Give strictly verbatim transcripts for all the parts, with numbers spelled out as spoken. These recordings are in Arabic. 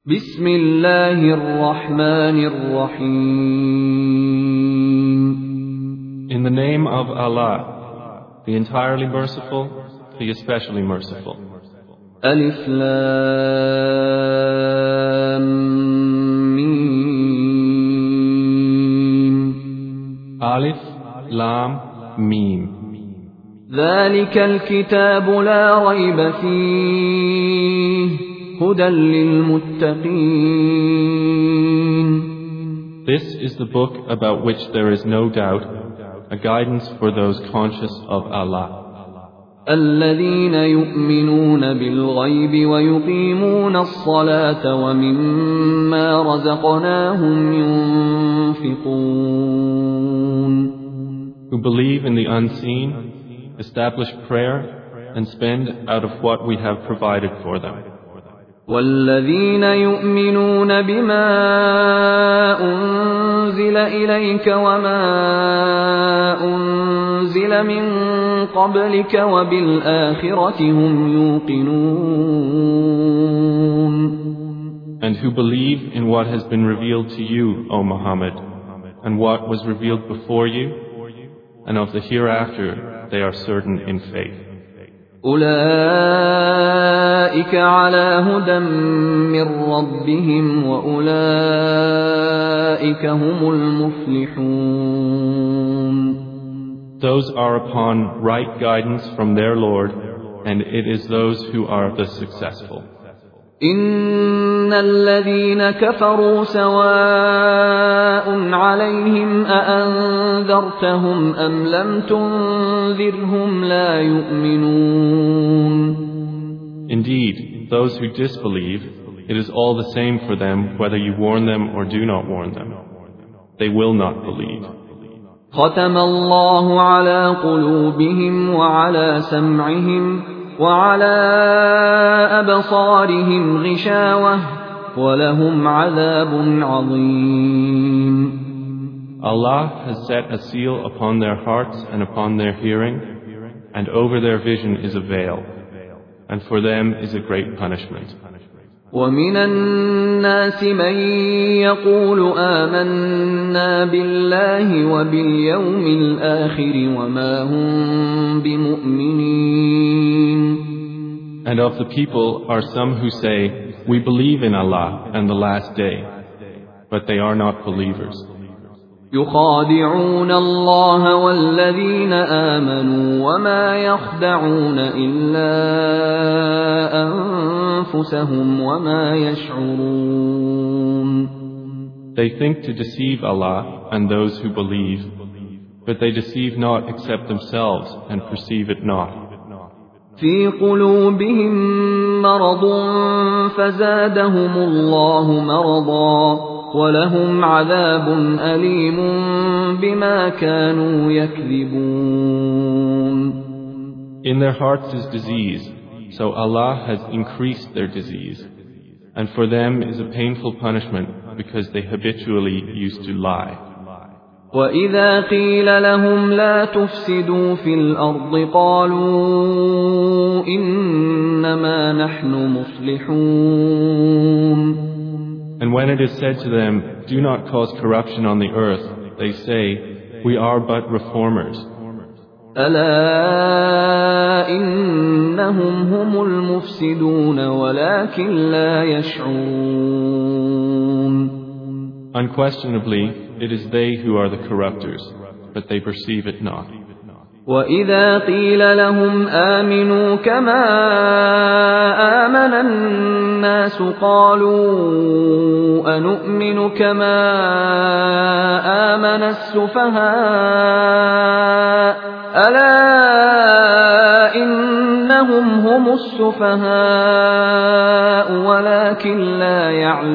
بسم الله الرحمن الرحيم. In the name of Allah, the entirely merciful, the especially merciful. ألف لام ميم. Alif, Lam, Mim. ذلك الكتاب لا ريب فيه هدى للمتقين. This is the book about which there is no doubt, a guidance for those conscious of Allah. الذين يؤمنون بالغيب ويقيمون الصلاة ومما رزقناهم ينفقون. Who believe in the unseen, establish prayer, and spend out of what we have provided for them. والذين يؤمنون بما أنزل إليك وما أنزل من قبلك وبالآخرة هم يوقنون. And who believe in what has been revealed to you, O Muhammad, and what was revealed before you, and of the hereafter they are certain in faith. أولئك على هدى من ربهم وأولئك هم المفلحون. Those are upon right guidance from their Lord, and it is those who are the successful. إن الذين كفروا سواء عليهم أأنذرتهم أم لم تنذرهم لا يؤمنون. Indeed, those who disbelieve, it is all the same for them whether you warn them or do not warn them. They will not believe. ختم الله على قلوبهم وعلى سمعهم وعلى أبصارهم غشاوة ولهم عذاب عظيم. Allah has set a seal upon their hearts and upon their hearing, and over their vision is a veil, and for them is a great punishment. ومن الناس من يقول آمنا بالله وباليوم الآخر وما هم بمؤمنين. And of the people are some who say, we believe in Allah and the last day, but they are not believers. يخادعون الله والذين آمنوا وما يخدعون إلا أنفسهم وما يشعرون. They think to deceive Allah and those who believe, but they deceive not except themselves and perceive it not. في قلوبهم مرض فزادهم الله مرضا ولهم عذاب أليم بما كانوا يكذبون. In their hearts is disease, so Allah has increased their disease, and for them is a painful punishment because they habitually used to lie. وإذا قيل لهم لا تفسدوا في الأرض قالوا إنما نحن مصلحون. And when it is said to them, do not cause corruption on the earth, they say, we are but reformers. ألا إنهم هم المفسدون ولكن لا يشعرون. Unquestionably, it is they who are the corruptors, but they perceive it not. وإذا قيل لهم آمنوا كما آمن الناس قالوا أنؤمن كما آمن السفهاء ألا إنهم هم السفهاء ولكن لا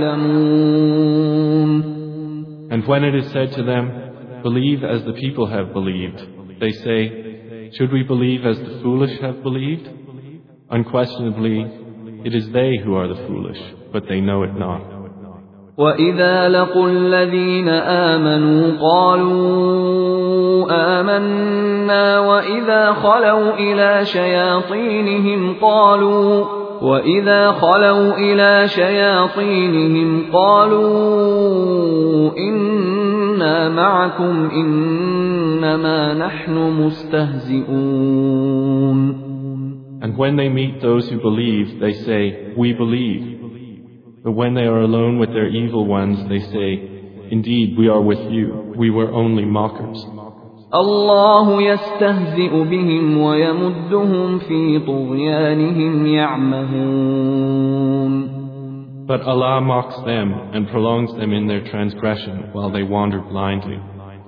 يعلمون. And when it is said to them, believe as the people have believed, they say, should we believe as the foolish have believed? Unquestionably, it is they who are the foolish, but they know it not. وَإِذَا لَقُوا الَّذِينَ آمَنُوا قَالُوا آمَنَّا وَإِذَا خَلَوْا إِلَى شَيَاطِينِهِمْ قَالُوا وإذا خلوا إلى شياطينهم قالوا إنا معكم إنما نحن مستهزئون. And when they meet those who believe, they say, we believe. But when they are alone with their evil ones, they say, indeed, we are with you. We were only mockers. الله يستهزئ بهم ويمدهم في طغيانهم يعمهون. But Allah mocks them and prolongs them in their transgression while they wander blindly.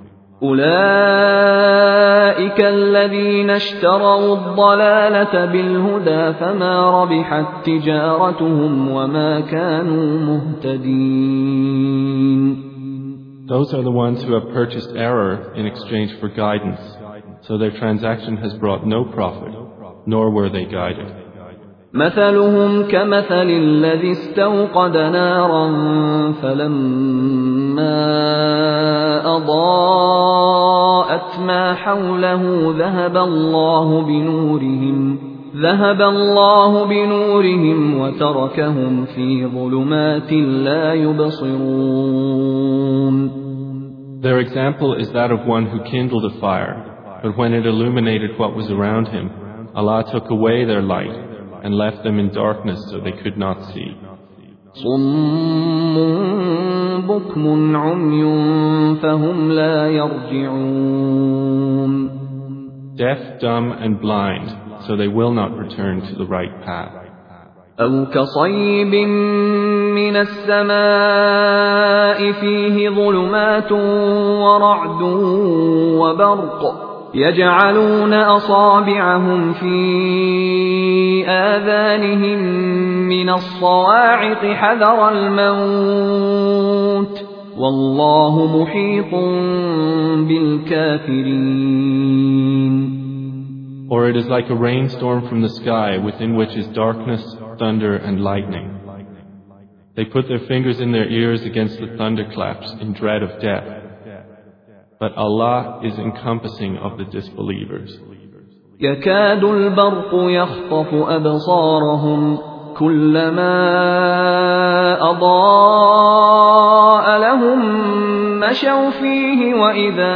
أولئك الذين اشتروا الضلالة بالهدى فما ربحت تجارتهم وما كانوا مهتدين. Those are the ones who have purchased error in exchange for guidance, so their transaction has brought no profit, nor were they guided. مثلهم كمثل الذي استوقد نارا فلما أضاءت ما حوله ذهب الله بنورهم ذهب الله بنورهم وتركهم في ظلمات لا يبصرون. Their example is that of one who kindled a fire, but when it illuminated what was around him, Allah took away their light and left them in darkness so they could not see. صم بكم عمي فهم لا يرجعون. Deaf, dumb, and blind, so they will not return to the right path. أو كصيب من السماء فيه ظلمات ورعد وبرق يجعلون أصابعهم في آذانهم من الصواعق حذر الموت والله محيط بالكافرين. Or it is like a rainstorm from the sky within which is darkness, thunder, and lightning. They put their fingers in their ears against the thunderclaps in dread of death. But Allah is encompassing of the disbelievers. يكاد البرق يخطف أبصارهم كلما أضاء لهم مشوا فيه وإذا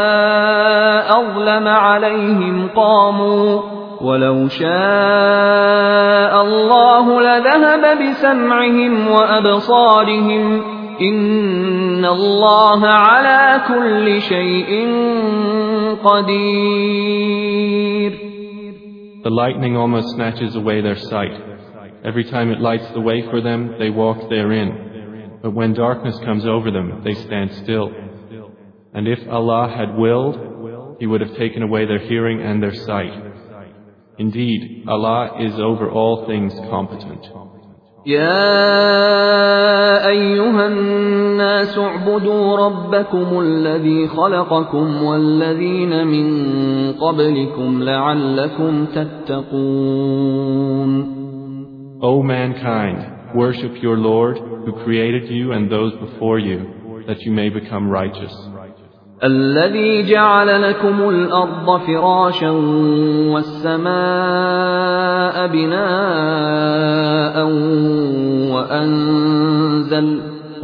أظلم عليهم قاموا ولو شاء الله لذهب بسمعهم وأبصارهم إن الله على كل شيء قدير. The lightning almost snatches away their sight. Every time it lights the way for them, they walk therein. But when darkness comes over them, they stand still. And if Allah had willed, He would have taken away their hearing and their sight. Indeed, Allah is over all things competent. يا أيها الناس اعبدوا ربكم الذي خلقكم والذين من قبلكم لعلكم تتقون. O mankind, worship your Lord who created you and those before you, that you may become righteous. الذي جعل لكم الأرض فراشا والسماء بناء وأنزل,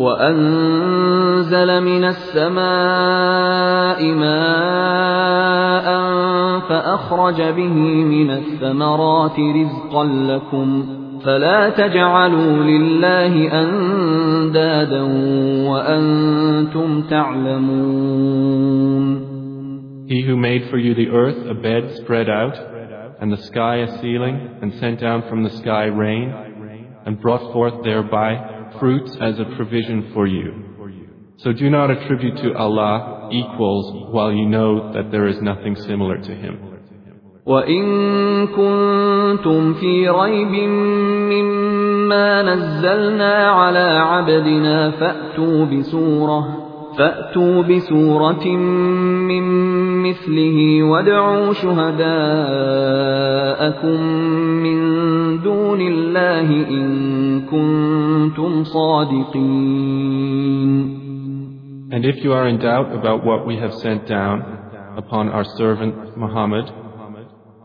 وأنزل من السماء ماء فأخرج به من الثمرات رزقا لكم فلا تجعلوا لله أندادا وأنتم تعلمون. He who made for you the earth a bed spread out, and the sky a ceiling, and sent down from the sky rain, and brought forth thereby fruits as a provision for you. So do not attribute to Allah equals while you know that there is nothing similar to Him. وَإِن كُنتُمْ فِي رَيْبٍ مِّمَّا نَزَّلْنَا عَلَىٰ عَبْدِنَا فَأْتُوا بِسُورَةٍ فَأْتُوا بِسُورَةٍ مِّن مِّثْلِهِ وَادْعُوا شُهَدَاءَكُم مِّن دُونِ اللَّهِ إِن كُنتُمْ صَادِقِينَ. And if you are in doubt about what we have sent down upon our servant Muhammad,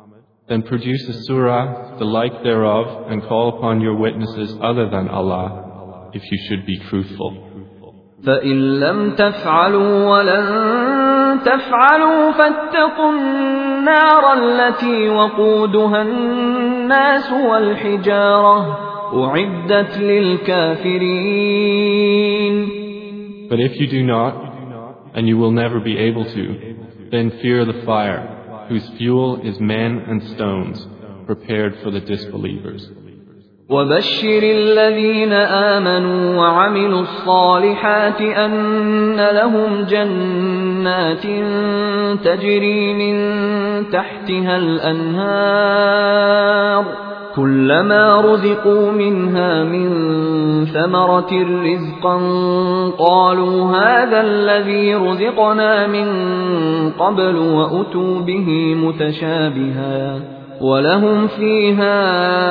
Then produce a surah, the like thereof, and call upon your witnesses other than Allah, if you should be truthful. فَإِن لَّمْ تَفْعَلُوا وَلَن تَفْعَلُوا فَاتَّقُوا النَّارَ الَّتِي وَقُودُهَا النَّاسُ وَالْحِجَارَةُ أُعِدَّتْ لِلْكَافِرِينَ. But if you do not, and you will never be able to, then fear the fire, whose fuel is men and stones, prepared for the disbelievers. وَبَشِّرِ الَّذِينَ آمَنُوا وَعَمِلُوا الصَّالِحَاتِ أَنَّ لَهُمْ جَنَّاتٍ تَجْرِي مِن تَحْتِهَا الْأَنْهَارُ كُلَّمَا رُزِقُوا مِنْهَا مِن ثَمَرَةٍ رِّزْقًا قَالُوا هَٰذَا الَّذِي رُزِقْنَا مِن قَبْلُ وَأُتُوا بِهِ مُتَشَابِهًا وَلَهُمْ فِيهَا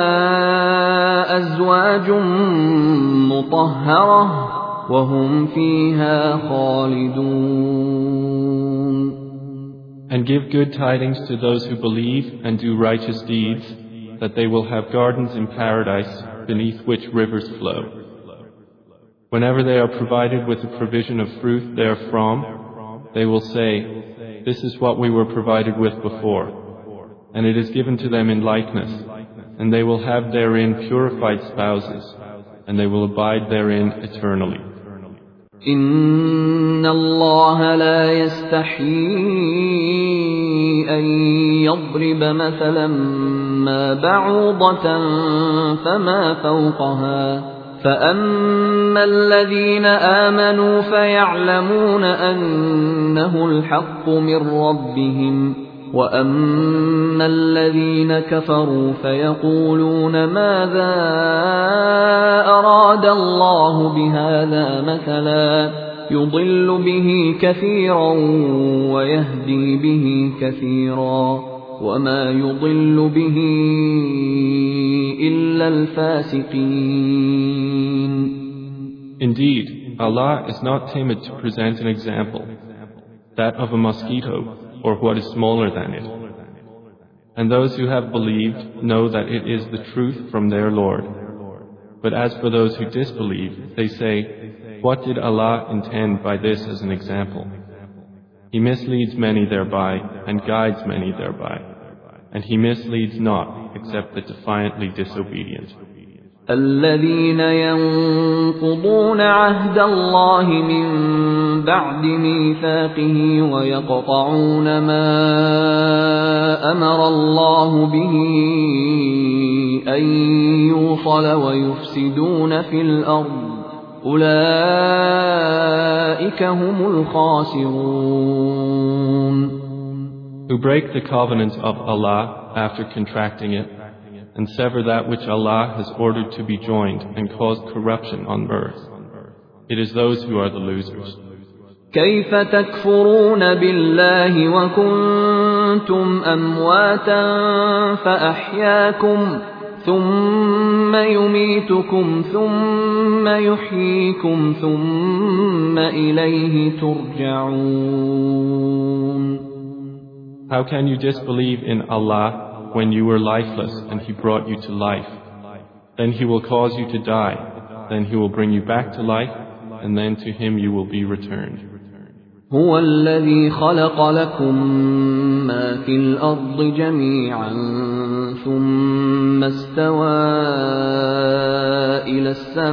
أَزْوَاجٌ مُّطَهَّرَةٌ وَهُمْ فِيهَا خَالِدُونَ. And give good tidings to those who believe and do righteous deeds, that they will have gardens in paradise beneath which rivers flow. Whenever they are provided with a provision of fruit therefrom, they will say, "This is what we were provided with before." And it is given to them in likeness, and they will have therein purified spouses, and they will abide therein eternally. إِنَّ اللَّهَ لَا يَسْتَحْيِي أَن يَضْرِبَ مَثَلًا مَّا بَعُوضَةً فَمَا فَوْقَهَا فَأَمَّا الَّذِينَ آمَنُوا فَيَعْلَمُونَ أَنَّهُ الْحَقُّ مِن رَّبِّهِمْ وَأَمَّا الَّذِينَ كَفَرُوا فَيَقُولُونَ مَاذَا أَرَادَ اللَّهُ بِهَٰذَا مَثَلًا يُضِلُّ بِهِ كَثِيرًا وَيَهْدِي بِهِ كَثِيرًا وَمَا يُضِلُّ بِهِ إِلَّا الْفَاسِقِينَ. Indeed, Allah is not timid to present an example, that of a mosquito, or what is smaller than it. And those who have believed know that it is the truth from their Lord. But as for those who disbelieve, they say, "What did Allah intend by this as an example?" He misleads many thereby, and guides many thereby. And He misleads not, except the defiantly disobedient. الَّذِينَ يَنقُضُونَ عَهْدَ اللَّهِ مِن بَعْدِ مِيثَاقِهِ وَيَقْطَعُونَ مَا أَمَرَ اللَّهُ بِهِ أَن يُوصَلَ وَيُفْسِدُونَ فِي الْأَرْضِ أُولَٰئِكَ هُمُ الْخَاسِرُونَ. Who break the covenant of Allah after contracting it, and sever that which Allah has ordered to be joined and cause corruption on earth. It is those who are the losers. كيف تكفرون بالله وكنتم أمواتا فأحياكم ثم يميتكم ثم يحييكم ثم إليه ترجعون. How can you disbelieve in Allah when you were lifeless and He brought you to life? Then He will cause you to die, then He will bring you back to life, and then to Him you will be returned. هو الذي خلق لكم ما في الأرض جميعا ثم استوى إلى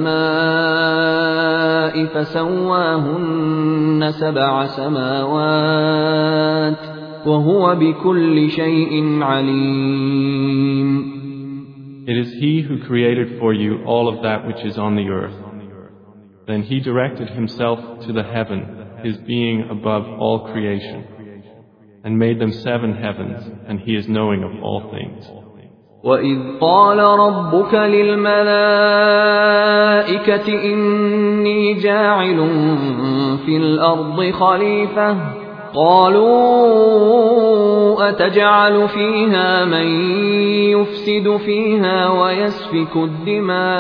السماء فسواهن سبع سماوات وهو بكل شيء عليم. It is He who created for you all of that which is on the earth. Then He directed Himself to the heaven, His being above all creation, and made them seven heavens, and He is knowing of all things. وَإِذْ قَالَ رَبُّكَ لِلْمَلَائِكَةِ إِنِّي جَاعِلٌ فِي الْأَرْضِ خَلِيفَةً قالوا أتجعل فيها من يفسد فيها ويسفك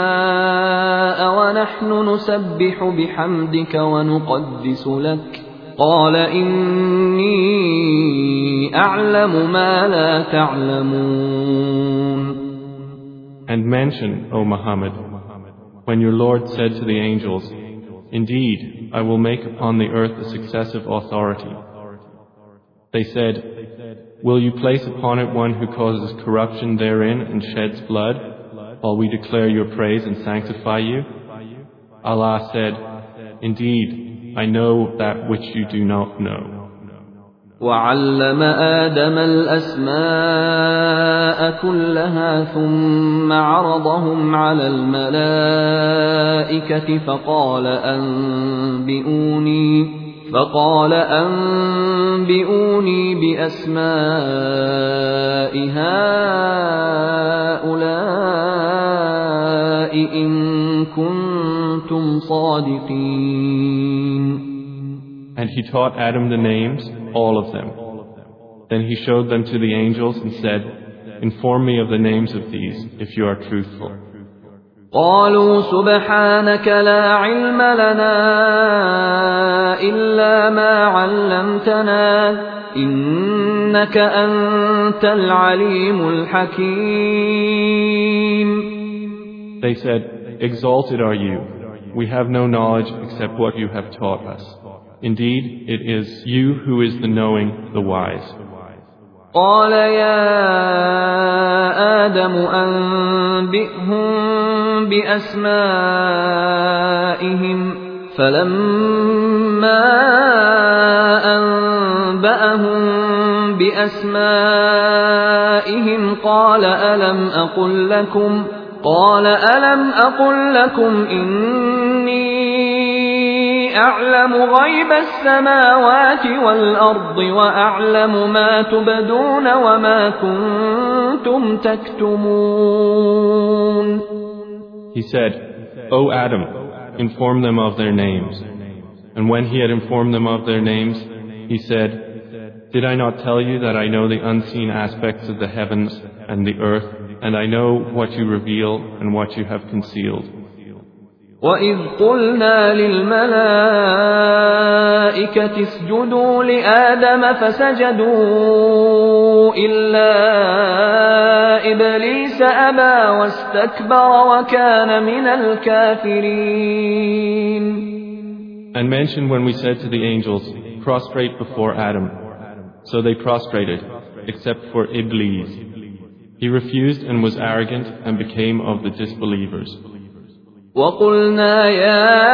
الدماء ونحن نسبح بحمدك ونقدس لك قال إني أعلم ما لا تعلمون. And mention, O Muhammad, when your Lord said to the angels, "Indeed, I will make upon the earth a successive authority." They said, "Will you place upon it one who causes corruption therein and sheds blood, while we declare your praise and sanctify you?" Allah said, "Indeed, I know that which you do not know." وعلم آدم الأسماء كلها ثم عرضهم على الملائكة فقال أنبئوني فقال أنبئوني بأسماء هؤلاء إن كنتم صادقين. And he taught Adam the names, all of them. Then he showed them to the angels and said, "Inform me of the names of these, if you are truthful." قالوا سبحانك لا علم لنا إلا ما علمتنا إنك أنت العليم الحكيم. They said, "Exalted are you. We have no knowledge except what you have taught us. Indeed, it is you who is the knowing, the wise." قال يا آدم أنبئهم بأسمائهم فلما أنبأهم بأسمائهم قال ألم أقل لكم قال ألم أقل لكم إني أعلم غيب السماوات والأرض وأعلم ما تبدون وما كنتم تكتمون. He said, "O Adam, inform them of their names." And when he had informed them of their names, he said, "Did I not tell you that I know the unseen aspects of the heavens and the earth, and I know what you reveal and what you have concealed?" وَإِذْ قُلْنَا لِلْمَلَائِكَةِ اسْجُدُوا لِآدَمَ فَسَجَدُوا إِلَّا إِبْلِيسَ أَبَى وَاسْتَكْبَرَ وَكَانَ مِنَ الْكَافِرِينَ. And mention when we said to the angels, "Prostrate before Adam." So they prostrated, except for Iblis. He refused and was arrogant and became of the disbelievers. وَقُلْنَا يَا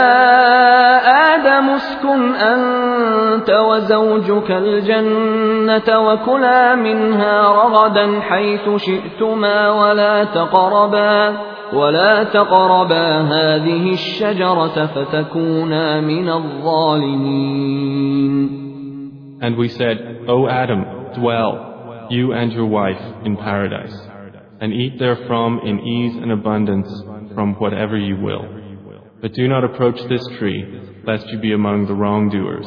آدَمُ اسْكُنْ أَنْتَ وَزَوْجُكَ الْجَنَّةَ وَكُلَا مِنْهَا رَغَدًا حَيْثُ شِئْتُمَا وَلَا تَقْرَبَا وَلَا تَقْرَبَا هَذِهِ الشَّجَرَةَ فَتَكُونَا مِنَ الظَّالِمِينَ. And we said, "O Adam, dwell, you and your wife, in paradise, and eat therefrom in ease and abundance from whatever you will. But do not approach this tree, lest you be among the wrongdoers."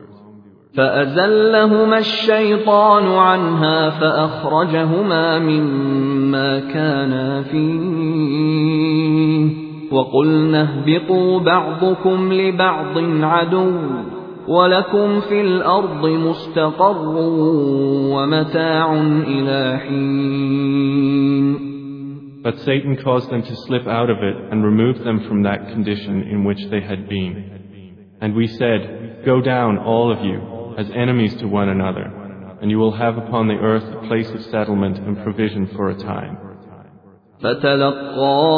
فَأَزَلَّهُمَا الشَّيْطَانُ عَنْهَا فَأَخْرَجَهُمَا مِمَّا كَانَا فِيهِ وَقُلْنَا اهْبِطُوا بَعْضُكُمْ لِبَعْضٍ عَدُوٌّ وَلَكُمْ فِي الْأَرْضِ مُسْتَقَرٌّ وَمَتَاعٌ إِلَى حِينٍ. But Satan caused them to slip out of it and removed them from that condition in which they had been. And we said, "Go down, all of you, as enemies to one another, and you will have upon the earth a place of settlement and provision for a time." فَتَلَقَّى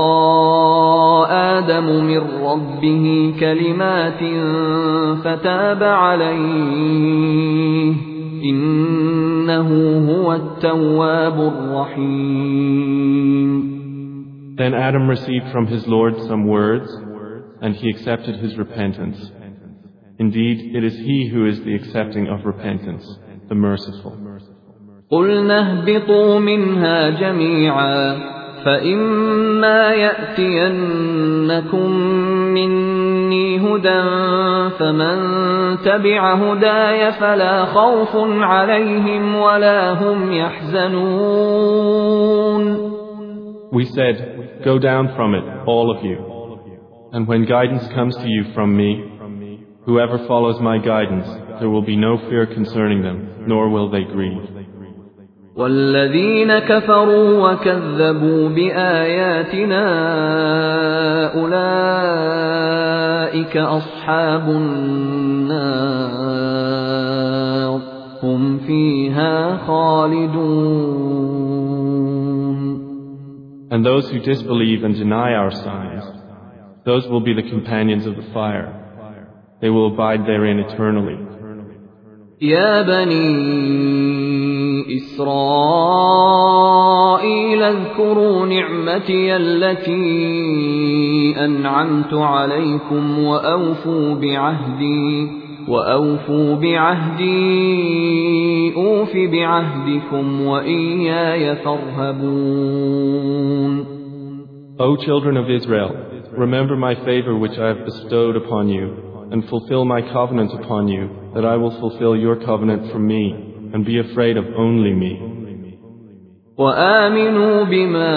آدَمُ مِنْ رَبِّهِ كَلِمَاتٍ فَتَابَ عَلَيْهِ إِنَّهُ هُوَ التَّوَّابُ الرَّحِيمُ. Then Adam received from his Lord some words, and he accepted his repentance. Indeed, it is he who is the accepting of repentance, the merciful. قُلْنَا اهْبِطُوا مِنْهَا جَمِيعًا فَإِمَّا يَأْتِيَنَّكُمْ مِنِّي هُدًى فَمَنْ تَبِعَ هُدَايَ فَلَا خَوْفٌ عَلَيْهِمْ وَلَا هُمْ يَحْزَنُونَ. We said, "Go down from it, all of you. And when guidance comes to you from me, Whoever follows my guidance, there will be no fear concerning them, nor will they grieve. والذين كفروا وكذبوا بآياتنا أولئك أصحاب النار هم فيها خالدون. And those who disbelieve and deny our signs, those will be the companions of the fire. They will abide therein eternally. يا بني إسرائيل اذكروا نعمتي التي أنعمت عليكم وأوفوا بعهدي وأوفوا بعهدي أوف بعهدكم وإياي فارهبون. O children of Israel, remember my favor which I have bestowed upon you, and fulfill my covenant upon you, that I will fulfill your covenant from me, and be afraid of only me. وآمنوا بما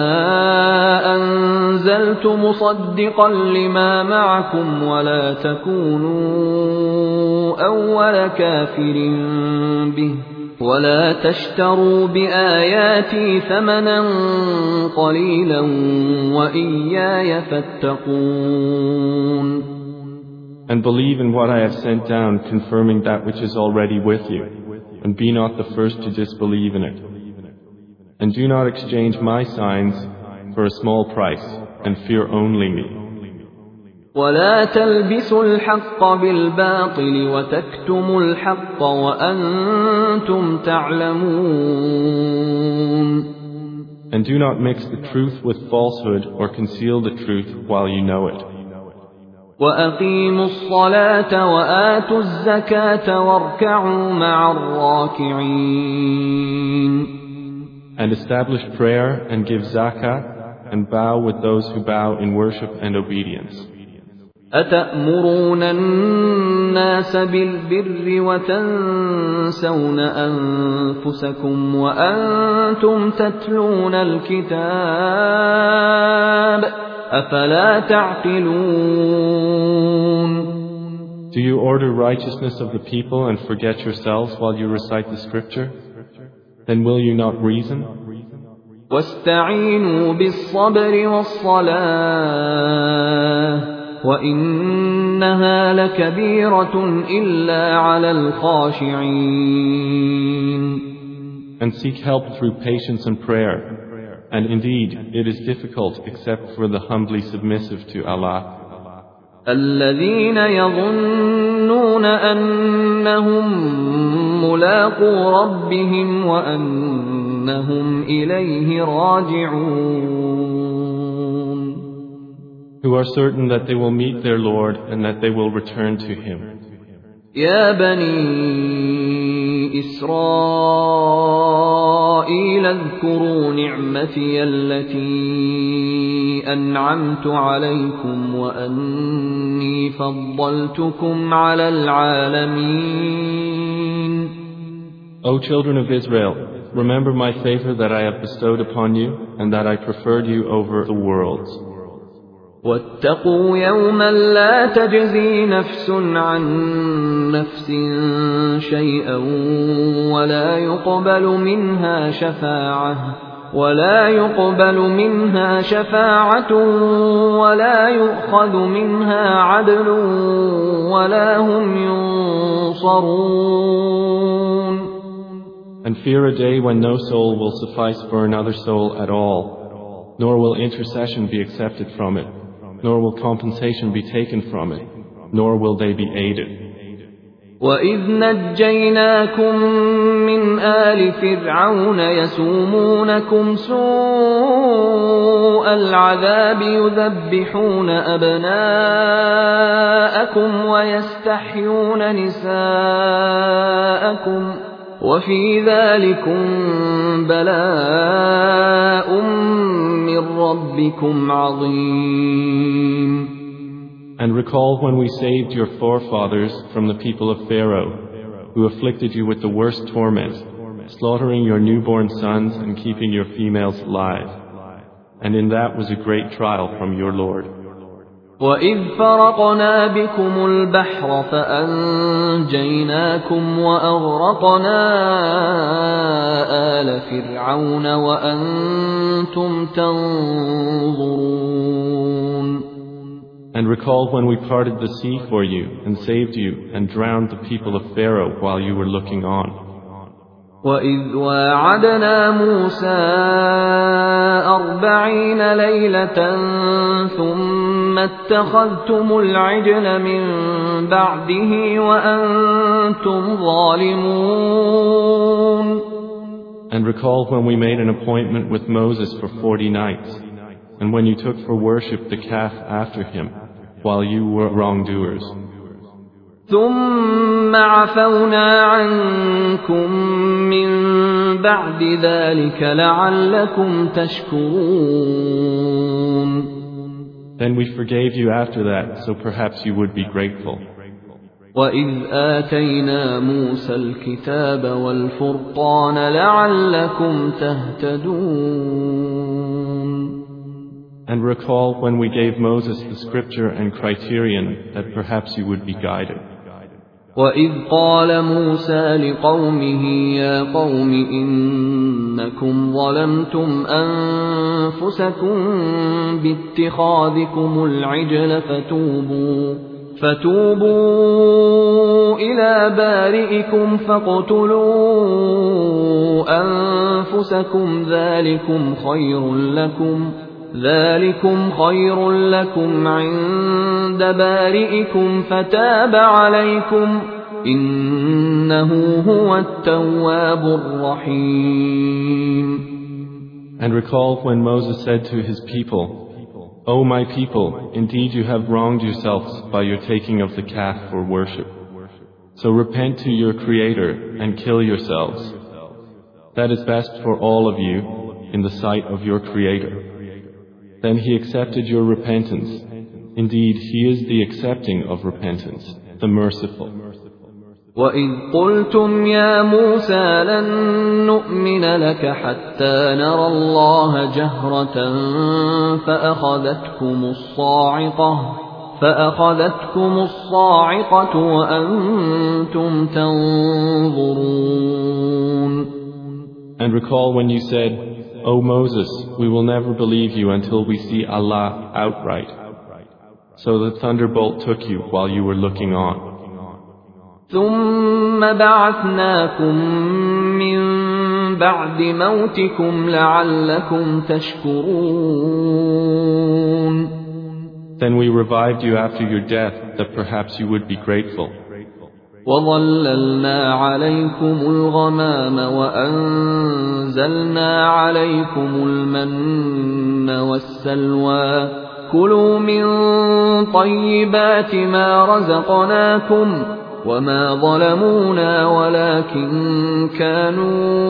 أنزلت مصدقا لما معكم ولا تكونوا أول كافر به ولا تشتروا بآياتي ثمنا قليلا وإياي فاتقون. And believe in what I have sent down, confirming that which is already with you, and be not the first to disbelieve in it. And do not exchange my signs for a small price, and fear only me. ولا تلبسوا الحق بالباطل وتكتموا الحق وأنتم تعلمون. And do not mix the truth with falsehood or conceal the truth while you know it. وأقيموا الصلاة وآتوا الزكاة واركعوا مع الراكعين. And establish prayer and give zakah and bow with those who bow in worship and obedience. أتأمرون الناس بالبر وتنسون أنفسكم وأنتم تتلون الكتاب أفلا تعقلون. Do you order righteousness of the people and forget yourselves while you recite the scripture? Then will you not reason? واستعينوا بالصبر والصلاة وإنها لكبيرة إلا على الخاشعين. And seek help through patience and prayer. And indeed, it is difficult except for the humbly submissive to Allah. الذين يظنون أنهم ملاقو ربهم وأنهم إليه راجعون. Who are certain that they will meet their Lord and that they will return to Him. يا بني إسرائيل اذكروا نعمتي التي أنعمت عليكم وأني فضلتكم على العالمين. O children of Israel, remember my favor that I have bestowed upon you and that I preferred you over the worlds. واتقوا يوما لا تجزي نفس عن نفس شيئا ولا يقبل منها شفاعة ولا يقبل منها شفاعة ولا يؤخذ منها عدل ولا هم ينصرون. And fear a day when no soul will suffice for another soul at all, nor will intercession be accepted from it, nor will compensation be taken from it, nor will they be aided. وَإِذْ نَجَّيْنَاكُمْ مِنْ آلِ فِرْعَوْنَ يَسُومُونَكُمْ سُوءَ الْعَذَابِ يُذَبِّحُونَ أَبْنَاءَكُمْ وَيَسْتَحْيُونَ نِسَاءَكُمْ وَفِي ذَلِكُمْ بَلَاءٌ مِّن رَّبِّكُمْ عَظِيمٌ. And recall when we saved your forefathers from the people of Pharaoh, who afflicted you with the worst torment, slaughtering your newborn sons and keeping your females alive. And in that was a great trial from your Lord. وَإِذْ فَرَقْنَا بِكُمُ الْبَحْرَ فَأَنْجَيْنَاكُمْ وَأَغْرَقْنَا آلَ فِرْعَوْنَ وَأَنْتُمْ تَنْظُرُونَ And recall when we parted the sea for you and saved you and drowned the people of Pharaoh while you were looking on. وَإِذْ وَاعَدْنَا مُوسَىٰ أَرْبَعِينَ لَيْلَةً ثُمَّ اتَّخَذْتُمُ الْعِجْلَ مِن بَعْدِهِ وَأَنْتُمْ ظَالِمُونَ And recall when we made an appointment with Moses for forty nights, and when you took for worship the calf after him, while you were wrongdoers. ثُمَّ عَفَوْنَا عَنكُم مِّن بَعْدِ ذَلِكَ لَعَلَّكُمْ تَشْكُرُونَ Then we forgave you after that, so perhaps you would be grateful. وَإِذْ آتَيْنَا مُوسَى الْكِتَابَ وَالْفُرْقَانَ لَعَلَّكُمْ تَهْتَدُونَ And recall when we gave Moses the scripture and criterion that perhaps you would be guided. وَإِذْ قَالَ مُوسَى لِقَوْمِهِ يَا قَوْمِ إِنَّكُمْ ظَلَمْتُمْ أَنفُسَكُمْ بِاتِّخَاذِكُمُ الْعِجْلَ فَتُوبُوا فَتُوبُوا إِلَى بَارِئِكُمْ فَاقْتُلُوا أَنفُسَكُمْ ذَلِكُمْ خَيْرٌ لَكُمْ ذَلِكُمْ خَيْرٌ لَكُمْ عِندَ بَارِئِكُمْ فَتَابَ عَلَيْكُمْ إِنَّهُ هُوَ التَّوَّابُ الرَّحِيمُ And recall when Moses said to his people, O my people, indeed you have wronged yourselves by your taking of the calf for worship. So repent to your Creator and kill yourselves. That is best for all of you in the sight of your Creator. Then he accepted your repentance. Indeed, he is the accepting of repentance, the merciful. وَإِذْ قُلْتُمْ يَا مُوسَىٰ لَن نُّؤْمِنَ لَكَ حَتَّىٰ نَرَى اللَّهَ جَهْرَةً فَأَخَذَتْكُمُ الصَّاعِقَةُ فَأَخَذَتْكُمُ الصَّاعِقَةُ وَأَنْتُمْ تَنظُرُونَ And recall when you said, O Moses, we will never believe you until we see Allah outright. So the thunderbolt took you while you were looking on. ثُمَّ بَعَثْنَاكُم مِّن بَعْدِ مَوْتِكُمْ لَعَلَّكُمْ تَشْكُرُونَ Then we revived you after your death, that perhaps you would be grateful. وَظَلَّلْنَا عَلَيْكُمُ الْغَمَامَ وَأَنزَلْنَا عَلَيْكُمُ الْمَنَّ وَالسَّلْوَىٰ كُلُوا مِن طَيِّبَاتِ مَا رَزَقْنَاكُمْ وَمَا ظَلَمُونَا وَلَكِن كَانُوا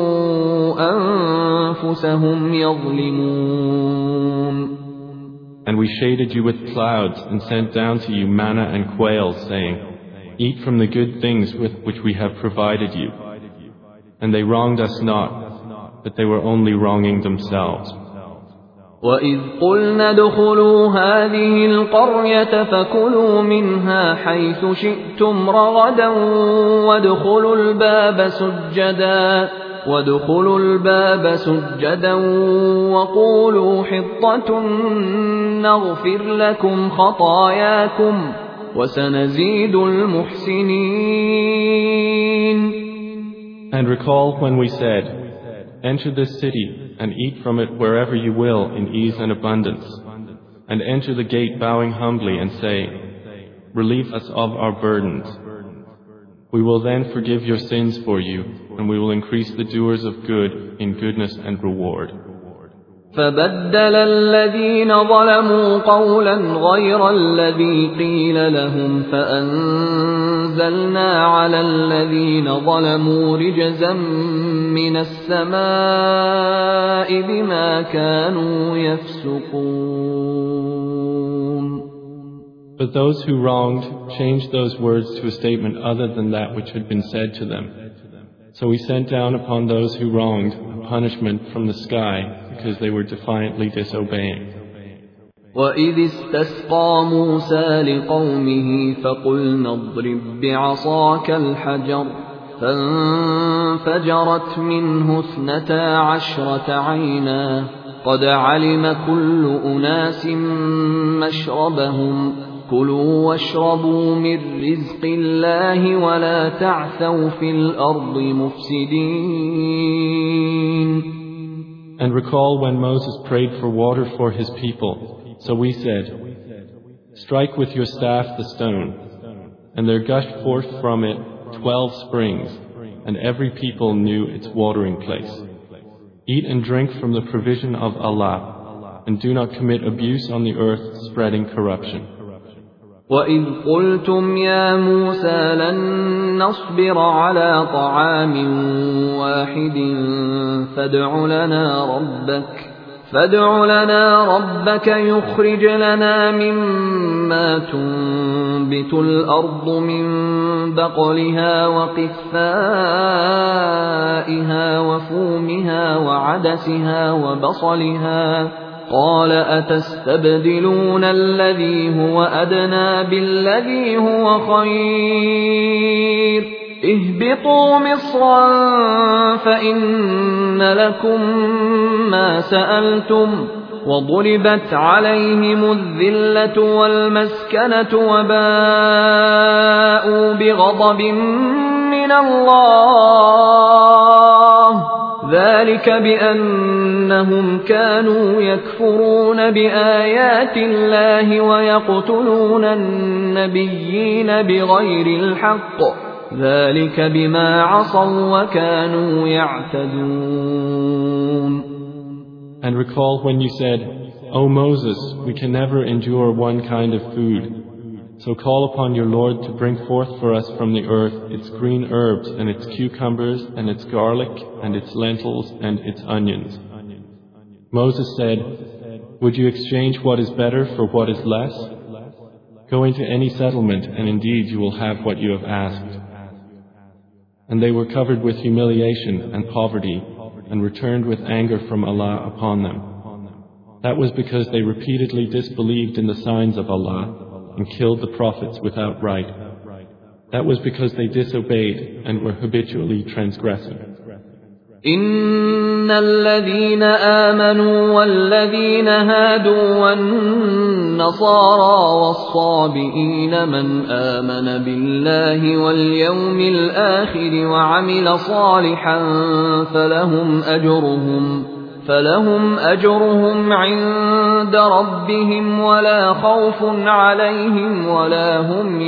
أَنفُسَهُمْ يَظْلِمُونَ And we shaded you with clouds and sent down to you manna and quail, saying, Eat from the good things with which we have provided you. And they wronged us not, but they were only wronging themselves. وَإِذْ قُلْنَا ادْخُلُوا هَٰذِهِ الْقَرْيَةَ فَكُلُوا مِنْهَا حَيْثُ شِئْتُمْ رَغَدًا وَادْخُلُوا الْبَابَ سُجَّدًا وَادْخُلُوا الْبَابَ سُجَّدًا وَقُولُوا حِطَّةٌ نَّغْفِرْ لَكُمْ خَطَايَاكُمْ وَسَنَزِيدُ الْمُحْسِنِينَ And recall when we said, Enter this city and eat from it wherever you will in ease and abundance, and enter the gate bowing humbly and say, Relieve us of our burdens. We will then forgive your sins for you, and we will increase the doers of good in goodness and reward. فَبَدَّلَ الَّذِينَ ظَلَمُوا قَوْلًا غَيْرَ الَّذِي قِيلَ لَهُمْ فَأَنزَلْنَا عَلَى الَّذِينَ ظَلَمُوا رِجْزًا مِّنَ السَّمَاءِ بِمَا كَانُوا يَفْسُقُونَ But those who wronged changed those words to a statement other than that which had been said to them. So we sent down upon those who wronged a punishment from the sky because they were defiantly disobeying. وَإِذِ اسْتَسْقَى مُوسَى لِقَوْمِهِ فَقُلْنَا اضْرِب بِّعَصَاكَ الْحَجَرَ فَانفَجَرَتْ مِنْهُ اثْنَتَا عَشْرَةَ عَيْنًا قَدْ عَلِمَ كُلُّ أُنَاسٍ مَّشْرَبَهُمْ كُلُوا وَاشْرَبُوا مِن رِّزْقِ اللَّهِ وَلَا تَعْثَوْا فِي الْأَرْضِ مُفْسِدِينَ. And recall when Moses prayed for water for his people. So we said, strike with your staff the stone, and there gushed forth from it twelve springs, and every people knew its watering place. Eat and drink from the provision of Allah, and do not commit abuse on the earth, spreading corruption. وَإِذْ قُلْتُمْ يَا مُوسَى لَن نَّصْبِرَ عَلَىٰ طَعَامٍ وَاحِدٍ فَادْعُ لَنَا رَبَّكَ فادع لنا ربك يخرج لنا مما تنبت الأرض من بقلها وقثائها وفومها وعدسها وبصلها قال أتستبدلون الذي هو أدنى بالذي هو خير اهبطوا مصرا فإن لكم ما سألتم وضربت عليهم الذلة والمسكنة وباءوا بغضب من الله ذلك بأنهم كانوا يكفرون بآيات الله ويقتلون النبيين بغير الحق ذلك بما عصوا وكانوا يعتدون. And recall when you said, O Moses, we can never endure one kind of food. So call upon your Lord to bring forth for us from the earth its green herbs and its cucumbers and its garlic and its lentils and its onions. Moses said, would you exchange what is better for what is less? Go into any settlement and indeed you will have what you have asked. And they were covered with humiliation and poverty and returned with anger from Allah upon them. That was because they repeatedly disbelieved in the signs of Allah and killed the prophets without right. That was because they disobeyed and were habitually transgressing. إن الذين آمنوا والذين هادوا والنصارى والصابئين من آمن بالله واليوم الآخر وعمل صالحا فلهم أجرهم فلهم أجرهم عند ربهم ولا خوف عليهم ولا هم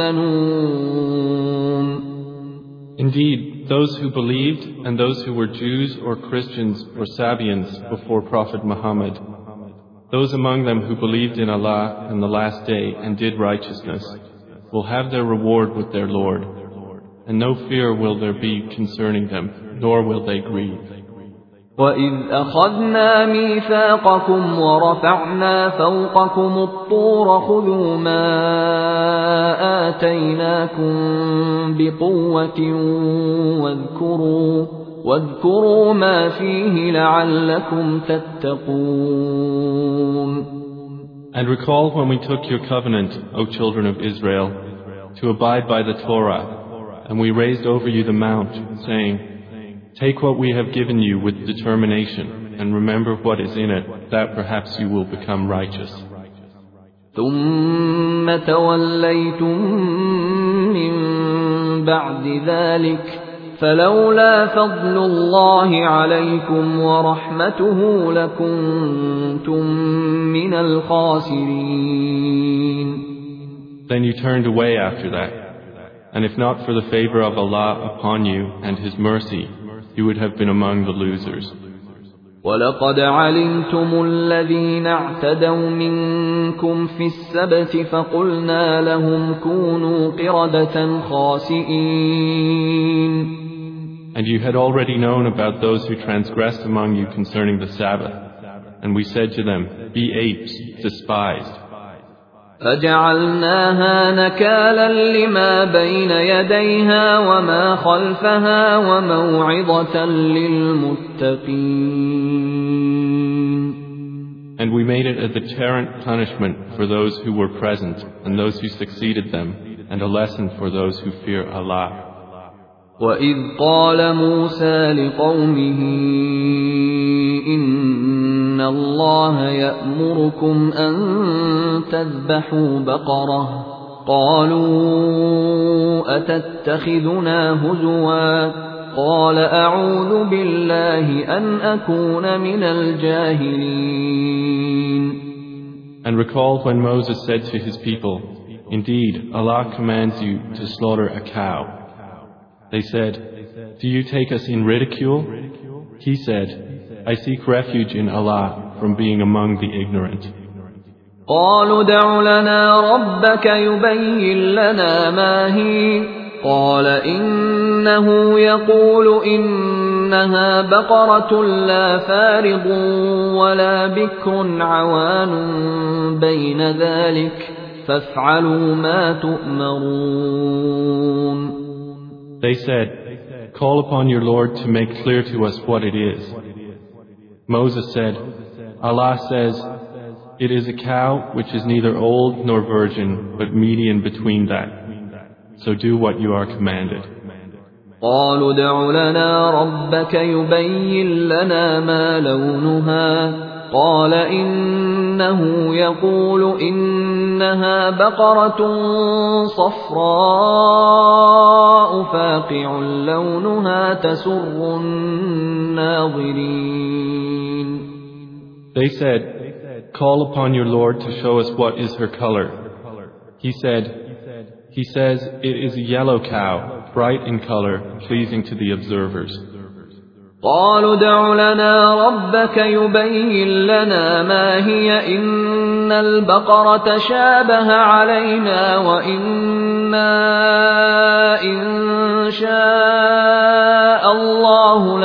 يحزنون. Indeed, those who believed and those who were Jews or Christians or Sabians before Prophet Muhammad, those among them who believed in Allah and the last day and did righteousness, will have their reward with their Lord, and no fear will there be concerning them, nor will they grieve. وَإِذْ أَخَذْنَا مِيثَاقَكُمْ وَرَفَعْنَا فَوْقَكُمُ الطُّورَ خُذُوا مَا آتَيْنَاكُمْ بِقُوَّةٍ وَاذْكُرُوا وَاذْكُرُوا مَا فِيهِ لَعَلَّكُمْ تَتَّقُونَ. And recall when we took your covenant, O children of Israel, to abide by the Torah, and we raised over you the mount, saying, take what we have given you with determination, and remember what is in it, that perhaps you will become righteous. ثُمَّ تَوَلَّيْتُم مِّن بَعْدِ ذَلِكَ فَلَوْلَا فَضْلُ اللَّهِ عَلَيْكُمْ وَرَحْمَتُهُ لَكُنتُم مِّنَ الْخَاسِرِينَ. Then you turned away after that, and if not for the favor of Allah upon you and His mercy, you would have been among the losers. وَلَقَدْ عَلِمْتُمُ الَّذِينَ اعْتَدَوْا مِنكُمْ فِي السَّبْتِ فَقُلْنَا لَهُمْ كُونُوا قِرَدَةً خَاسِئِينَ. And you had already known about those who transgressed among you concerning the Sabbath, and we said to them, be apes, despised. فَجَعَلْنَاهَا نَكَالًا لِمَا بَيْنَ يَدَيْهَا وَمَا خَلْفَهَا وَمَوْعِظَةً لِلْمُتَّقِينَ. And we made it a deterrent punishment for those who were present and those who succeeded them, and a lesson for those who fear Allah. وَإِذْ قَالَ مُوسَى لِقَوْمِهِ إِنَّ اللَّهَ يَأْمُرُكُمْ أَن تَذْبَحُوا بَقَرَةً قَالُوا أَتَتَّخِذُنَا هُزُوًا قَالَ أَعُوذُ بِاللَّهِ أَنْ أَكُونَ مِنَ الْجَاهِلِينَ. And recall when Moses said to his people, "Indeed, Allah commands you to slaughter a cow." They said, "Do you take us in ridicule?" He said, "I seek refuge in Allah from being among the ignorant." قالوا دع لنا ربك يبين لنا ما هي قال إنه يقول إنها بقرة لا فارض ولا بكر عوان بين ذلك فافعلوا ما تؤمرون. They said, "Call upon your Lord to make clear to us what it is." Moses said, "Allah says, it is a cow which is neither old nor virgin, but median between that. So do what you are commanded." قالوا ادع لنا ربك يبين لنا ما لونها قال إنه يقول إنها بقرة صفراء فاقع لونها تسر الناظرين. They said, "Call upon your Lord to show us what is her color." He said, He says, it is a yellow cow, bright in color, pleasing to the observers. قالوا ادع لنا ربك يبين لنا ما هي إن البقرة شابه علينا وإنا إن شاء الله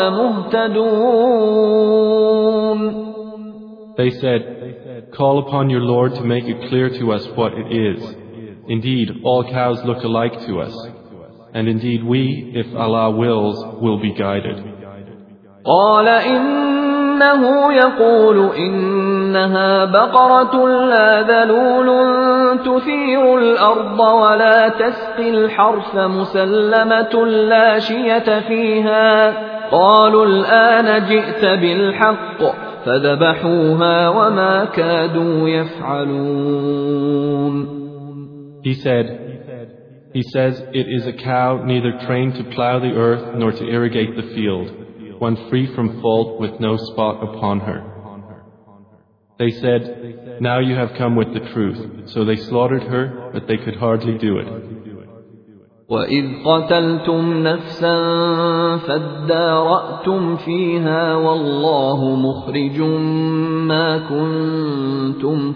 لمهتدون. They said, "Call upon your Lord to make it clear to us what it is. Indeed, all cows look alike to us. And indeed we, if Allah wills, will be guided." قال إنه يقول إنها بقرة لا ذلول تثير الأرض ولا تسقي الحرث مسلمة لا شية فيها قالوا الآن جئت بالحق فذبحوها وما كادوا يفعلون. He said, He says, it is a cow neither trained to plow the earth nor to irrigate the field, one free from fault with no spot upon her. They said, "Now you have come with the truth." So they slaughtered her, but they could hardly do it. وَإِذْ قَتَلْتُمْ نَفْسًا فَادَّارَأْتُمْ فِيهَا وَاللَّهُ مُخْرِجٌ مَا كُنْتُمْ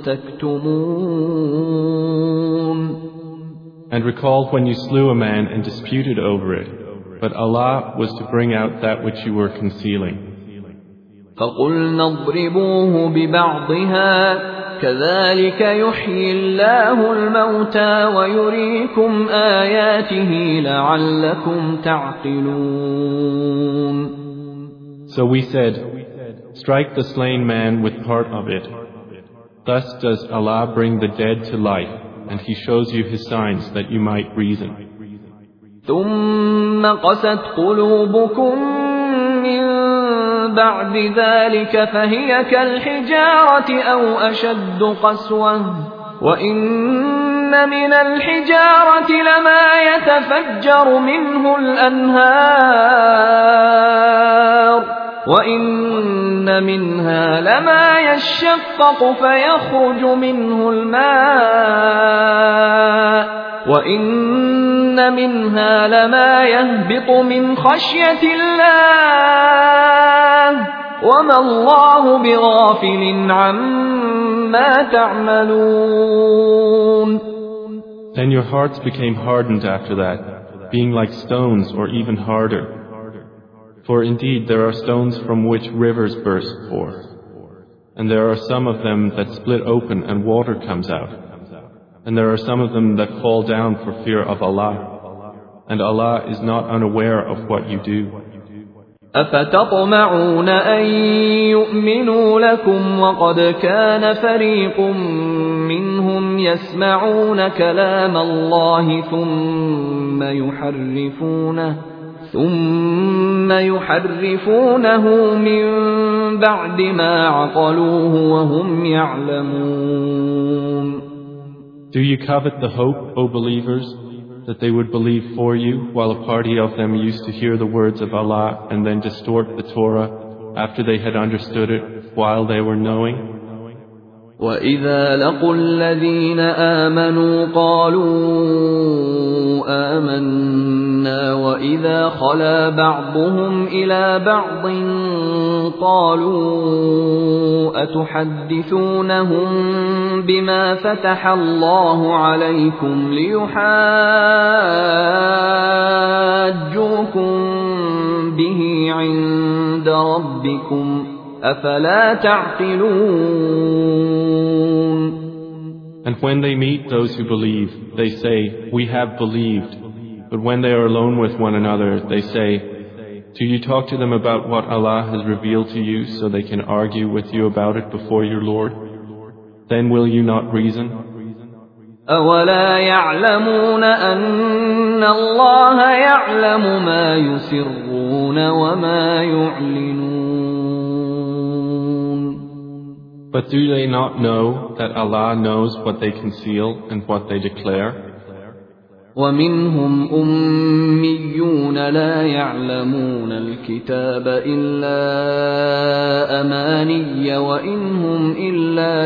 تَكْتُمُونَ. And recall when you slew a man and disputed over it, but Allah was to bring out that which you were concealing. فَقُلْنَا اضْرِبُوهُ بِبَعْضِهَا كَذَلِكَ يُحْيِي اللَّهُ الْمَوْتَى وَيُرِيكُمْ آيَاتِهِ لَعَلَّكُمْ تَعْقِلُونَ. So we said, "Strike the slain man with part of it. Thus does Allah bring the dead to life, and He shows you His signs that you might reason." ثُمَّ قَسَتْ قُلُوبُكُمْ مِنْ بَعْدِ ذَلِكَ فَهِيَ كَالْحِجَارَةِ أَوْ أَشَدُّ قَسْوَةً وَإِنَّ مِنَ الْحِجَارَةِ لَمَا يَتَفَجَّرُ مِنْهُ الْأَنْهَارُ وَإِنَّ مِنْهَا لَمَا يَشَّقَّقُ فَيَخْرُجُ مِنْهُ الْمَاءُ وَإِنَّ مِنْهَا لَمَا يَهْبِطُ مِنْ خَشْيَةِ اللَّهِ وَمَا اللَّهُ بِغَافِلٍ عَمَّا تَعْمَلُونَ. Then your hearts became hardened after that, being like stones or even harder. For indeed there are stones from which rivers burst forth, and there are some of them that split open and water comes out. And there are some of them that fall down for fear of Allah, and Allah is not unaware of what you do. أفتطمعون أن يؤمنوا لكم وقد كان فريق منهم يسمعون كلام الله ثم يحرفونه ثم يحرفونه من بعد ما عقلوه وهم يعلمون. Do you covet the hope, O believers, that they would believe for you, while a party of them used to hear the words of Allah and then distort the Torah after they had understood it while they were knowing? وَإِذَا لَقُوا الَّذِينَ آمَنُوا قَالُوا آمَنَّا وَإِذَا خَلَا بَعْضُهُمْ إِلَى بَعْضٍ قَالُوا أَتُحَدِّثُونَهُم بِمَا فَتَحَ اللَّهُ عَلَيْكُمْ لِيُحَاجُّوكُم بِهِ عِندَ رَبِّكُمْ أَفَلَا تَعْقِلُونَ. And when they meet those who believe, they say, "We have believed." But when they are alone with one another, they say, "Do you talk to them about what Allah has revealed to you so they can argue with you about it before your Lord? Then will you not reason?" أَوَلَا يَعْلَمُونَ أَنَّ اللَّهَ يَعْلَمُ مَا يُسِرُّونَ وَمَا يُعْلِنُونَ. But do they not know that Allah knows what they conceal and what they declare? وَمِنْهُمْ أُمِّيُّونَ لَا يَعْلَمُونَ الْكِتَابَ إِلَّا أَمَانِيَّ وَإِنْ هُمْ إِلَّا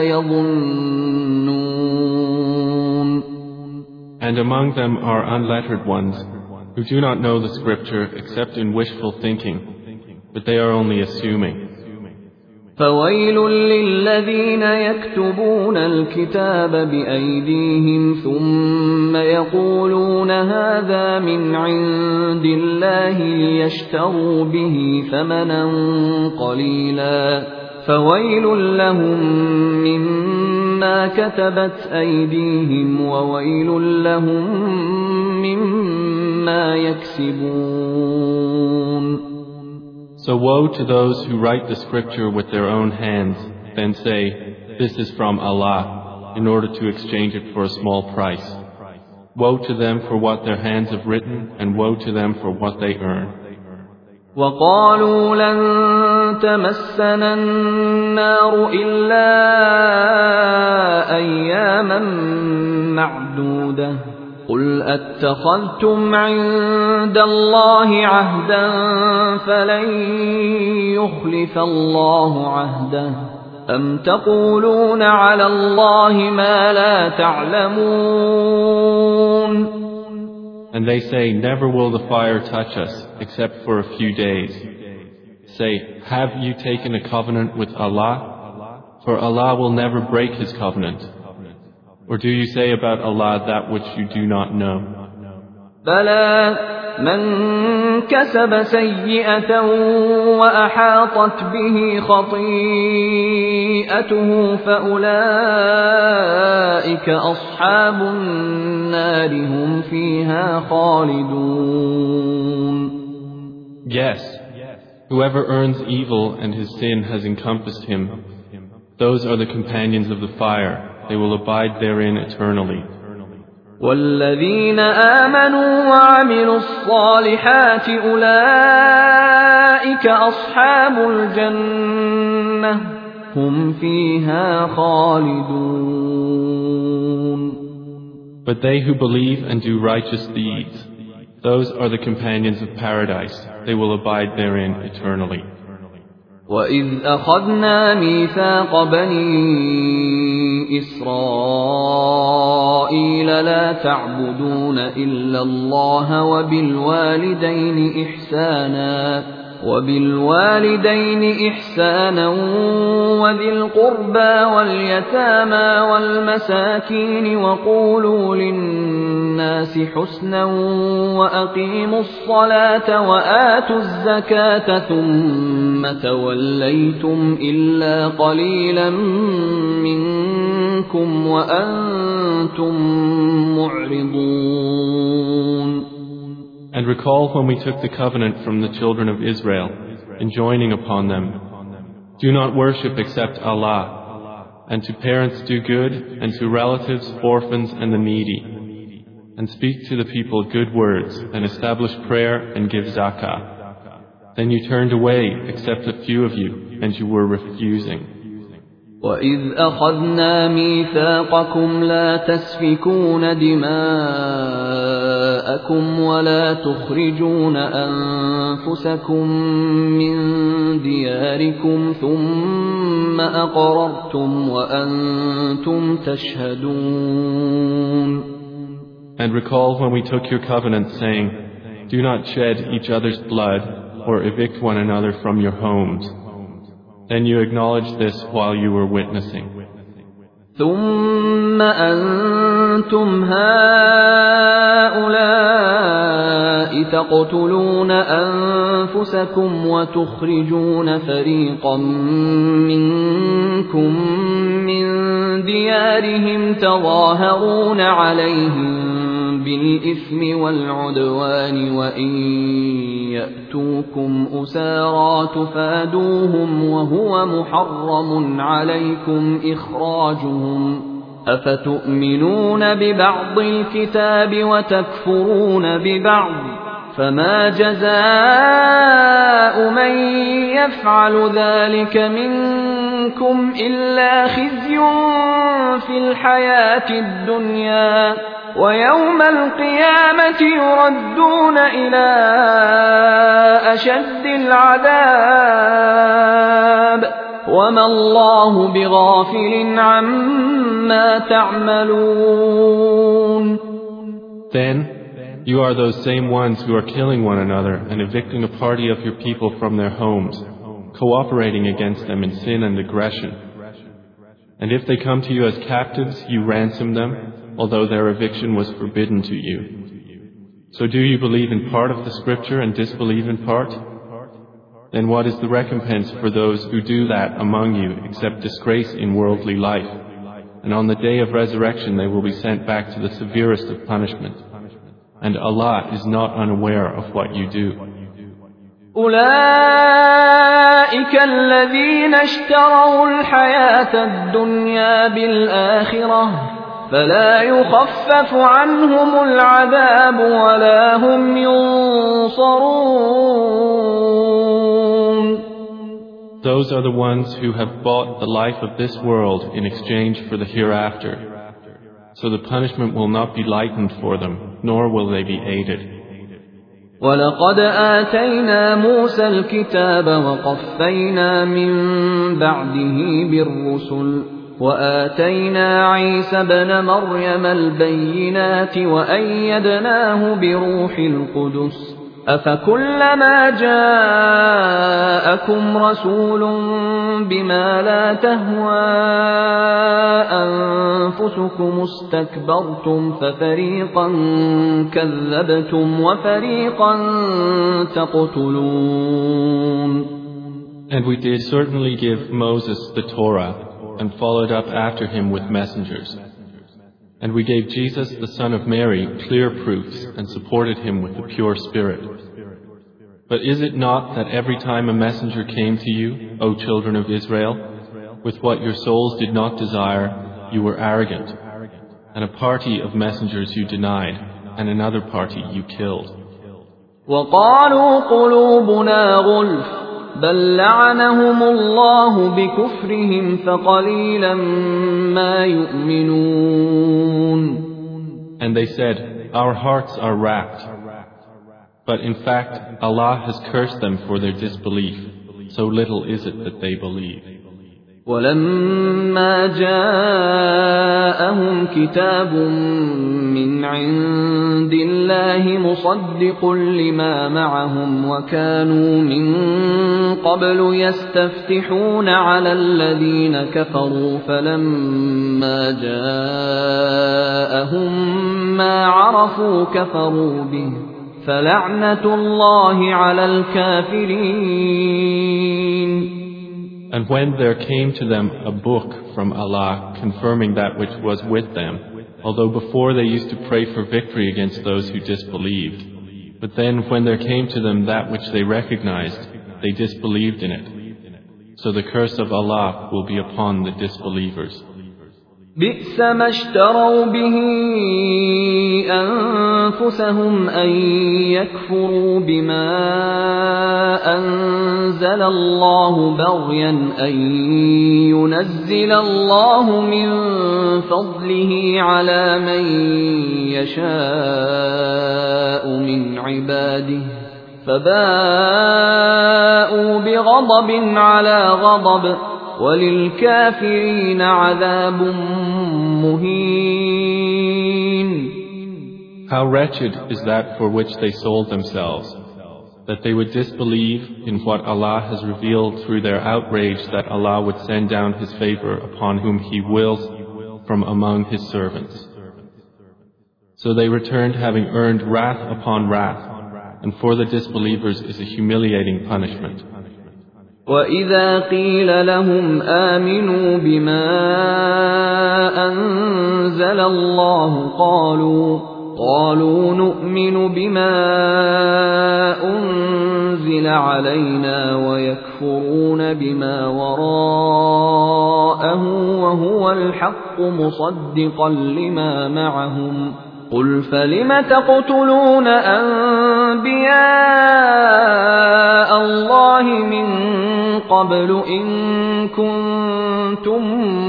يَظُنُّونَ. And among them are unlettered ones who do not know the scripture except in wishful thinking, but they are only assuming. فَوَيْلٌ لِّلَّذِينَ يَكْتُبُونَ الْكِتَابَ بِأَيْدِيهِمْ ثُمَّ يَقُولُونَ هَٰذَا مِنْ عِندِ اللَّهِ لِيَشْتَرُوا بِهِ ثَمَنًا قَلِيلًا فَوَيْلٌ لَّهُم مِّمَّا كَتَبَتْ أَيْدِيهِمْ وَوَيْلٌ لَّهُم مِّمَّا يَكْسِبُونَ. So woe to those who write the scripture with their own hands, then say, "This is from Allah," in order to exchange it for a small price. Woe to them for what their hands have written, and woe to them for what they earn. وَقَالُوا لَن تَمَسَّنَا النَّارُ إِلَّا أَيَّامًا مَّعْدُودَةً قُلْ أَتَّخَذْتُمْ عِندَ اللَّهِ عَهْدًا فَلَن يُخْلِفَ اللَّهُ عَهْدَهُ أَمْ تَقُولُونَ عَلَى اللَّهِ مَا لَا تَعْلَمُونَ. And they say, "Never will the fire touch us, except for a few days." Say, "Have you taken a covenant with Allah? For Allah will never break His covenant. Or do you say about Allah that which you do not know?" بَلَى مَنْ كَسَبَ سَيِّئَةً وَأَحَاطَتْ بِهِ خَطِيئَتُهُ فَأُولَئِكَ أَصْحَابُ النَّارِ هُمْ فِيهَا خَالِدُونَ. Yes, whoever earns evil and his sin has encompassed him, those are the companions of the fire. They will abide therein eternally. وَالَّذِينَ آمَنُوا وَعَمِلُوا الصَّالِحَاتِ أُولَئِكَ أَصْحَابُ الْجَنَّةِ هُمْ فِيهَا خَالِدُونَ. But they who believe and do righteous deeds, those are the companions of paradise. They will abide therein eternally. وَإِذْ أَخَذْنَا مِيثَاقَ بَنِي إِسْرَائِيلَ لَا تَعْبُدُونَ إِلَّا اللَّهَ وَبِالْوَالِدَيْنِ إِحْسَانًا وَبِالْوَالِدَيْنِ إِحْسَانًا وَذِي الْقُرْبَى وَالْيَتَامَى وَالْمَسَاكِينِ وَقُولُوا لِلنَّاسِ حُسْنًا وَأَقِيمُوا الصَّلَاةَ وَآتُوا الزَّكَاةَ ثُمَّ تَوَلَّيْتُمْ إِلَّا قَلِيلًا مِّنكُمْ وَأَنتُم مُّعْرِضُونَ. And recall when we took the covenant from the children of Israel, enjoining upon them, "Do not worship except Allah, and to parents do good, and to relatives, orphans, and the needy. And speak to the people good words, and establish prayer, and give zakah." Then you turned away, except a few of you, and you were refusing. وَإِذْ أَخَذْنَا مِيثَاقَكُمْ لَا تَسْفِكُونَ دِمَاءَكُمْ وَلَا تُخْرِجُونَ أَنفُسَكُم مِّن دِيَارِكُمْ ثُمَّ أَقْرَرْتُمْ وَأَنتُمْ تَشْهَدُونَ. And recall when we took your covenant, saying, "Do not shed each other's blood or evict one another from your homes." Then you acknowledged this while you were witnessing. ثُمَّ أَنْتُمْ هَؤُلَاءِ تَقْتُلُونَ أَنفُسَكُمْ وَتُخْرِجُونَ فَرِيقًا مِّنكُم مِّن دِيَارِهِمْ تَظَاهَرُونَ عَلَيْهِم بِالْإِثْمِ وَالْعُدْوَانِ وَإِن يَأْتُوكُمْ أُسَارَىٰ تُفَادُوهُمْ وَهُوَ مُحَرَّمٌ عَلَيْكُمْ إِخْرَاجُهُمْ أَفَتُؤْمِنُونَ بِبَعْضِ الْكِتَابِ وَتَكْفُرُونَ بِبَعْضٍ فَمَا جَزَاءُ مَن يَفْعَلُ ذَلِكَ مِنكُمْ إِلَّا خِزْيٌ فِي الْحَيَاةِ الدُّنْيَا وَيَوْمَ الْقِيَامَةِ يُرَدُّونَ إِلَىٰ أَشَدِّ الْعَذَابِ وَمَا اللَّهُ بِغَافِلٍ عَمَّا تَعْمَلُونَ. Then you are those same ones who are killing one another and evicting a party of your people from their homes, cooperating against them in sin and aggression. And if they come to you as captives, you ransom them, although their eviction was forbidden to you. So do you believe in part of the scripture and disbelieve in part? Then what is the recompense for those who do that among you except disgrace in worldly life? And on the day of resurrection they will be sent back to the severest of punishment. And Allah is not unaware of what you do. أولئك الذين اشتروا الحياة الدنيا بالآخرة فلا يخفف عنهم العذاب ولا هم ينصرون. Those are the ones who have bought the life of this world in exchange for the hereafter. So the punishment will not be lightened for them, nor will they be aided. وَلَقَدْ آتَيْنَا مُوسَى الْكِتَابَ وَقَفَّيْنَا مِن بَعْدِهِ بِالرُّسُلِ وَآتَيْنَا عِيسَى ابْنَ مَرْيَمَ الْبَيِّنَاتِ وَأَيَّدْنَاهُ بِرُوحِ الْقُدُسِ أَفَكُلَّمَا جَاءَكُمْ رَسُولٌ بِمَا لَا تَهْوَىٰ أَنفُسُكُمُ اسْتَكْبَرْتُمْ فَفَرِيقًا كَذَّبْتُمْ وَفَرِيقًا تَقْتُلُونَ. And we did certainly give Moses the Torah and followed up after him with messengers. And we gave Jesus, the son of Mary, clear proofs and supported him with the pure spirit. But is it not that every time a messenger came to you, O children of Israel, with what your souls did not desire, you were arrogant, and a party of messengers you denied, and another party you killed. وَقَالُوا قُلُوبُنَا غُلْفٌ بَل لَّعَنَهُمُ اللَّهُ بِكُفْرِهِمْ فَقَلِيلًا مَّا يُؤْمِنُونَ. And they said, "Our hearts are wrapped." But in fact, Allah has cursed them for their disbelief. So little is it that they believe. وَلَمَّا جَاءَهُمْ كِتَابٌ مِّنْ عِندِ اللَّهِ مُصَدِّقٌ لِّمَا مَعَهُمْ وَكَانُوا مِن قَبْلُ يَسْتَفْتِحُونَ عَلَى الَّذِينَ كَفَرُوا فَلَمَّا جَاءَهُم مَّا عَرَفُوا كَفَرُوا بِهِ فَلَعْنَةُ اللَّهِ عَلَى الْكَافِرِينَ. And when there came to them a book from Allah confirming that which was with them, although before they used to pray for victory against those who disbelieved, but then when there came to them that which they recognized, they disbelieved in it. So the curse of Allah will be upon the disbelievers. بئس ما اشتروا به أنفسهم أن يكفروا بما أنزل الله بغيا أن ينزل الله من فضله على من يشاء من عباده فباءوا بغضب على غضب وَلِلْكَافِرِينَ عَذَابٌ مُهِينٌ. How wretched is that for which they sold themselves, that they would disbelieve in what Allah has revealed through their outrage that Allah would send down His favor upon whom He wills from among His servants. So they returned having earned wrath upon wrath, and for the disbelievers is a humiliating punishment. وَإِذَا قِيلَ لَهُمْ آمِنُوا بِمَا أَنزَلَ اللَّهُ قَالُوا قَالُوا نُؤْمِنُ بِمَا أُنزِلَ عَلَيْنَا وَيَكْفُرُونَ بِمَا وَرَاءَهُ وَهُوَ الْحَقُّ مُصَدِّقًا لِمَا مَعَهُمْ قُلْ فَلِمَ تَقْتُلُونَ أَنبِيَاءَ اللَّهِ مِن قَبْلُ إِن كُنتُم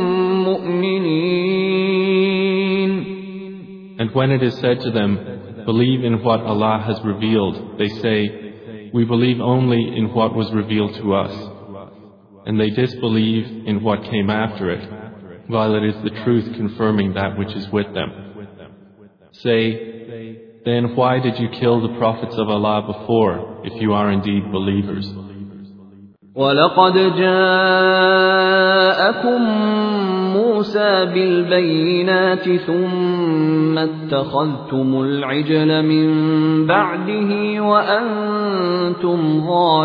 مُّؤْمِنِينَ. And when it is said to them, believe in what Allah has revealed, they say, we believe only in what was revealed to us. And they disbelieve in what came after it, while it is the truth confirming that which is with them. Say, then why did you kill the prophets of Allah before, if you are indeed believers? وَلَقَدْ جَاءَكُم مُّوسَىٰ بِالْبَيِّنَاتِ ثُمَّ اتَّخَذْتُمُ الْعِجْلَ مِن بَعْدِهِ وَأَنتُمْ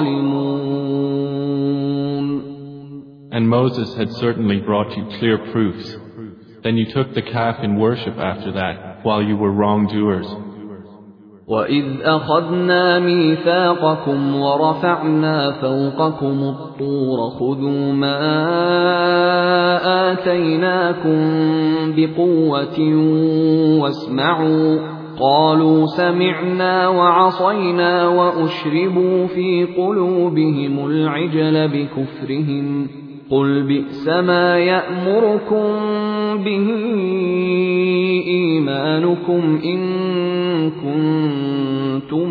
ظَالِمُونَ. And Moses had certainly brought you clear proofs. Then you took the calf in worship after that, while you were wrongdoers. وَإِذْ أَخَذْنَا مِيثَاقَكُمْ وَرَفَعْنَا فَوْقَكُمُ الطُّورَ خُذُوا مَا آتَيْنَاكُمْ بِقُوَّةٍ وَاسْمَعُوا قَالُوا سَمِعْنَا وَعَصَيْنَا وَأُشْرِبُوا فِي قُلُوبِهِمُ الْعِجْلَ بِكُفْرِهِمْ قُلْ بِئْسَ مَا يَأْمُرُكُم بِهِ إِيمَانُكُمْ إِن كُنتُم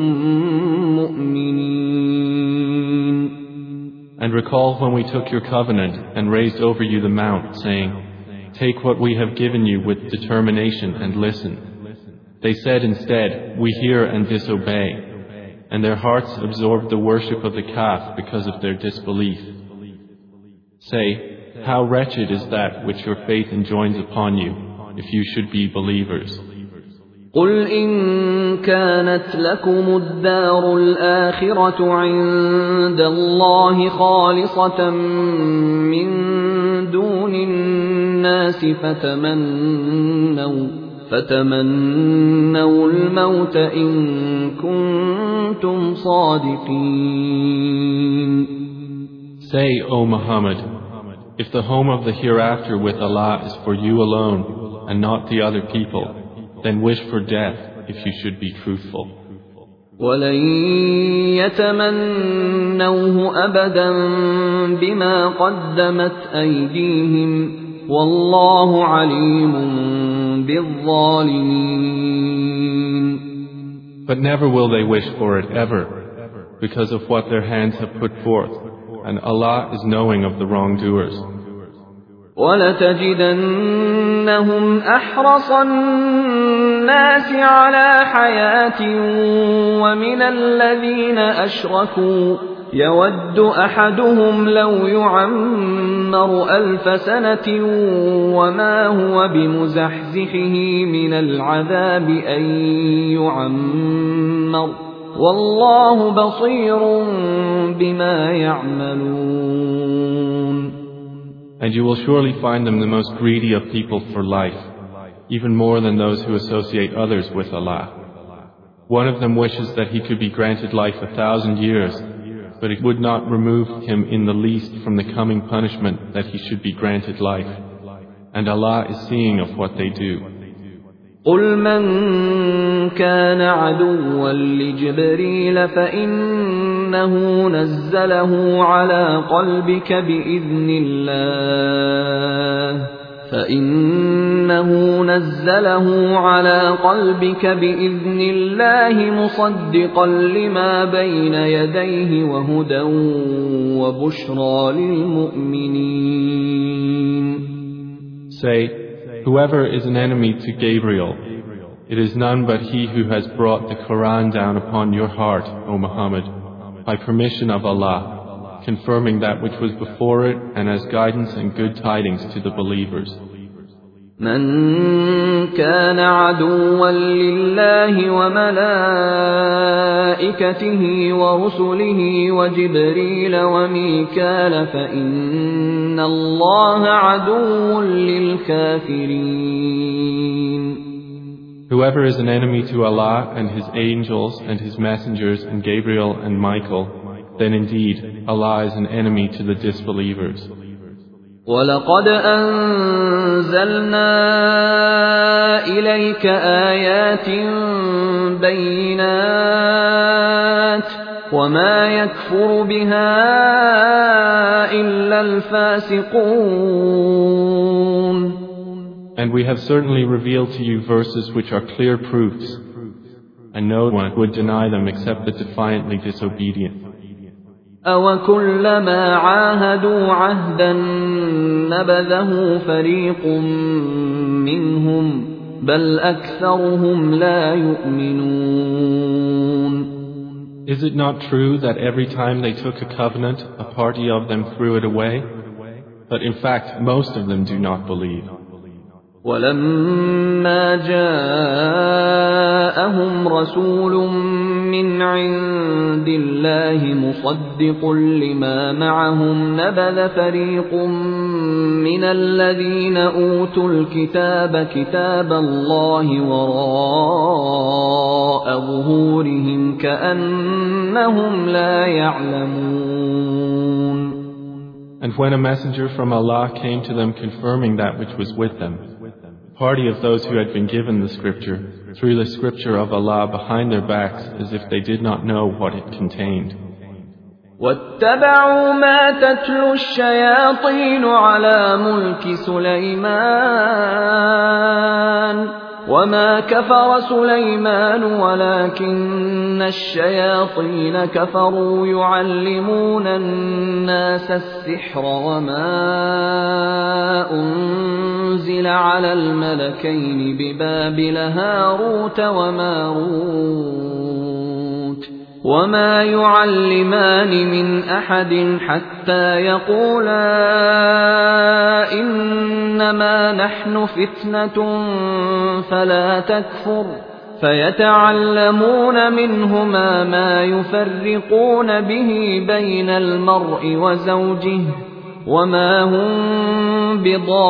مُّؤْمِنِينَ. And recall when we took your covenant and raised over you the mount, saying, take what we have given you with determination and listen. They said instead, we hear and disobey, and their hearts absorbed the worship of the calf because of their disbelief. Say, how wretched is that which your faith enjoins upon you, if you should be believers. قُلْ إِن كَانَتْ لَكُمُ الدَّارُ الْآخِرَةُ عِندَ اللَّهِ خَالِصَةً مِّن دُونِ النَّاسِ فَتَمَنَّوْا فَتَمَنَّوُا الْمَوْتَ إِن كُنتُمْ صَادِقِينَ. Say, O Muhammad, if the home of the hereafter with Allah is for you alone and not the other people, then wish for death if you should be truthful. وَلَن يَتَمَنَّوْهُ أَبَدًا بِمَا قَدَّمَتْ أَيْدِيهِمْ وَاللَّهُ عَلِيمٌ بِالظَّالِمِينَ. But never will they wish for it ever, because of what their hands have put forth, and Allah is knowing of the wrongdoers. وَلَتَجِدَنَّهُمْ أَحْرَصَ النَّاسِ عَلَىٰ حَيَاةٍ وَمِنَ الَّذِينَ أَشْرَكُوا يَوَدُّ أَحَدُهُمْ لَوْ يُعَمَّرُ أَلْفَ سَنَةٍ وَمَا هُوَ بِمُزَحْزِحِهِ مِنَ الْعَذَابِ أَن يُعَمَّرَ وَاللَّهُ بَصِيرٌ بِمَا يَعْمَلُونَ. And you will surely find them the most greedy of people for life, even more than those who associate others with Allah. One of them wishes that he could be granted life a thousand years, but it would not remove him in the least from the coming punishment that he should be granted life. And Allah is seeing of what they do. قل من كان عدوا لجبريل فإنه نزله على قلبك بإذن الله فإنه نزله على قلبك بإذن الله مصدقا لما بين يديه وهدى وبشرى للمؤمنين. Say, whoever is an enemy to Gabriel, it is none but he who has brought the Quran down upon your heart, O Muhammad, by permission of Allah, confirming that which was before it and as guidance and good tidings to the believers. من كان عدوا لله وملائكته ورسله وجبريل وميكال فإن الله عدو للكافرين. Whoever is an enemy to Allah and His angels and His messengers and Gabriel and Michael, then indeed Allah is an enemy to the disbelievers. وَلَقَدْ أَنزَلْنَا إِلَيْكَ آيَاتٍ بَيِّنَاتٍ وَمَا يَكْفُرُ بِهَا إِلَّا الْفَاسِقُونَ. And we have certainly revealed to you verses which are clear proofs, and no one would deny them except the defiantly disobedient. أَوَكُلَّمَا عَاهَدُوا عَهْدًا نَبَذَهُ فَرِيقٌ مِّنْهُمْ بَلْ أَكْثَرُهُمْ لَا يُؤْمِنُونَ. Is it not true that every time they took a covenant, a party of them threw it away? But in fact, most of them do not believe. وَلَمَّا جَاءَهُمْ رَسُولٌ مِّنْ عِندِ اللَّهِ مُصَدِّقٌ لِّمَا مَعَهُمْ نَبَذَ فَرِيقٌ مِّنَ الَّذِينَ أُوتُوا الْكِتَابَ كِتَابَ اللَّهِ وَرَاءَ ظُهُورِهِمْ كَأَنَّهُمْ لَا يَعْلَمُونَ. And when a messenger from Allah came to them confirming that which was with them, a party of those who had been given the scripture threw the scripture of Allah behind their backs as if they did not know what it contained. وَاتَّبَعُوا مَا تَتْلُو الشَّيَاطِينُ عَلَى مُلْكِ سُلَيْمَانَ وَمَا كَفَرَ سُلَيْمَانُ وَلَكِنَّ الشَّيَاطِينَ كَفَرُوا يُعَلِّمُونَ النَّاسَ السِّحْرَ وَمَا أُنزِلَ عَلَى الْمَلَكَيْنِ بِبَابِلَ هَارُوتَ وَمَارُوتَ وَمَا يُعَلِّمَانِ مِنْ أَحَدٍ حَتَّى يَقُولَا إِنَّمَا نَحْنُ فِتْنَةٌ فَلَا تَكْفُرْ فَيَتَعَلَّمُونَ مِنْهُمَا مَا يُفَرِّقُونَ بِهِ بَيْنَ الْمَرْءِ وَزَوْجِهِ وَمَا هُمْ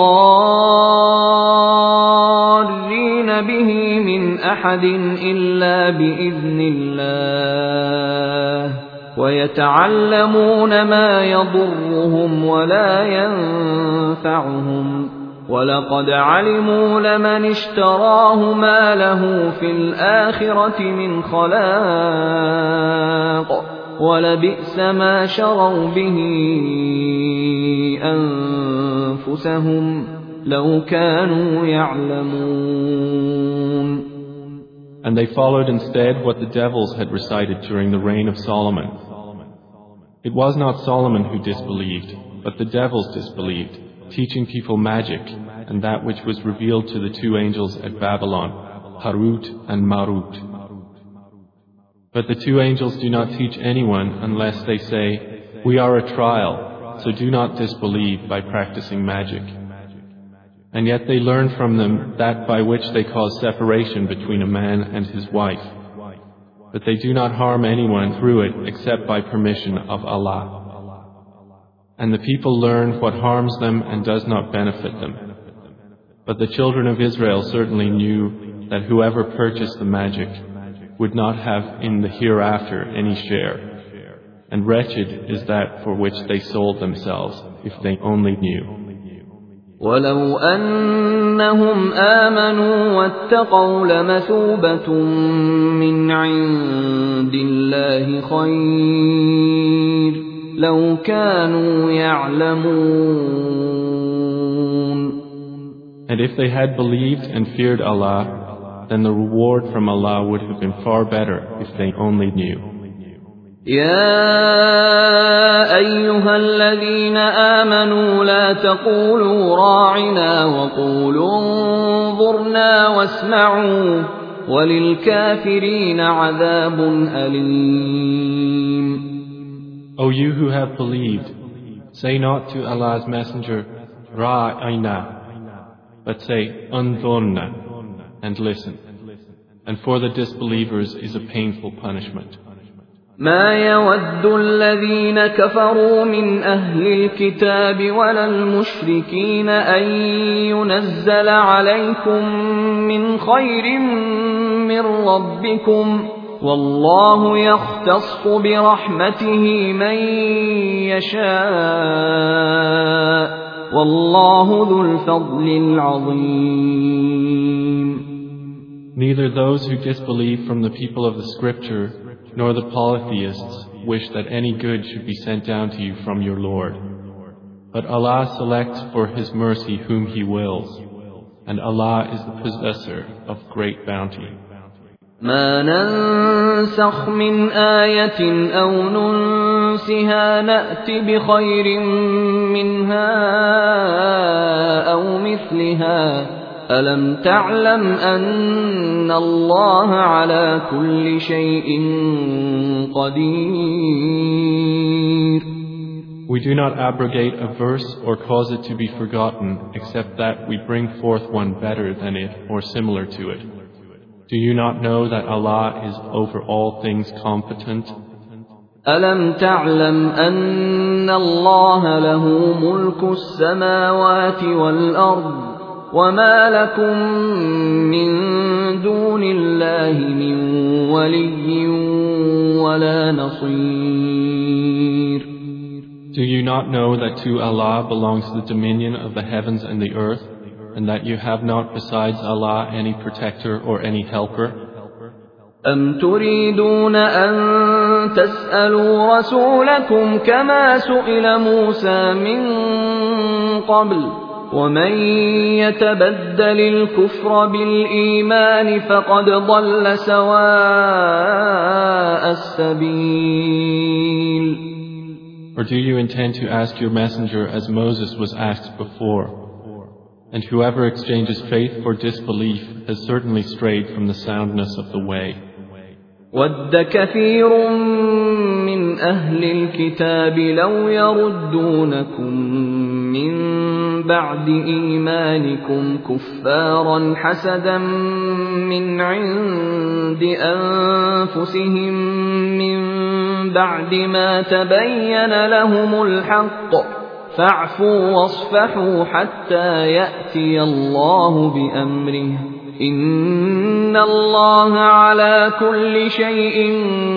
بِضَارِّينَ بِهِ مِنْ أَحَدٍ إِلَّا بِإِذْنِ اللَّهِ وَيَتَعَلَّمُونَ مَا يَضُرُّهُمْ وَلَا يَنفَعُهُمْ وَلَقَدْ عَلِمُوا لَمَنِ اشْتَرَاهُ مَا لَهُ فِي الْآخِرَةِ مِنْ خَلَاقٍ وَلَبِئْسَ مَا شَرَوْا بِهِ أَنفُسَهُمْ لَوْ كَانُوا يَعْلَمُونَ. And they followed instead what the devils had recited during the reign of Solomon. It was not Solomon who disbelieved, but the devils disbelieved, teaching people magic and that which was revealed to the two angels at Babylon, Harut and Marut. But the two angels do not teach anyone unless they say, "We are a trial, so do not disbelieve by practicing magic." And yet they learn from them that by which they cause separation between a man and his wife. But they do not harm anyone through it except by permission of Allah. And the people learn what harms them and does not benefit them. But the children of Israel certainly knew that whoever purchased the magic would not have in the hereafter any share, and wretched is that for which they sold themselves, if they only knew. ولو أنهم آمنوا واتقوا لمثوبة من عند الله خير لو كانوا يعلمون. And if they had believed and feared Allah, then the reward from Allah would have been far better if they only knew. يا أيها الذين آمنوا لا تقولوا راعنا وقولوا انظرنا واسمعوا وللكافرين عذاب أليم. O you who have believed, say not to Allah's Messenger, Ra'ayna, but say, Anzurna, and listen. And for the disbelievers is a painful punishment. ما يود الذين كفروا من أهل الكتاب ولا المشركين أن ينزل عليكم من خير من ربكم والله يختص برحمته من يشاء والله ذو الفضل العظيم. Neither those who disbelieve from the people of the scripture nor the polytheists wish that any good should be sent down to you from your Lord. But Allah selects for His mercy whom He wills, and Allah is the possessor of great bounty. ما ننسخ من آية أو ننسها نأت بخير منها أو مثلها ألم تعلم أن الله على كل شيء قدير. We do not abrogate a verse or cause it to be forgotten except that we bring forth one better than it or similar to it. Do you not know that Allah is over all things competent? ألم تعلم أن الله له ملك السماوات والأرض وما لكم من دون الله من ولي ولا نصير. Do you not know that to Allah belongs the dominion of the heavens and the earth, and that you have not besides Allah any protector or any helper? أم تريدون أن تسألوا رسولكم كما سئل موسى من قبل ومن يتبدل الكفر بالإيمان فقد ضل سواء السبيل. Or do you intend to ask your messenger as Moses was asked before? And whoever exchanges faith for disbelief has certainly strayed from the soundness of the way. وَدَّ كَثِيرٌ مِّنْ أَهْلِ الْكِتَابِ لَوْ يَرُدُّونَكُم مِّن بَعْدِ إِيمَانِكُمْ كُفَّارًا حَسَدًا مِّنْ عِندِ أَنفُسِهِم مِّن بَعْدِ مَا تَبَيَّنَ لَهُمُ الْحَقُّ فَاعْفُوا وَاصْفَحُوا حَتَّى يَأْتِيَ اللَّهُ بِأَمْرِهِ إِنَّ اللَّهَ عَلَى كُلِّ شَيْءٍ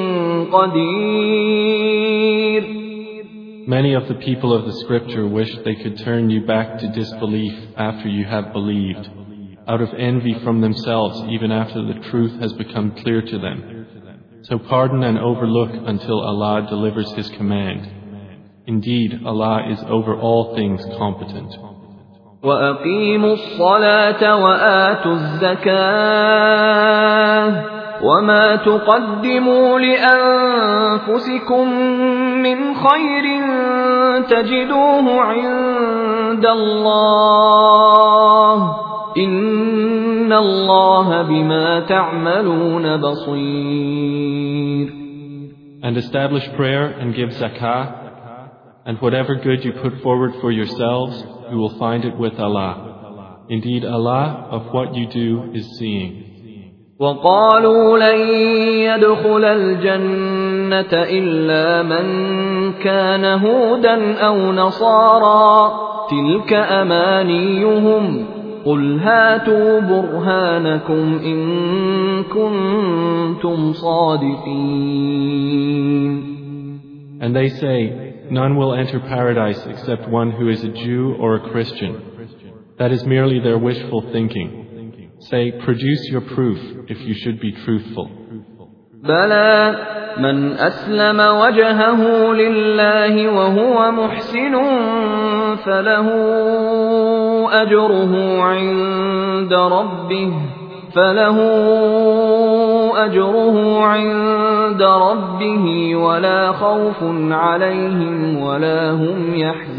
قَدِيرٌ. Many of the people of the scripture wish they could turn you back to disbelief after you have believed, out of envy from themselves even after the truth has become clear to them. So pardon and overlook until Allah delivers His command. Indeed, Allah is over all things competent. وَأَقِيمُوا الصَّلَاةَ وَآتُوا الزَّكَاةَ وَمَا تُقَدِّمُوا لِأَنفُسِكُم مِّنْ خَيْرٍ تَجِدُوهُ عِندَ اللَّهِ إِنَّ اللَّهَ بِمَا تَعْمَلُونَ بَصِيرٌ. And establish prayer and give zakah, and whatever good you put forward for yourselves, you will find it with Allah. Indeed, Allah of what you do is seeing. وَقَالُوا لَن يَدْخُلَ الْجَنَّةَ إِلَّا مَن كَانَ هُودًا أَوْ نَصَارَىٰ تِلْكَ أَمَانِيُّهُمْ قُلْ هَاتُوا بُرْهَانَكُمْ إِن كُنتُمْ صَادِقِينَ. And they say, none will enter paradise except one who is a Jew or a Christian. That is merely their wishful thinking. Say, produce your proof if you should be truthful. بلى من أسلم وجهه لله وهو محسن فله أجره عند ربه فله أجره عند ربه ولا خوف عليهم ولا هم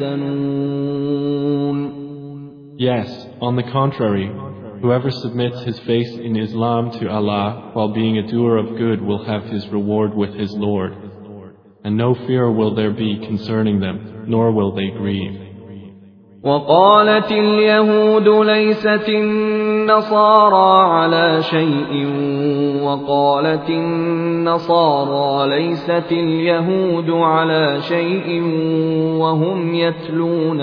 يحزنون. Yes, on the contrary, whoever submits his face in Islam to Allah while being a doer of good will have his reward with his Lord, and no fear will there be concerning them, nor will they grieve. وقالت اليهود ليست النصارى على شيء وقالت النصارى ليست اليهود على شيء وهم يتلون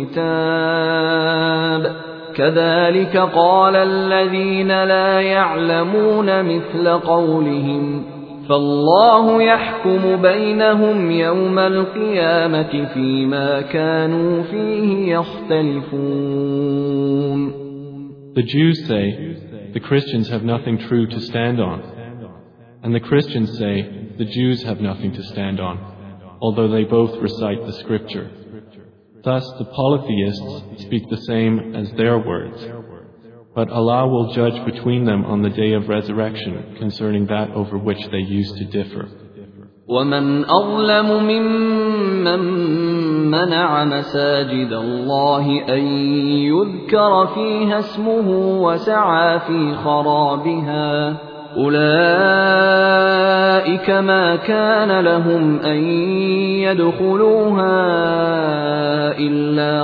الكتاب كذلك قال الذين لا يعلمون مثل قولهم فالله يحكم بينهم يوم القيامة فيما كانوا فيه يختلفون. The Jews say, the Christians have nothing true to stand on. And the Christians say, the Jews have nothing to stand on, although they both recite the scripture. Thus the polytheists speak the same as their words. But Allah will judge between them on the day of resurrection concerning that over which they used to differ. وَمَنْ أَظْلَمُ مِمَّنْ مَنَعَ مَسَاجِدَ اللَّهِ أَنْ يُذْكَرَ فِيهَا اسْمُهُ وَسَعَى فِي خَرَابِهَا أُولَئِكَ مَا كَانَ لَهُمْ أَنْ يَدْخُلُوهَا إِلَّا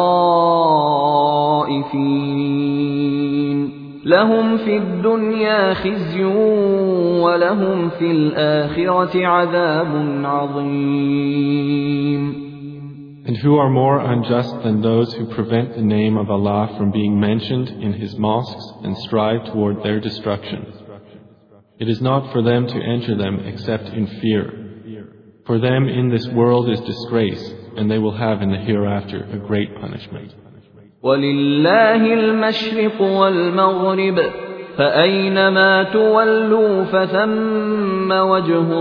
خَائِفِينَ لهم في الدنيا خزي ولهم في الآخرة عذاب عظيم. And who are more unjust than those who prevent the name of Allah from being mentioned in His mosques and strive toward their destruction? It is not for them to enter them except in fear. For them in this world is disgrace, and they will have in the hereafter a great punishment. وَلِلَّهِ الْمَشْرِقُ وَالْمَغْرِبُ فَأَيْنَمَا تُوَلُّوا فَثَمَّ وَجْهُ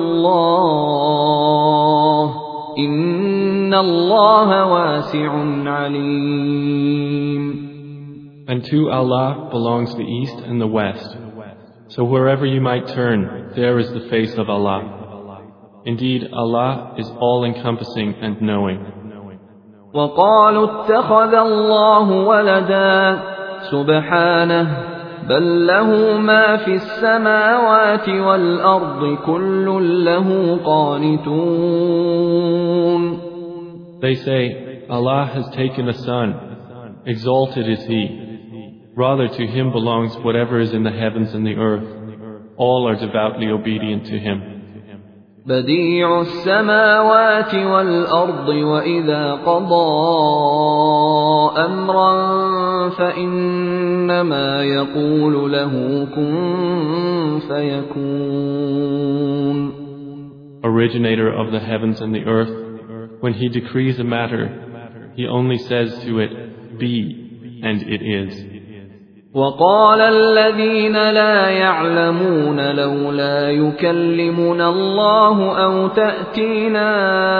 اللَّهِ إِنَّ اللَّهَ وَاسِعٌ عَلِيمٌ. And to Allah belongs the east and the west. So wherever you might turn, there is the face of Allah. Indeed, Allah is all-encompassing and knowing. وقالوا اتخذ الله ولدا سبحانه بل له ما في السماوات والأرض كل له قانتون. They say, Allah has taken a son, exalted is He. Rather to Him belongs whatever is in the heavens and the earth. All are devoutly obedient to Him. بديع السماوات والأرض وإذا قضى أمرا فإنما يقول له كن فيكون. Originator of the heavens and the earth, when He decrees a matter, He only says to it, be, and it is. وقال الذين لا يعلمون لولا يكلمنا الله أو تأتينا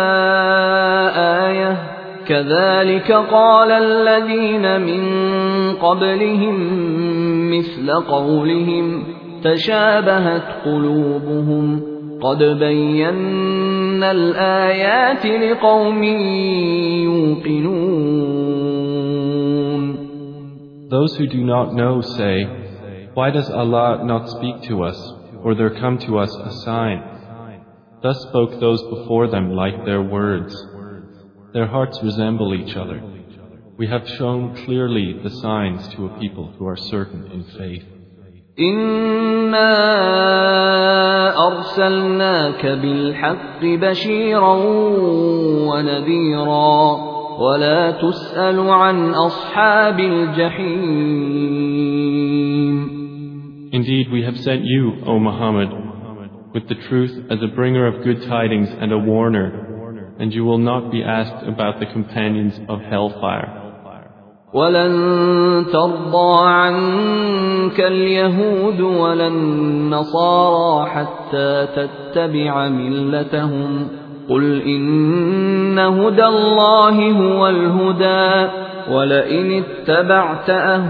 آية كذلك قال الذين من قبلهم مثل قولهم تشابهت قلوبهم قد بينا الآيات لقوم يوقنون. Those who do not know say, why does Allah not speak to us, or there come to us a sign? Thus spoke those before them like their words. Their hearts resemble each other. We have shown clearly the signs to a people who are certain in faith. إِنَّا أَرْسَلْنَاكَ بِالْحَقِّ بَشِيرًا وَنَذِيرًا ولا تسأل عن أصحاب الجحيم. Indeed, we have sent you, O Muhammad, with the truth as a bringer of good tidings and a warner, and you will not be asked about the companions of hellfire. ولن ترضى عنك اليهود ولا النصارى حتى تتبع ملتهم قل إن هدى الله هو الهدى ولئن اتبعت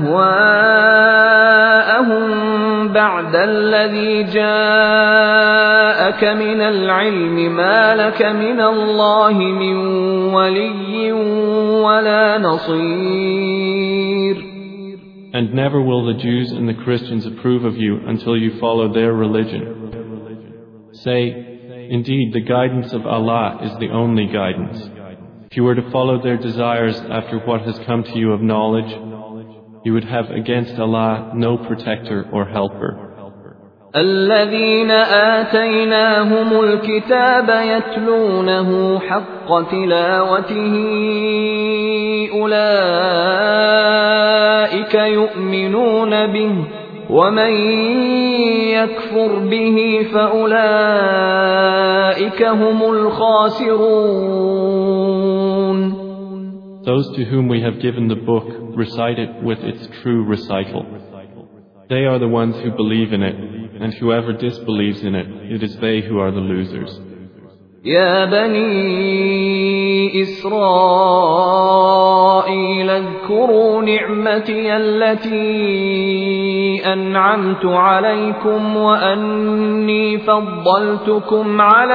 أهواءهم بعد الذي جاءك من العلم ما لك من الله من ولي ولا نصير. And never will the Jews and the Christians approve of you until you follow their religion. Say, indeed, the guidance of Allah is the only guidance. If you were to follow their desires after what has come to you of knowledge, you would have against Allah no protector or helper. الذين آتيناهم الكتاب يتلونه حق تلاوته أولئك يؤمنون به ومن يكفر به فأولئك هم الخاسرون. Those to whom we have given the book recite it with its true recital. They are the ones who believe in it, and whoever disbelieves in it, it is they who are the losers. يا بني إسرائيل اذكروا نعمتي التي أنعمت عليكم وأني فضلتكم على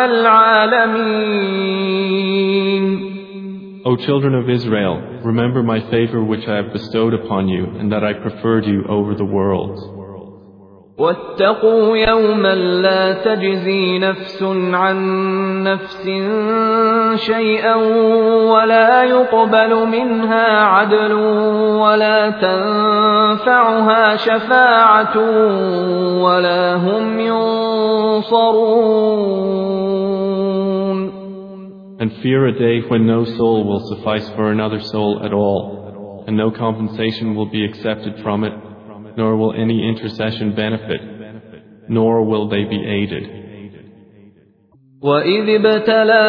العالمين. O children of Israel, remember my favor which I have bestowed upon you, and that I preferred you over the worlds. واتقوا يوما لا تجزي نفس عن نفس شيئا ولا يقبل منها عدل ولا تنفعها شفاعة ولا هم ينصرون. And fear a day when no soul will suffice for another soul at all, and no compensation will be accepted from it, nor will any intercession benefit, nor will they be aided. وَإِذِ ابْتَلَى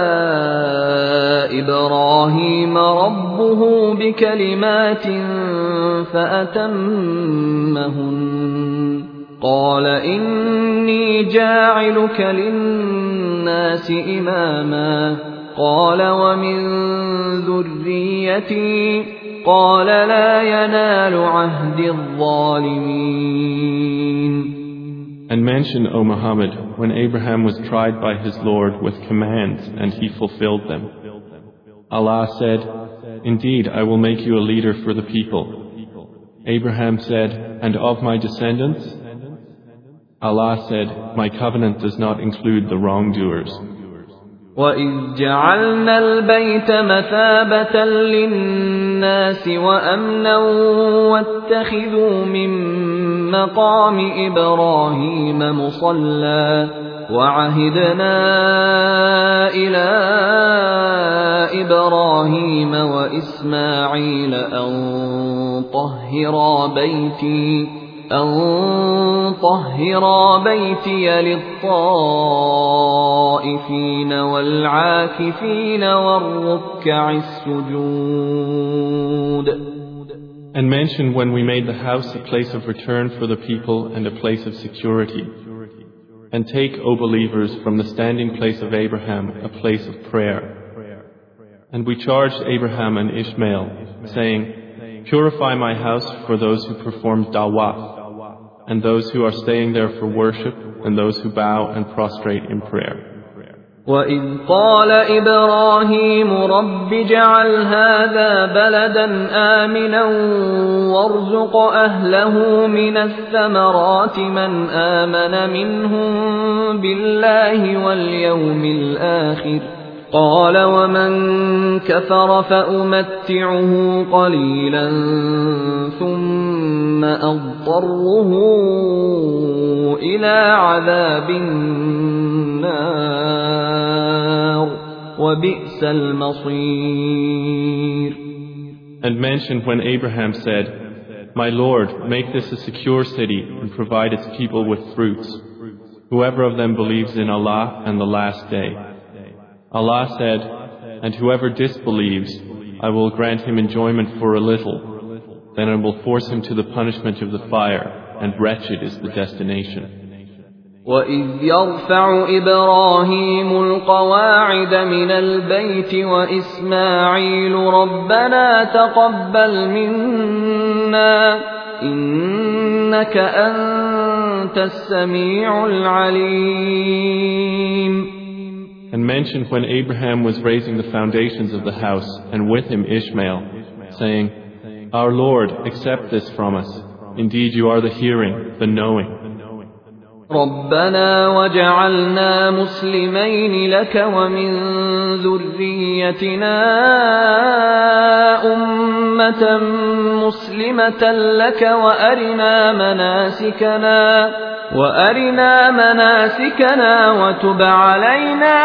إِبْرَاهِيمَ رَبُّهُ بِكَلِمَاتٍ فَأَتَمَّهُنَّ قَالَ إِنِّي جَاعِلُكَ لِلنَّاسِ إِمَامًا قَالَ وَمِن ذُرِّيَّتِي قال لا ينال عهد الظالمين. And mention, O Muhammad, when Abraham was tried by his Lord with commands and he fulfilled them. Allah said, indeed, I will make you a leader for the people. Abraham said, and of my descendants? Allah said, my covenant does not include the wrongdoers. وَإِذْ جَعَلْنَا الْبَيْتَ مَثَابَةً لِلنَّاسِ وَأَمْنًا وَاتَّخِذُوا مِن مَّقَامِ إِبْرَاهِيمَ مُصَلًّى وَعَهِدْنَا إِلَىٰ إِبْرَاهِيمَ وَإِسْمَاعِيلَ أَن طَهِّرَا بَيْتِي أن طهرا بيتي للطائفين والعاكفين والركع السجود. And mention when we made the house a place of return for the people and a place of security. And take, O believers, from the standing place of Abraham a place of prayer. And we charged Abraham and Ishmael, saying, purify my house for those who perform dawah, and those who are staying there for worship, and those who bow and prostrate in prayer. وَإِذْ قَالَ إِبْرَاهِيمُ رَبِّ اجْعَلْ هَٰذَا بَلَدًا آمِنًا وَارْزُقْ أَهْلَهُ مِنَ الثَّمَرَاتِ مَنْ آمَنَ مِنْهُم بِاللَّهِ وَالْيَوْمِ الْآخِرِ قال ومن كفر فأمتعه قليلا ثم أضطره إلى عذاب النار وبئس المصير. And mention when Abraham said, my Lord, make this a secure city and provide its people with fruits, whoever of them believes in Allah and the last day. Allah said, "And whoever disbelieves, I will grant him enjoyment for a little, then I will force him to the punishment of the fire, and wretched is the destination." وَإِذْ يَرْفَعُ إِبْرَاهِيمُ الْقَوَاعِدَ مِنَ الْبَيْتِ وَإِسْمَاعِيلُ رَبَّنَا تَقَبَّلْ مِنَّا إِنَّكَ أَنْتَ السَّمِيعُ الْعَلِيمُ. And mention when Abraham was raising the foundations of the house, and with him Ishmael, saying, "Our Lord, accept this from us. Indeed you are the hearing, the knowing." رَبَّنَا وَاجْعَلْنَا مُسْلِمَيْنِ لَكَ وَمِنْ ذُرِّيَّتِنَا أُمَّةً مُسْلِمَةً لَكَ وَأَرِنَا مَنَاسِكَنَا وَأَرِنَا مَنَاسِكَنَا وَتُبْ عَلَيْنَا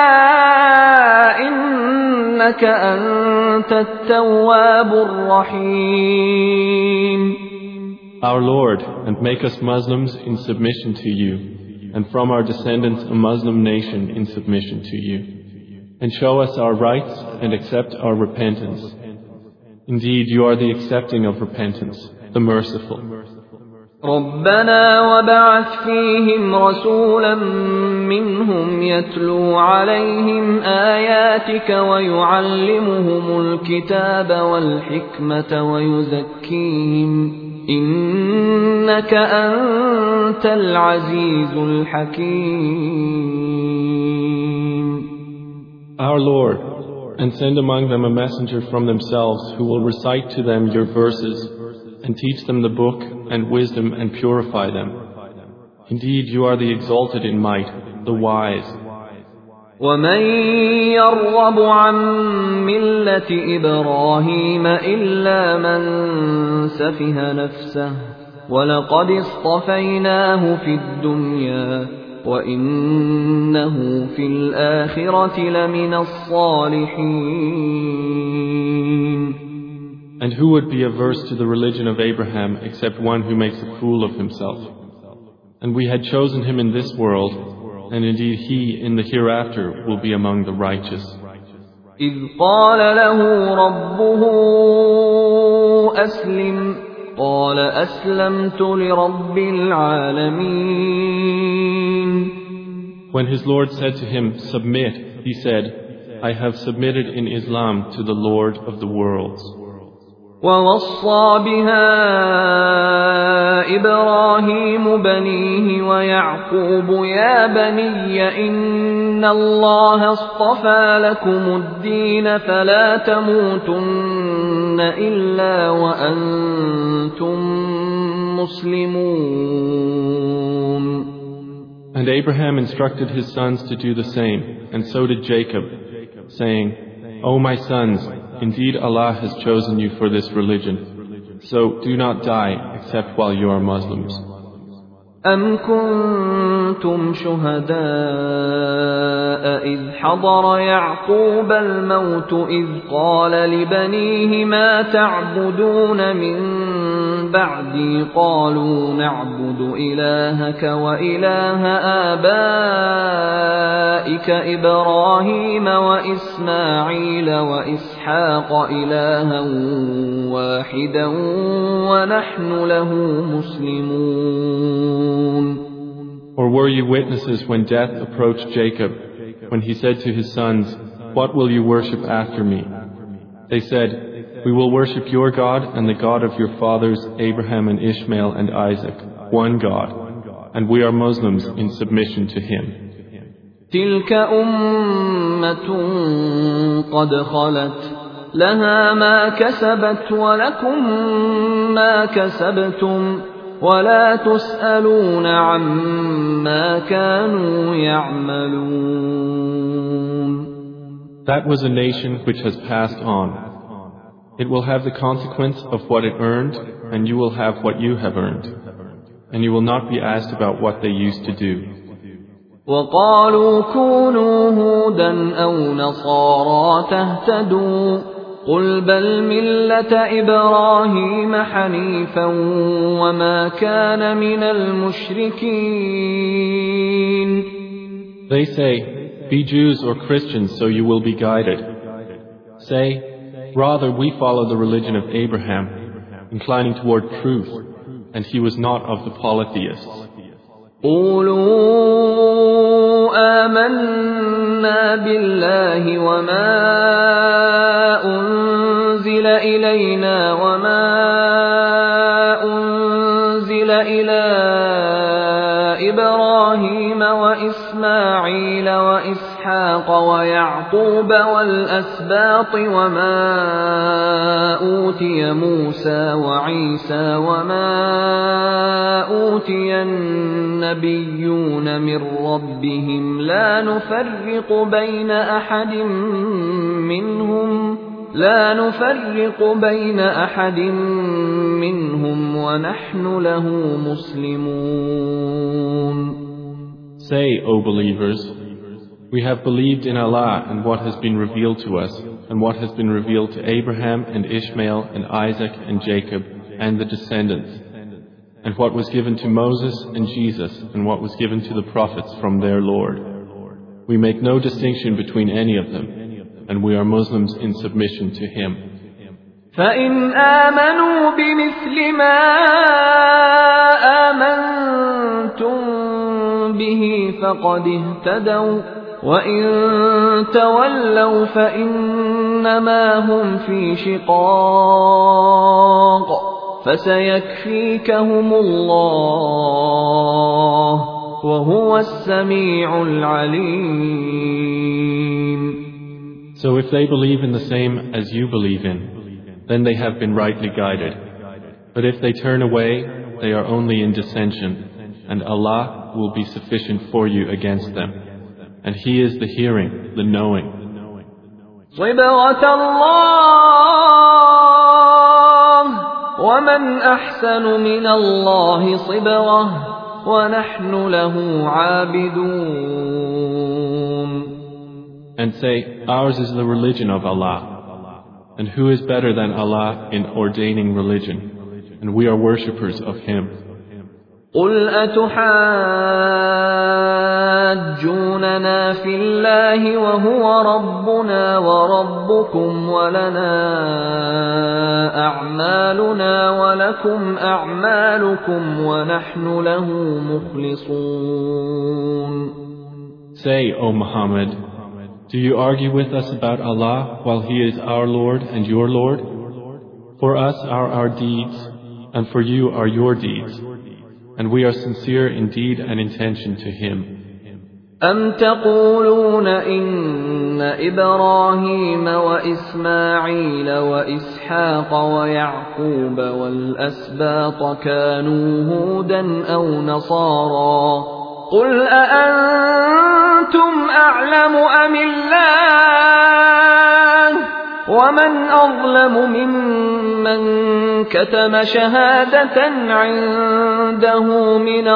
إِنَّكَ أَنْتَ التَّوَّابُ الرَّحِيمُ. Our Lord, and make us Muslims in submission to you, and from our descendants a Muslim nation in submission to you. And show us our rights and accept our repentance. Indeed, you are the accepting of repentance, the merciful. رَبَّنَا وَابْعَثْ فِيهِمْ رَسُولًا مِّنْهُمْ يَتْلُو عَلَيْهِمْ آيَاتِكَ وَيُعَلِّمُهُمُ الْكِتَابَ وَالْحِكْمَةَ وَيُزَكِّيهِمْ إِنَّكَ أَنْتَ الْعَزِيزُ الْحَكِيمُ. Our Lord, and send among them a messenger from themselves who will recite to them your verses and teach them the book and wisdom and purify them. Indeed, you are the exalted in might, the wise. وَمَنْ يَرْغَبُ عَنْ مِلَّةِ إِبْرَاهِيمَ إِلَّا مَنْ سَفِهَ نَفْسَهُ وَلَقَدِ اصْطَفَيْنَاهُ فِي الدُّنْيَا وَإِنَّهُ فِي الْآخِرَةِ لَمِنَ الصَّالِحِينَ. And who would be averse to the religion of Abraham except one who makes a fool of himself? And we had chosen him in this world, and indeed he in the hereafter will be among the righteous. إِذْ قَالَ لَهُ رَبُّهُ أَسْلِمْ قَالَ أَسْلَمْتُ لِرَبِّ الْعَالَمِينَ. When his Lord said to him, "Submit," he said, "I have submitted in Islam to the Lord of the worlds." وَوَصَّى بِهَا إِبْرَاهِيمُ بَنِيهِ وَيَعْقُوبُ يَا بَنِيَّ إِنَّ اللَّهَ اصْطَفَى لَكُمُ الدِّينَ فَلَا تَمُوتُنَّ إِلَّا وَأَنْتُمْ مُسْلِمُونَ. And Abraham instructed his sons to do the same, and so did Jacob, saying, "O my sons, indeed Allah has chosen you for this religion, so do not die except while you are Muslims." أَمْ كُنْتُمْ شُهَدَاءَ إِذْ حَضَرَ يَعْقُوبَ الْمَوْتُ إِذْ قَالَ لِبَنِيهِ مَا تَعْبُدُونَ مِنْ بَعْدِي قَالُوا نَعْبُدُ إِلَٰهَكَ وَإِلَٰهَ آبَائِكَ إِبْرَاهِيمَ وَإِسْمَاعِيلَ وَإِسْحَاقَ إِلَٰهًا وَاحِدًا وَنَحْنُ لَهُ مُسْلِمُونَ. Or were you witnesses when death approached Jacob, when he said to his sons, "What will you worship after me?" They said, "We will worship your God and the God of your fathers Abraham and Ishmael and Isaac, one God, and we are Muslims in submission to him." تِلْكَ أُمَّةٌ قَدْ خَلَتْ لَهَا مَا كَسَبَتْ وَلَكُمْ مَا كَسَبْتُمْ وَلَا تُسْأَلُونَ عَمَّا كَانُوا يَعْمَلُونَ. That was a nation which has passed on. It will have the consequence of what it earned, and you will have what you have earned. And you will not be asked about what they used to do. وَقَالُوا كُونُوا هُودًا أَوْ نَصَارَىٰ تَهْتَدُوا قُلْ بَلْ مِلَّةَ إِبْرَاهِيمَ حَنِيفًا وَمَا كَانَ مِنَ الْمُشْرِكِينَ. They say, "Be Jews or Christians, so you will be guided." Say, "Rather, we follow the religion of Abraham, inclining toward truth, and he was not of the polytheists." قولوا آمنا بالله وما أنزل إلينا وما أنزل إلى إبراهيم وإسماعيل وإسحاق ويعقوب والأسباط وما أوتي موسى وعيسى وما أوتي النبيون من ربهم لا نفرق بين أحد منهم لا نفرق بين أحد منهم ونحن له مسلمون. Say, O believers, we have believed in Allah and what has been revealed to us, and what has been revealed to Abraham and Ishmael and Isaac and Jacob and the descendants, and what was given to Moses and Jesus, and what was given to the prophets from their Lord. We make no distinction between any of them, and we are Muslims in submission to Him. فَإِنْ آمَنُوا بِمِثْلِ مَا آمَنْتُمْ بِهِ فَقَدِ اهْتَدَوْا وَإِنْ تَوَلَّوْا فَإِنَّمَا هُمْ فِي شِقَاقٍ فَسَيَكْفِيكَهُمُ اللَّهُ وَهُوَ السَّمِيعُ الْعَلِيمُ. So if they believe in the same as you believe in, then they have been rightly guided. But if they turn away, they are only in dissension, and Allah will be sufficient for you against them. And He is the hearing, the knowing. صِبْغَةَ اللَّهِ وَمَنْ أَحْسَنُ مِنَ اللَّهِ صِبْغَةً وَنَحْنُ لَهُ عَابِدُونَ. And say, ours is the religion of Allah. And who is better than Allah in ordaining religion? And we are worshippers of Him. قُلْ أَتُحَاجُّونَنَا فِي اللَّهِ وَهُوَ رَبُّنَا وَرَبُّكُمْ وَلَنَا أَعْمَالُنَا وَلَكُمْ أَعْمَالُكُمْ وَنَحْنُ لَهُ مُخْلِصُونَ. Say, O Muhammad, do you argue with us about Allah while He is our Lord and your Lord? For us are our deeds, and for you are your deeds, and we are sincere in deed and intention to Him. أَمْ تَقُولُونَ إِنَّ إِبْرَاهِيمَ وَإِسْمَاعِيلَ وَإِسْحَاقَ وَيَعْقُوبَ وَالْأَسْبَاطَ كَانُوا هُودًا أَوْ نَصَارَىٰ قُلْ أَأَنْتُمْ أَعْلَمُ أَمِ اللَّهُ وَمَنْ أَظْلَمُ مِمَّنْ كَتَمَ شَهَادَةً عِندَهُ مِنَ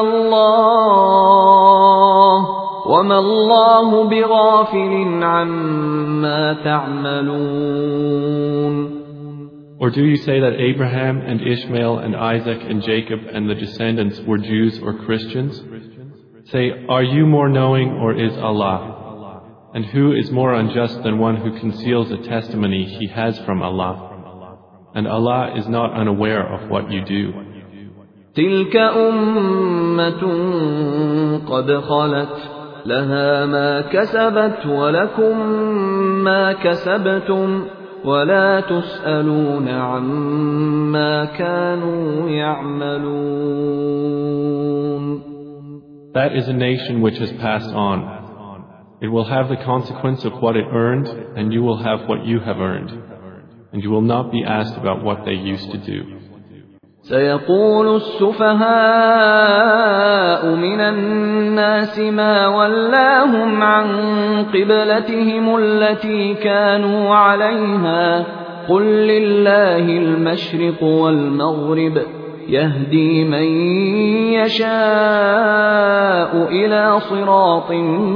اللَّهِ وَمَا اللَّهُ بِغَافِلٍ عَمَّا تَعْمَلُونَ. Or do you say that Abraham and Ishmael and Isaac and Jacob and the descendants were Jews or Christians? Say, are you more knowing, or is Allah? And who is more unjust than one who conceals a testimony he has from Allah? And Allah is not unaware of what you do. تِلْكَ أُمَّةٌ قَدْ خَلَتْ لَهَا مَا كَسَبَتْ وَلَكُمْ مَا كَسَبْتُمْ وَلَا تُسْأَلُونَ عَمَّا كَانُوا يَعْمَلُونَ. That is a nation which has passed on. It will have the consequence of what it earned, and you will have what you have earned. And you will not be asked about what they used to do. سيقول السفهاء من الناس ما ولاهم عن قبلتهم التي كانوا عليها قل لله المشرق والمغرب يهدي من يشاء إلى صراط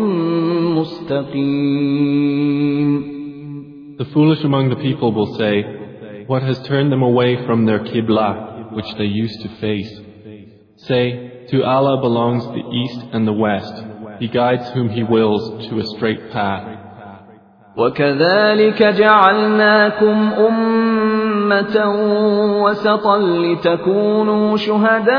مستقيم. The foolish among the people will say, what has turned them away from their Qibla, which they used to face? Say, to Allah belongs the east and the west. He guides whom He wills to a straight path. وكذلك جعلناكم أمة وسطا لتكونوا شهداء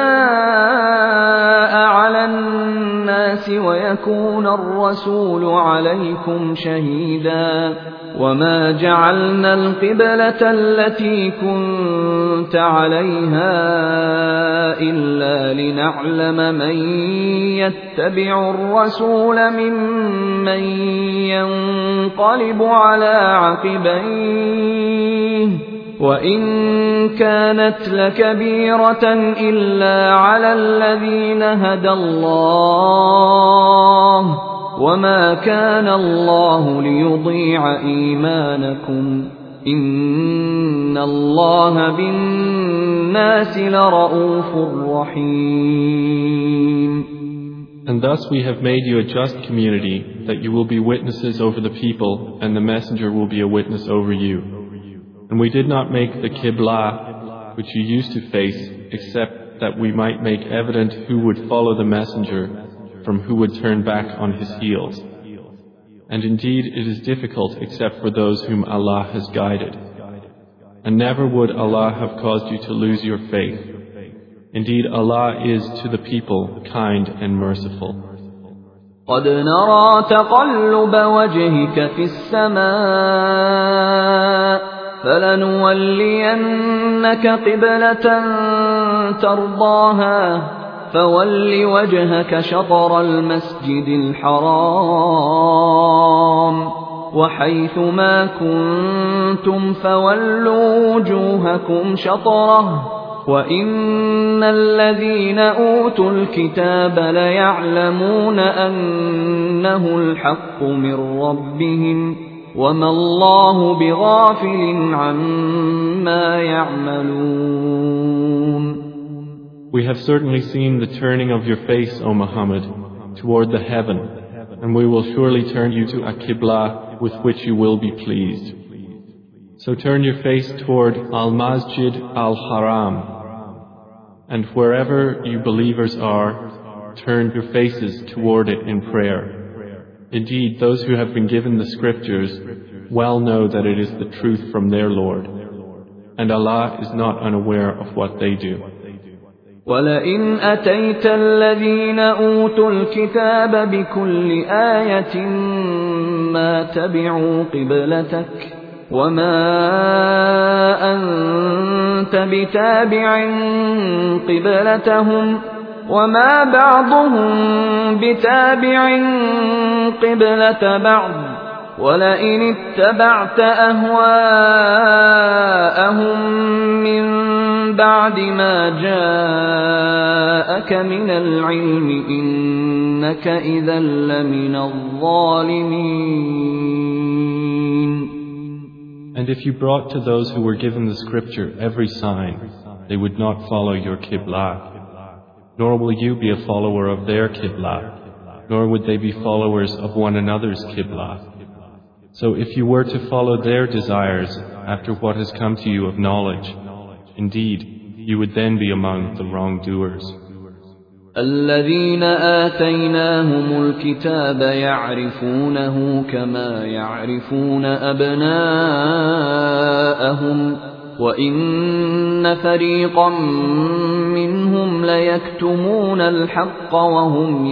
على الناس ويكون الرسول عليكم شهيدا وما جعلنا القبلة التي كنت عليها إلا لنعلم من يتبع الرسول ممن ينقلب على عقبيه وإن كانت لكبيرة إلا على الذين هدى الله وما كان الله ليضيع إيمانكم إن الله بالناس لرءوف رحيم. And thus we have made you a just community, that you will be witnesses over the people, and the messenger will be a witness over you. And we did not make the Qibla, which you used to face, except that we might make evident who would follow the messenger from who would turn back on his heels. And indeed it is difficult except for those whom Allah has guided. And never would Allah have caused you to lose your faith. Indeed, Allah is to the people kind and merciful. قد نرى تقلب وجهك في السماء فلنولينك قبلة ترضاها فول وجهك شطر المسجد الحرام وحيث ما كنتم فولوا وجوهكم شطره وإن الذين أوتوا الكتاب ليعلمون أنه الحق من ربهم وما الله بغافل عما يعملون. We have certainly seen the turning of your face, O Muhammad, toward the heaven, and we will surely turn you to a Qibla with which you will be pleased. So turn your face toward Al-Masjid Al-Haram, and wherever you believers are, turn your faces toward it in prayer. Indeed, those who have been given the scriptures well know that it is the truth from their Lord, and Allah is not unaware of what they do. وَلَئِنْ أَتَيْتَ الَّذِينَ أُوتُوا الْكِتَابَ بِكُلِّ آيَةٍ مَا تَبِعُوا قِبْلَتَكَ وَمَا أَنْتَ بِتَابِعٍ قِبْلَتَهُمْ وَمَا بَعْضُهُمْ بِتَابِعٍ قِبْلَةَ بَعْضٍ وَلَئِنِ اتَّبَعْتَ أَهْوَاءَهُمْ مِنْ بَعْدِ مَا جَاءَكَ مِنَ الْعِلْمِ إِنَّكَ إِذًا لَّمِنَ الظَّالِمِينَ. And if you brought to those who were given the scripture every sign, they would not follow your Qibla, nor will you be a follower of their Qibla, nor would they be followers of one another's Qibla. So if you were to follow their desires after what has come to you of knowledge, indeed, you would then be among the wrongdoers. الذين آتيناهم الكتاب يعرفونه كما يعرفون أبناءهم وإن فريقا منهم ليكتمون الحق وهم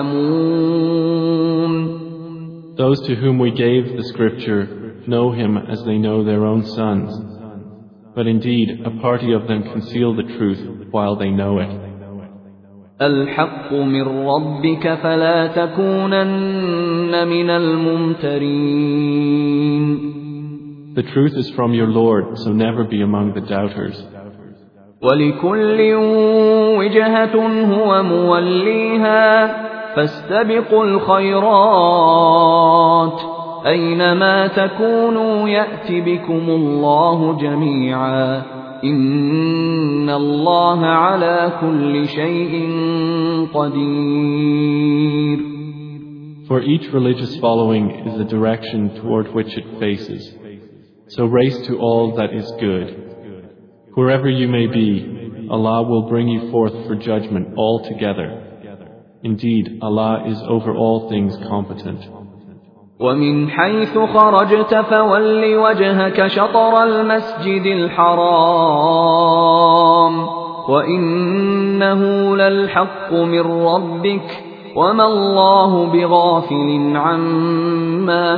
يعلمون. Those to whom we gave the scripture know him as they know their own sons. But indeed, a party of them conceal the truth while they know it. الحق من ربك فلا تكونن من الممترين. The truth is from your Lord, so never be among the doubters. ولكل وجهة هو موليها فاستبقوا الخيرات أينما تكونوا يأت بكم الله جميعا إن الله على كل شيء قدير. For each religious following is the direction toward which it faces. So race to all that is good. Wherever you may be, Allah will bring you forth for judgment all together. Indeed, Allah is over all things competent. ومن حيث خرجت فول وجهك شطر المسجد الحرام وإنه للحق من ربك وما الله بغافل عما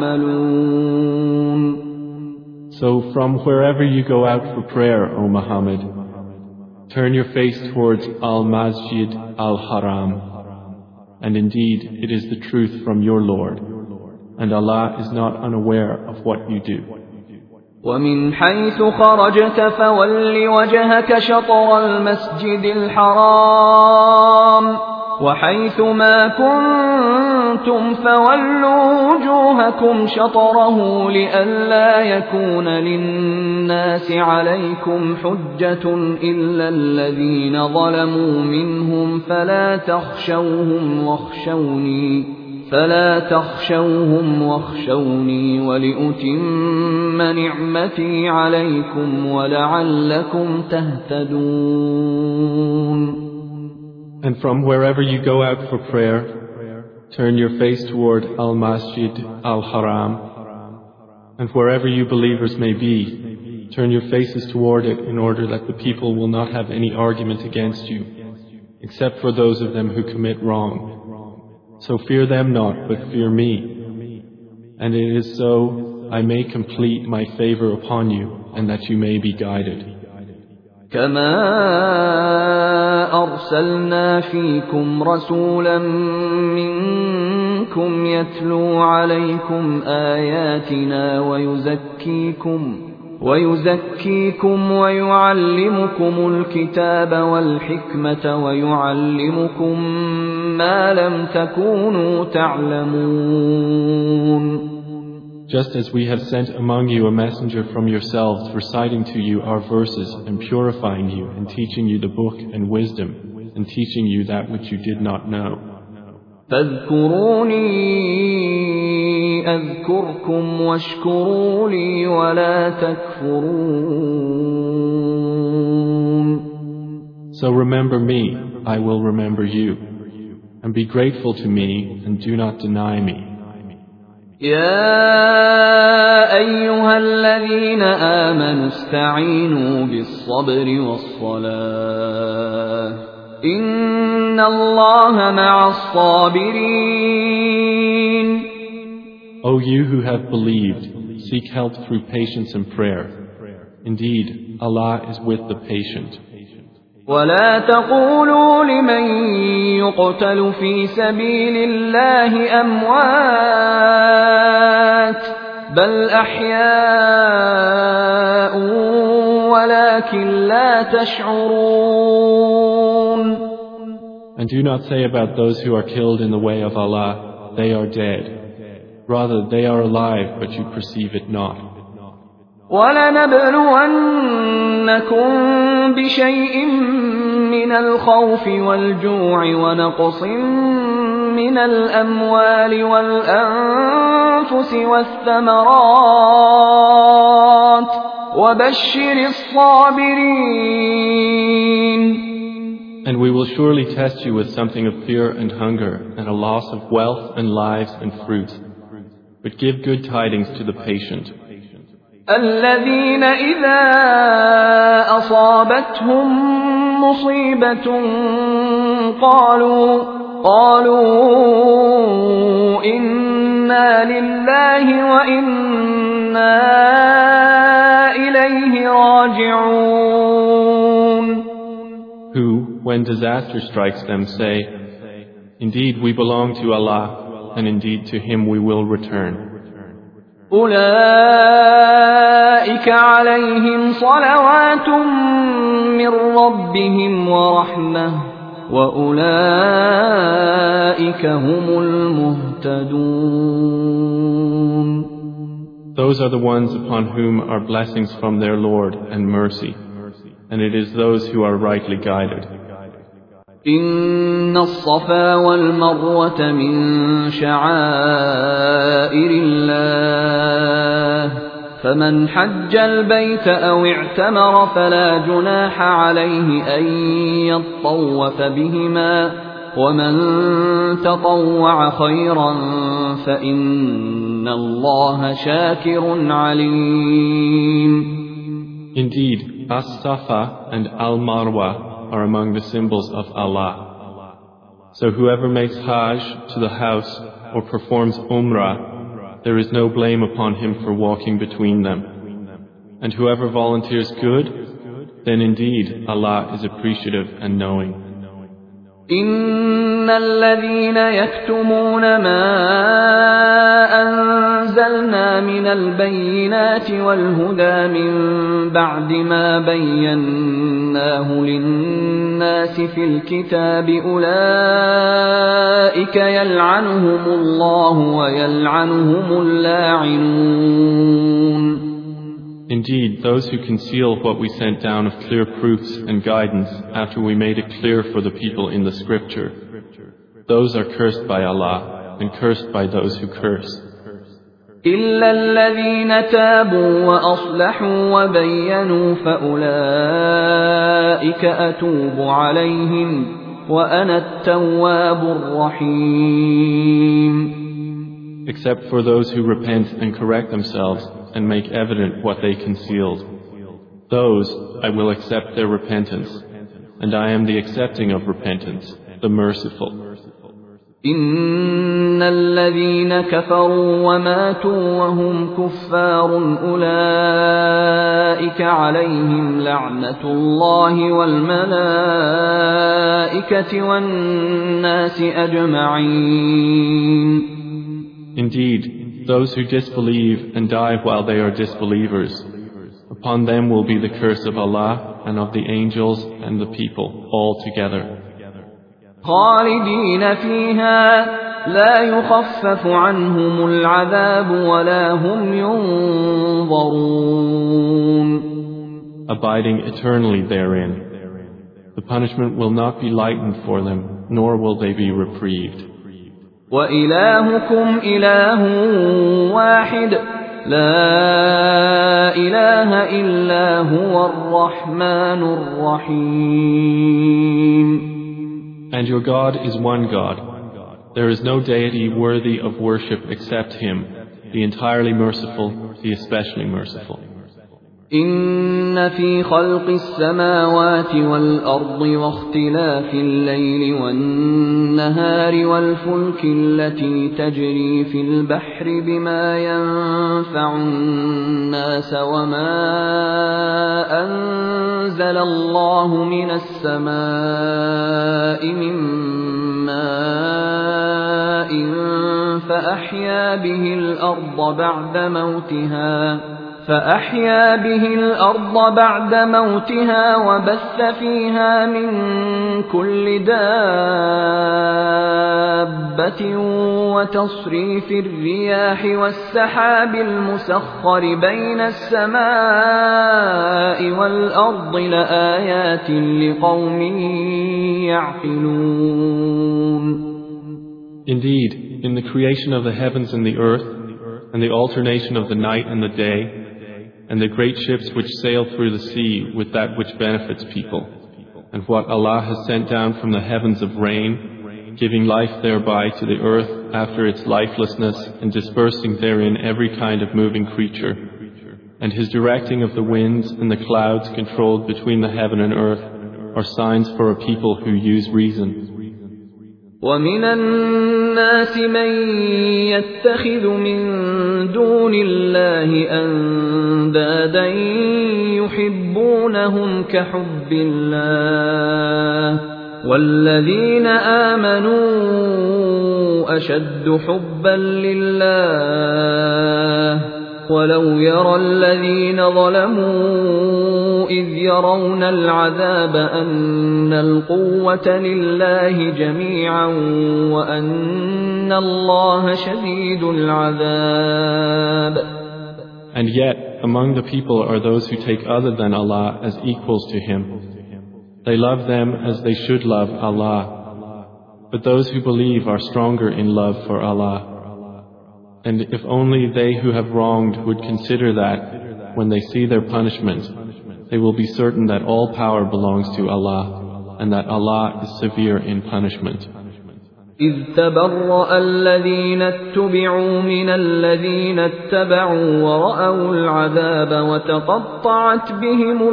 تعملون. So from wherever you go out for prayer, O Muhammad, turn your face towards Al-Masjid Al-Haram, and indeed it is the truth from your Lord, and Allah is not unaware of what you do. ومن حيث خرجت فول وجهك شطر المسجد الحرام وحيث ما كنتم فولوا وجوهكم شطره لئلا يكون للناس عليكم حجة إلا الذين ظلموا منهم فلا تخشوهم واخشوني فلا تخشوهم واخشوني ولأتم نعمتي عليكم ولعلكم تهتدون. And from wherever you go out for prayer, turn your face toward Al-Masjid Al-Haram, and wherever you believers may be, turn your faces toward it in order that the people will not have any argument against you, except for those of them who commit wrong. So fear them not, but fear me. And it is so I may complete my favor upon you, and that you may be guided. كما أرسلنا فيكم رسولا منكم يتلو عليكم آياتنا ويزكيكم ويزكيكم ويعلمكم الكتاب والحكمة ويعلمكم ما لم تكونوا تعلمون. Just as we have sent among you a messenger from yourselves, reciting to you our verses and purifying you and teaching you the book and wisdom and teaching you that which you did not know. فاذكروني أذكركم واشكروا لي ولا تكفرون. So remember me, I will remember you, and be grateful to me and do not deny me. يا أيها الذين آمنوا استعينوا بالصبر والصلاة إن الله مع الصابرين. O you who have believed, seek help through patience and prayer. Indeed, Allah is with the patient. ولا تقولوا لمن يقتل في سبيل الله أموات بل أحياء ولكن لا تشعرون. And do not say about those who are killed in the way of Allah, they are dead. Rather, they are alive, but you perceive it not. وَلَنَبْلُوَنَّكُمْ بِشَيْءٍ مِّنَ الْخَوْفِ وَالْجُوعِ وَنَقْصٍ مِّنَ الْأَمْوَالِ وَالْأَنفُسِ وَالثَّمَرَاتِ وَبَشِّرِ الصَّابِرِينَ. And we will surely test you with something of fear and hunger and a loss of wealth and lives and fruit. But give good tidings to the patient. الذين إذا أصابتهم مصيبة قالوا قالوا إنا لله وإنا إليه راجعون. Who, when disaster strikes them, say, indeed we belong to Allah, and indeed to Him we will return. أولئك عليهم صلوات من ربهم ورحمة وأولئك هم المهتدون. Those are the ones upon whom are blessings from their Lord and mercy, and it is those who are rightly guided. إن الصفا والمروة من شعائر الله فمن حج البيت أو اعتمر فلا جناح عليه أن يطوف بهما ومن تطوع خيرا فإن الله شاكر عليم. Indeed, As-Safa and Al-Marwa are among the symbols of Allah. So whoever makes Hajj to the house or performs Umrah, there is no blame upon him for walking between them. And whoever volunteers good, then indeed Allah is appreciative and knowing. إن الذين يكتمون ما أنزلنا من البينات والهدى من بعد ما بيناه للناس في الكتاب أولئك يلعنهم الله ويلعنهم اللاعنون. Indeed, those who conceal what we sent down of clear proofs and guidance after we made it clear for the people in the scripture, those are cursed by Allah and cursed by those who curse. إلا الذين تابوا وأصلحوا وبينوا فأولئك أتوب عليهم وأنا التواب الرحيم. Except for those who repent and correct themselves and make evident what they concealed. Those I will accept their repentance, and I am the accepting of repentance, the merciful. إن الذين كفروا وماتوا وهم كفار أولئك عليهم لعنة الله والملائكة والناس أجمعين. Indeed, those who disbelieve and die while they are disbelievers, upon them will be the curse of Allah and of the angels and the people all together. خالدين فيها لا يخفف عنهم العذاب ولا هم ينظرون. Abiding eternally therein, the punishment will not be lightened for them, nor will they be reprieved. وإلهكم إله واحد لا إله إلا هو الرحمن الرحيم. And your God is one God. There is no deity worthy of worship except Him, the entirely merciful, the especially merciful. إن في خلق السماوات والأرض واختلاف الليل والنهار والفلك التي تجري في البحر بما ينفع الناس وما أنزل الله من السماء من ماء فأحيا به الأرض بعد موتها فأحيا به الأرض بعد موتها وبث فيها من كل دابة وتصريف الرياح والسحاب المسخر بين السماء والأرض لآيات لقوم يعقلون. Indeed, in the creation of the heavens and the earth, and the alternation of the night and the day, and the great ships which sail through the sea with that which benefits people, and what Allah has sent down from the heavens of rain, giving life thereby to the earth after its lifelessness, and dispersing therein every kind of moving creature, and His directing of the winds and the clouds controlled between the heaven and earth, are signs for a people who use reason. ومن الناس من يتخذ من دون الله أندادا يحبونهم كحب الله والذين آمنوا أشد حبا لله ولو يرى الذين ظلموا إذ يرون العذاب أن القوة لله جميعا وأن الله شديد العذاب. And yet, among the people are those who take other than Allah as equals to Him. They love them as they should love Allah. But those who believe are stronger in love for Allah. And if only they who have wronged would consider that, when they see their punishment, they will be certain that all power belongs to Allah, and that Allah is severe in punishment. إذ تبرأ الذين اتبعوا من الذين اتبعوا ورأوا العذاب وتقطعت بهم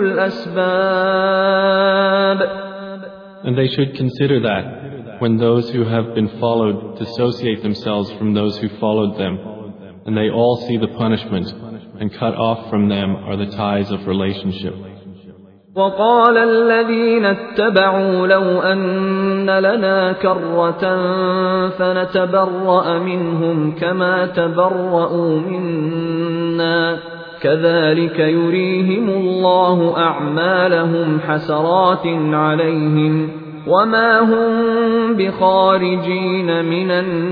الأسباب. And they should consider that when those who have been followed dissociate themselves from those who followed them, and they all see the punishment, and cut off from them are the ties of relationship. وقال الذين اتبعوا لو أن لنا كرة فنتبرأ منهم كما تبرأوا منا كذلك يريهم الله أعمالهم حسرات عليهم وما هم بخارجين من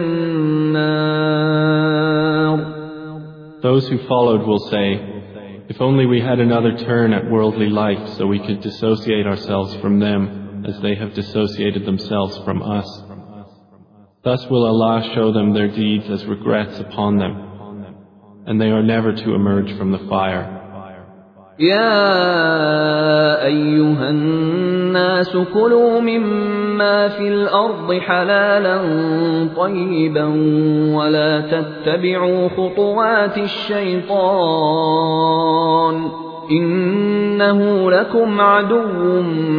النار. Those who followed will say, if only we had another turn at worldly life so we could dissociate ourselves from them as they have dissociated themselves from us. Thus will Allah show them their deeds as regrets upon them, and they are never to emerge from the fire. يا أيها الناس كلوا مما في الأرض حلالا طيبا ولا تتبعوا خطوات الشيطان إنه لكم عدو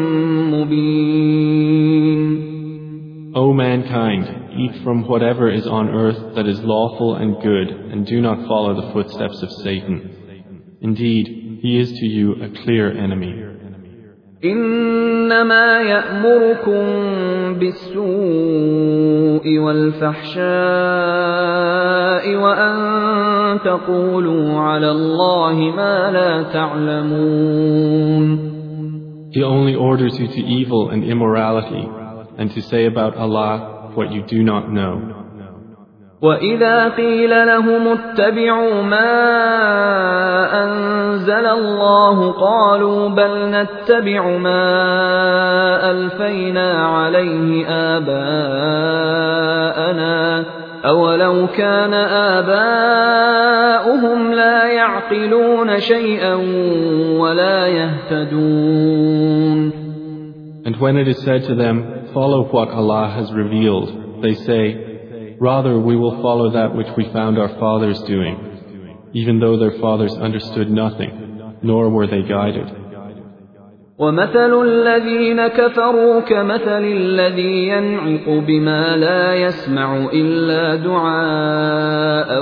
مبين. O mankind, eat from whatever is on earth that is lawful and good, and do not follow the footsteps of Satan. Indeed, he is to you a clear enemy. إنما يأمركم بالسوء والفحشاء وأن تقولوا على الله ما لا تعلمون. He only orders you to evil and immorality, and to say about Allah what you do not know. وَإِذَا قِيلَ لَهُمُ اتَّبِعُوا مَا أَنزَلَ اللَّهُ قَالُوا بَلْ نَتَّبِعُ مَا أَلْفَيْنَا عَلَيْهِ آبَاءَنَا أَوَلَوْ كَانَ آبَاؤُهُمْ لَا يَعْقِلُونَ شَيْئًا وَلَا يَهْتَدُونَ. And when it is said to them, follow what Allah has revealed, they say, rather, we will follow that which we found our fathers doing, even though their fathers understood nothing, nor were they guided. وَمَثَلُ الَّذِينَ كَفَرُوا كَمَثَلِ الَّذِي يَنْعِقُ بِمَا لَا يَسْمَعُ إِلَّا دُعَاءً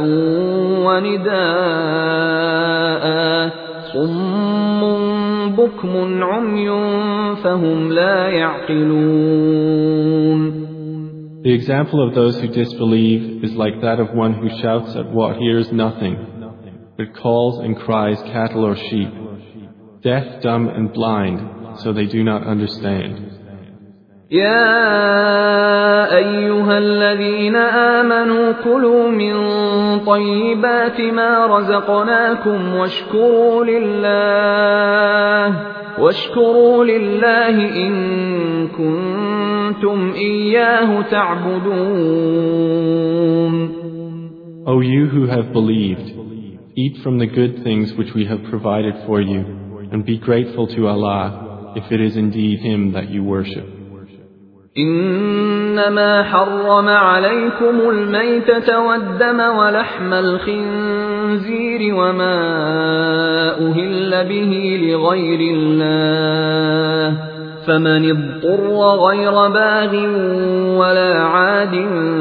وَنِدَاءً صُمٌّ بُكْمٌ عُمْيٌ فَهُمْ لَا يَعْقِلُونَ. The example of those who disbelieve is like that of one who shouts at what hears nothing, but calls and cries cattle or sheep, deaf, dumb and blind, so they do not understand. يا أيها الذين آمنوا كلوا من طيبات ما رزقناكم واشكروا لله واشكروا لله إن كنتم إياه تعبدون. O you who have believed, eat from the good things which we have provided for you, and be grateful to Allah if it is indeed Him that you worship. إنما حرم عليكم الميتة والدم ولحم الخنزير وما أهل به لغير الله فمن اضطر غير باغ ولا عاد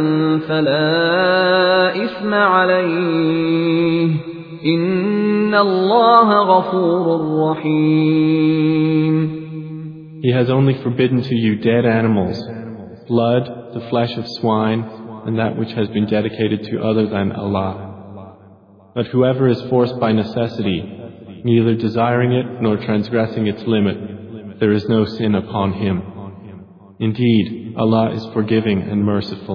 فلا إثم عليه إن الله غفور رحيم. He has only forbidden to you dead animals, blood, the flesh of swine, and that which has been dedicated to other than Allah. But whoever is forced by necessity, neither desiring it nor transgressing its limit, there is no sin upon him. Indeed, Allah is forgiving and merciful.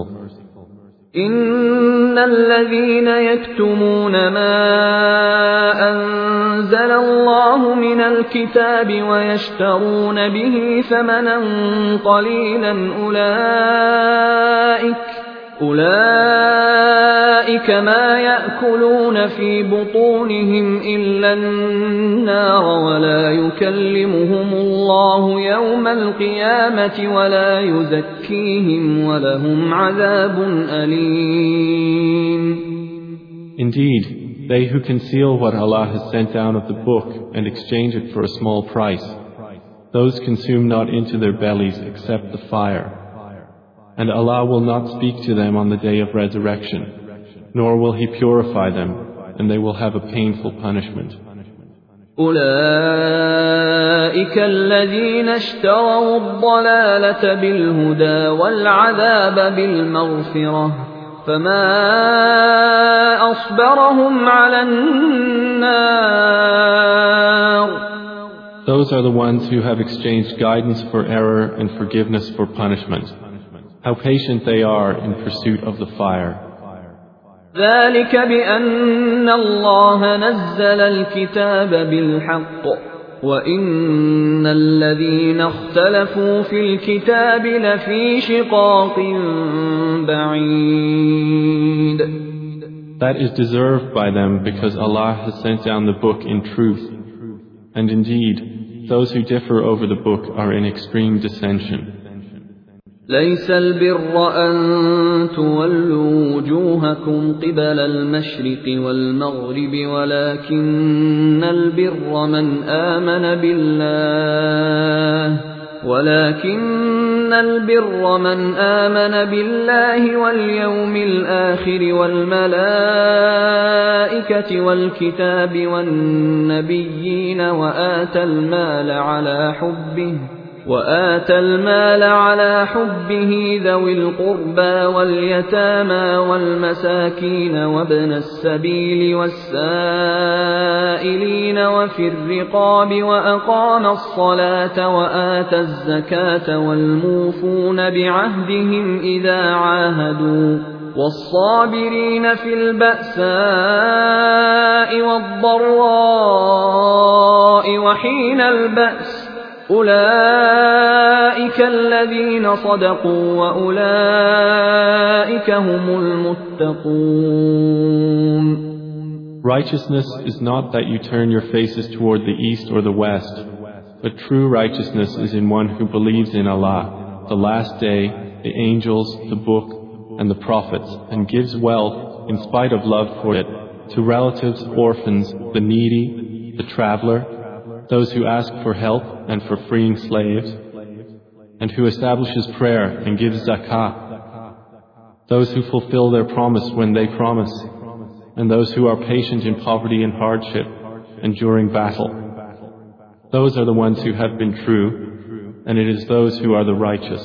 إن الذين يكتمون ما أنزل الله من الكتاب ويشترون به ثمنا قليلا أولئك أولئك أولئك ما يأكلون في بطونهم إلا النار ولا يكلمهم الله يوم القيامة ولا يزكيهم ولهم عذاب أليم. Indeed, they who conceal what Allah has sent down of the book and exchange it for a small price, those consume not into their bellies except the fire. And Allah will not speak to them on the day of resurrection, nor will He purify them, and they will have a painful punishment. أولئك الذين اشتروا الضلالة بالهدى والعذاب بالمغفرة فما أصبرهم على النار. Those are the ones who have exchanged guidance for error and forgiveness for punishment. How patient they are in pursuit of the fire. ذلك بأن الله نزل الكتاب بالحق وإن الذين اختلفوا في الكتاب لفي شقاق بعيد. That is deserved by them because Allah has sent down the book in truth. And indeed, those who differ over the book are in extreme dissension. ليس البر أن تولوا وجوهكم قبل المشرق والمغرب ولكن البر من آمن بالله ولكن البر من آمن بالله واليوم الآخر والملائكة والكتاب والنبيين وآتى المال على حبه وآتى المال على حبه ذوي القربى واليتامى والمساكين وابن السبيل والسائلين وفي الرقاب وأقام الصلاة وآتى الزكاة والموفون بعهدهم إذا عاهدوا والصابرين في البأساء والضراء وحين البأس أولئك الذين صدقوا وأولئك هم المتقون. Righteousness is not that you turn your faces toward the east or the west, but true righteousness is in one who believes in Allah, the last day, the angels, the book, and the prophets, and gives wealth in spite of love for it to relatives, orphans, the needy, the traveler, those who ask for help and for freeing slaves, and who establishes prayer and gives zakah, those who fulfill their promise when they promise, and those who are patient in poverty and hardship and during battle. Those are the ones who have been true, and it is those who are the righteous.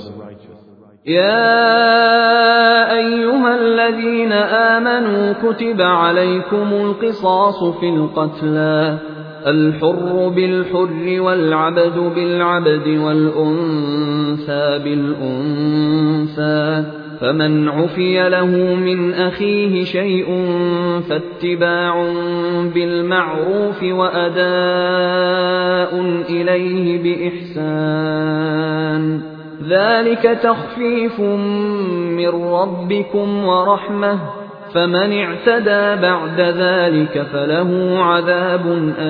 يا أيها الذين آمنوا كتب عليكم القصاص في القتلى الحر بالحر والعبد بالعبد والأنثى بالأنثى فمن عفي له من أخيه شيء فاتباع بالمعروف وأداء إليه بإحسان ذلك تخفيف من ربكم ورحمة فمن اعتدى بعد ذلك فله عذاب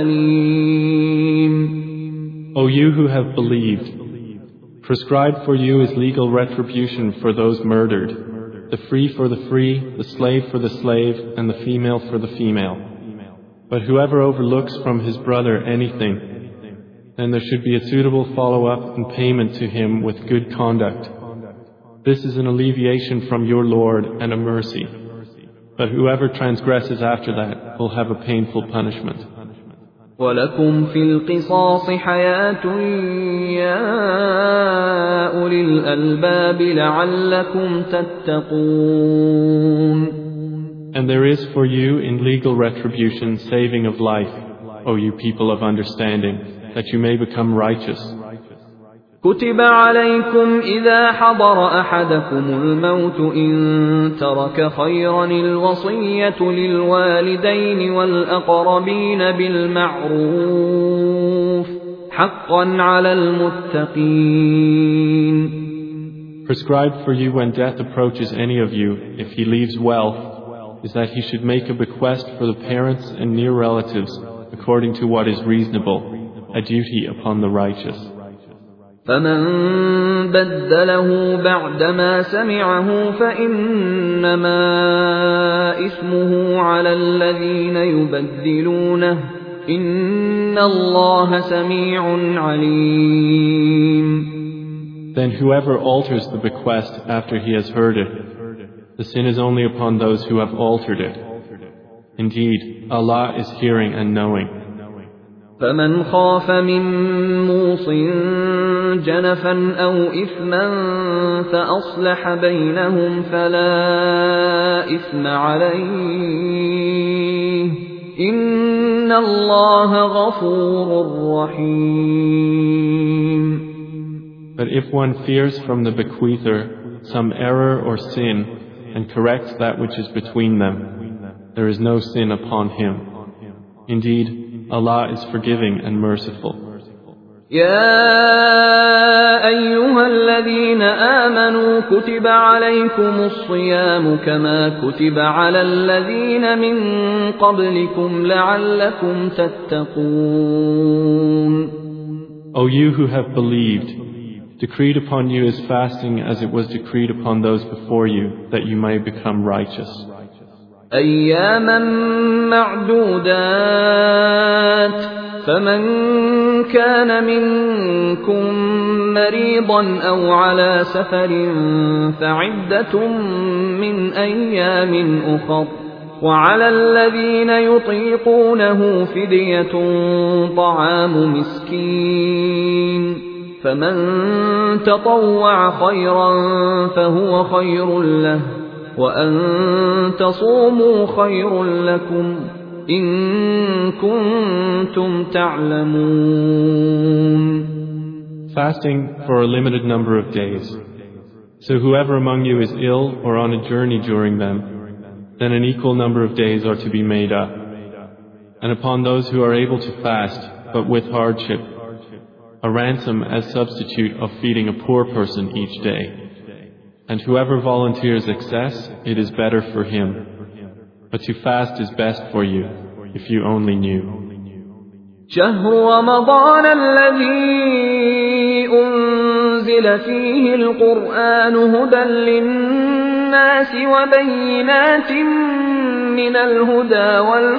أليم. O you who have believed, prescribed for you is legal retribution for those murdered, the free for the free, the slave for the slave, and the female for the female. But whoever overlooks from his brother anything, then there should be a suitable follow-up and payment to him with good conduct. This is an alleviation from your Lord and a mercy. But whoever transgresses after that will have a painful punishment. وَلَكُمْ فِي الْقِصَاصِ حَيَاةٌ يَا أُولِي الْأَلْبَابِ لَعَلَّكُمْ تَتَّقُونَ. And there is for you in legal retribution saving of life, O you people of understanding, that you may become righteous. كتب عليكم إذا حضر أحدكم الموت إن ترك خيرا الوصية للوالدين والأقربين بالمعروف حقا على المتقين. Prescribed for you when death approaches any of you, if he leaves wealth, is that he should make a bequest for the parents and near relatives according to what is reasonable, a duty upon the righteous. فمن بدله بعدما سمعه فإنما إثمه على الذين يبدلونه إن الله سميع عليم. Then whoever alters the bequest after he has heard it, the sin is only upon those who have altered it. Indeed, Allah is hearing and knowing. فمن خاف من موص جنفا أو إثما فأصلح بينهم فلا إثم عليه إن الله غفور رحيم. But if one fears from the bequeather some error or sin and corrects that which is between them, there is no sin upon him. Indeed, Allah is forgiving and merciful. يا أيها الذين آمنوا كتب عليكم الصيام كما كتب على الذين من قبلكم لعلكم تتقون. O you who have believed, decreed upon you is fasting as it was decreed upon those before you, that you may become righteous. أياما معدودات فمن كان منكم مريضا أو على سفر فعدة من أيام أخر وعلى الذين يطيقونه فدية طعام مسكين فمن تطوع خيرا فهو خير له وأن تصوموا خير لكم إن كنتم تعلمون. Fasting for a limited number of days. So whoever among you is ill or on a journey during them, then an equal number of days are to be made up. And upon those who are able to fast, but with hardship, a ransom as substitute of feeding a poor person each day. And whoever volunteers excess, it is better for him. But to fast is best for you, if you only knew. شهر رمضان الذي أنزل فيه القرآن هدى للناس وبينات من الهدى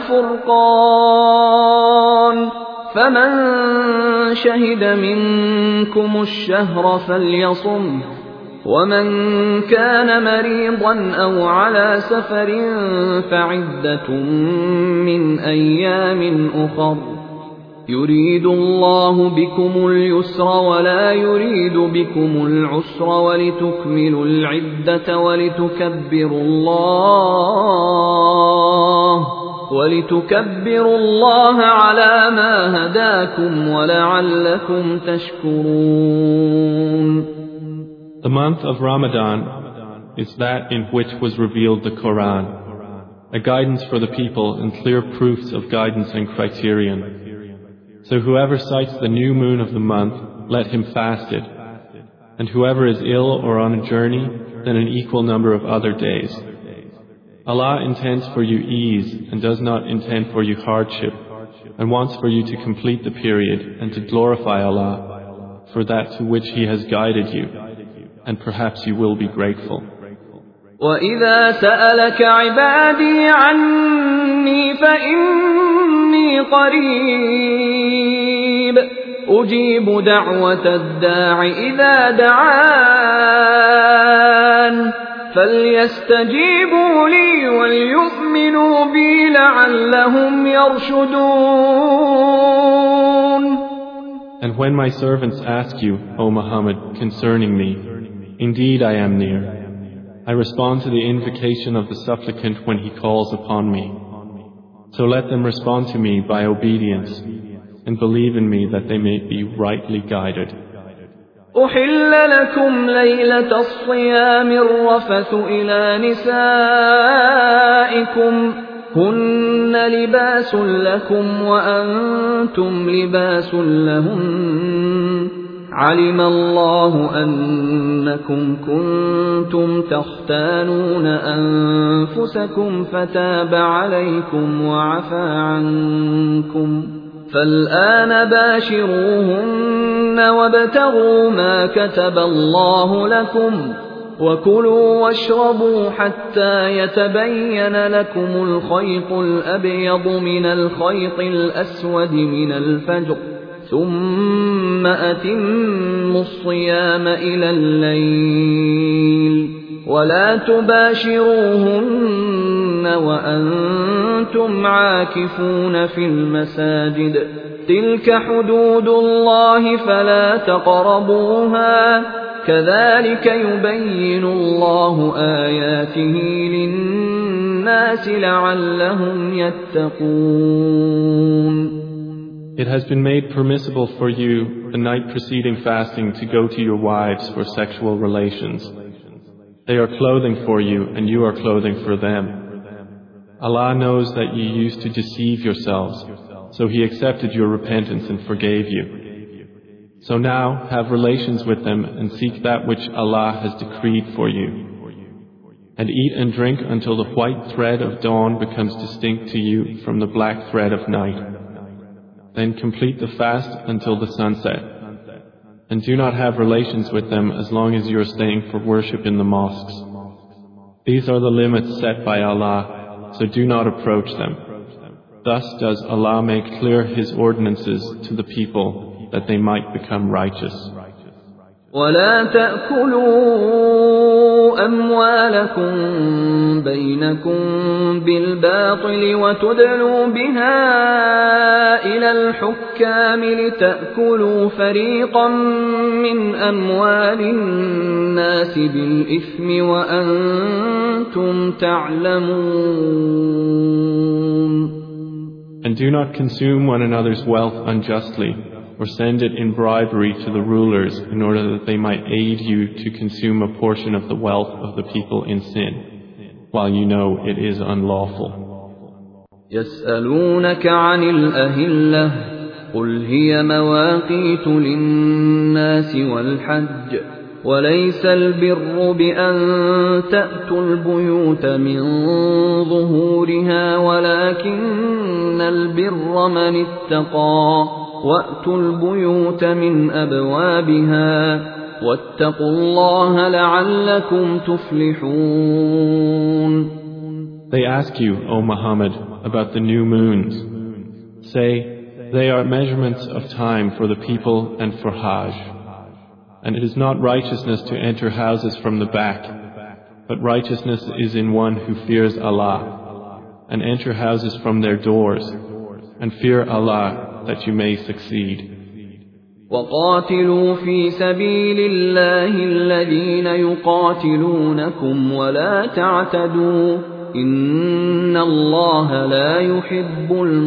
والفرقان فمن شهد منكم الشهر فليصم ومن كان مريضا أو على سفر فعدة من أيام أخر يريد الله بكم اليسر ولا يريد بكم العسر ولتكملوا العدة ولتكبروا الله ولتكبروا الله على ما هداكم ولعلكم تشكرون. The month of Ramadan is that in which was revealed the Quran, a guidance for the people and clear proofs of guidance and criterion. So whoever sights the new moon of the month, let him fast it. And whoever is ill or on a journey, then an equal number of other days. Allah intends for you ease and does not intend for you hardship, and wants for you to complete the period and to glorify Allah for that to which He has guided you, and perhaps you will be grateful. وَإِذَا سَأَلَكَ عِبَادِي عَنِّي فَإِنِّي قَرِيبٌ أُجِيبُ دَعْوَةَ الدَّاعِ إِذَا دَعَانِ فَلْيَسْتَجِيبُوا لِي وَلْيُؤْمِنُوا بِي لَعَلَّهُمْ يَرْشُدُونَ. And when my servants ask you, O Muhammad, concerning me, indeed I am near. I respond to the invocation of the supplicant when he calls upon me. So let them respond to me by obedience and believe in me that they may be rightly guided. أحل لكم ليلة الصيام الرفث إلى نسائكم هن لباس لكم وأنتم لباس لهن علم الله أنكم كنتم تختانون أنفسكم فتاب عليكم وعفى عنكم فالآن باشروهن وابتغوا ما كتب الله لكم وكلوا واشربوا حتى يتبين لكم الخيط الأبيض من الخيط الأسود من الفجر ثم أتموا الصيام إلى الليل ولا تباشروهن وأنتم عاكفون في المساجد تلك حدود الله فلا تقربوها كذلك يبين الله آياته للناس لعلهم يتقون. It has been made permissible for you the night preceding fasting to go to your wives for sexual relations. They are clothing for you and you are clothing for them. Allah knows that you used to deceive yourselves, so He accepted your repentance and forgave you. So now have relations with them and seek that which Allah has decreed for you. And eat and drink until the white thread of dawn becomes distinct to you from the black thread of night. Then complete the fast until the sunset. And do not have relations with them as long as you are staying for worship in the mosques. These are the limits set by Allah, so do not approach them. Thus does Allah make clear His ordinances to the people that they might become righteous. ولا تأكلوا أموالكم بينكم بالباطل وتدلوا بها إلى الحكام لتأكلوا فريقا من أموال الناس بالإثم وأنتم تعلمون. And do not consume one another's wealth unjustly, or send it in bribery to the rulers in order that they might aid you to consume a portion of the wealth of the people in sin, while you know it is unlawful. يسألونك عن الأهلة قل هي مواقيت للناس والحج وليس البر بأن تأتوا البيوت من ظهورها ولكن البر من اتقى وأتوا البيوت من أبوابها واتقوا الله لعلكم تفلحون. They ask you, O Muhammad, about the new moons. Say, they are measurements of time for the people and for Hajj. And it is not righteousness to enter houses from the back, but righteousness is in one who fears Allah, and enter houses from their doors, and fear Allah that you may succeed. وقاتلوا في سبيل الله الذين يقاتلونكم ولا تعتدوا إن الله لا يحب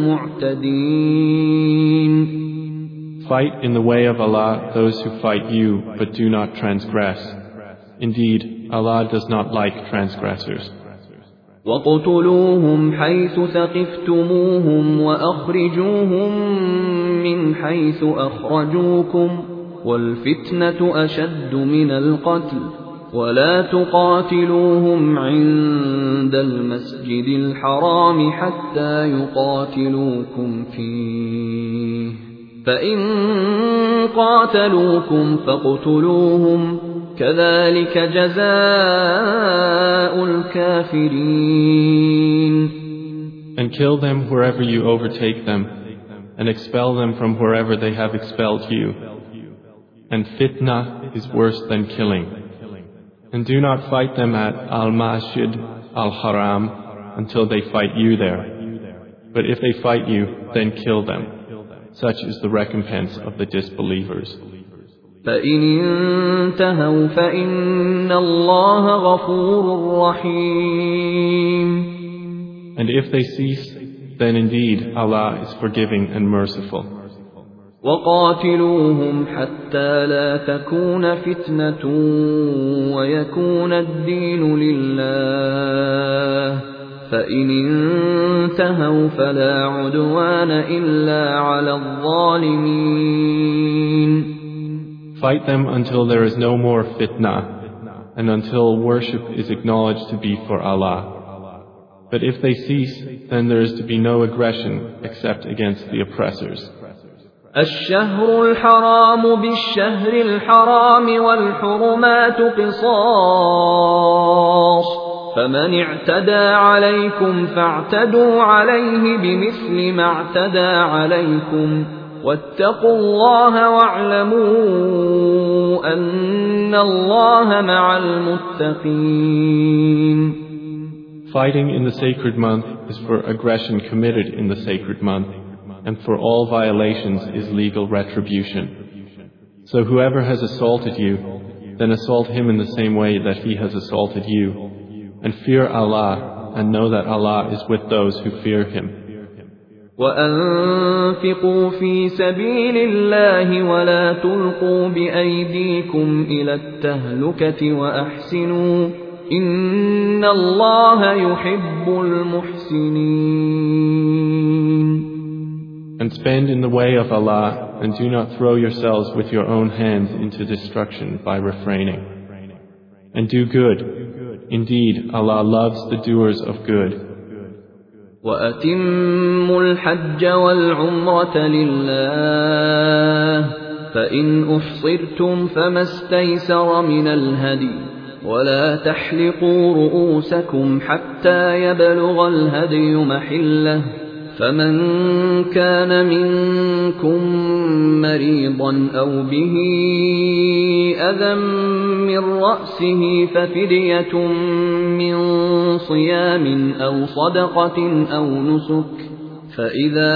المعتدين. Fight in the way of Allah those who fight you, but do not transgress. Indeed, Allah does not like transgressors. وَاقْتُلُوهُمْ حَيْثُ ثَقِفْتُمُوهُمْ وَأَخْرِجُوهُمْ مِنْ حَيْثُ أَخْرَجُوكُمْ وَالْفِتْنَةُ أَشَدُّ مِنَ الْقَتْلِ وَلَا تُقَاتِلُوهُمْ عِندَ الْمَسْجِدِ الْحَرَامِ حَتَّى يُقَاتِلُوكُمْ فِيهِ فَإِنْ قَاتَلُوكُمْ فَاقْتُلُوهُمْ كذلك جزاء الكافرين. And kill them wherever you overtake them, and expel them from wherever they have expelled you. And fitna is worse than killing. And do not fight them at Al-Masjid Al-Haram until they fight you there. But if they fight you, then kill them. Such is the recompense of the disbelievers. فَإِنِ انْتَهَوْا فَإِنَّ اللَّهَ غَفُورٌ رَحِيمٌ. And if they cease, then indeed Allah is forgiving and merciful. وَقَاتِلُوهُمْ حَتَّى لَا تَكُونَ فِتْنَةٌ وَيَكُونَ الدِّينُ لِلَّهِ فَإِنِ انْتَهَوْا فَلَا عُدْوَانَ إِلَّا عَلَى الظَّالِمِينَ. Fight them until there is no more fitna, and until worship is acknowledged to be for Allah. But if they cease, then there is to be no aggression except against the oppressors. الشهر الحرام بالشهر الحرام والحرمات قصاص فمن اعتدى عليكم فاعتدوا عليه بمثل ما اعتدى عليكم واتقوا الله واعلموا أن الله مع المتقين. Fighting in the sacred month is for aggression committed in the sacred month, and for all violations is legal retribution. So whoever has assaulted you, then assault him in the same way that he has assaulted you, and fear Allah, and know that Allah is with those who fear Him. وَأَنفِقُوا فِي سَبِيلِ اللَّهِ وَلَا تُلْقُوا بِأَيْدِيكُمْ إِلَى التَّهْلُكَةِ وَأَحْسِنُوا إِنَّ اللَّهَ يُحِبُّ الْمُحْسِنِينَ. And spend in the way of Allah, and do not throw yourselves with your own hands into destruction by refraining. And do good. Indeed, Allah loves the doers of good. وَأَتِمُّوا الْحَجَّ وَالْعُمْرَةَ لِلَّهِ فَإِنْ أُحْصِرْتُمْ فَمَا اسْتَيْسَرَ مِنَ الْهَدْيِ وَلَا تَحْلِقُوا رُؤُوسَكُمْ حَتَّى يَبْلُغَ الْهَدْيُ مَحِلَّهُ فمن كان منكم مريضا أو به أذى من رأسه ففدية من صيام أو صدقة أو نسك فإذا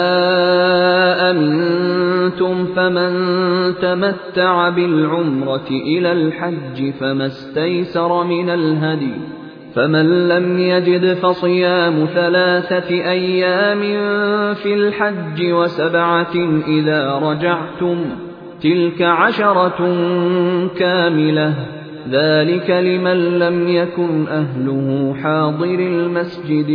أمنتم فمن تمتع بالعمرة إلى الحج فما استيسر من الهدي فمن لم يجد فصيام ثلاثة أيام في الحج وسبعة إذا رجعتم تلك عشرة كاملة ذلك لمن لم يكن أهله حاضر المسجد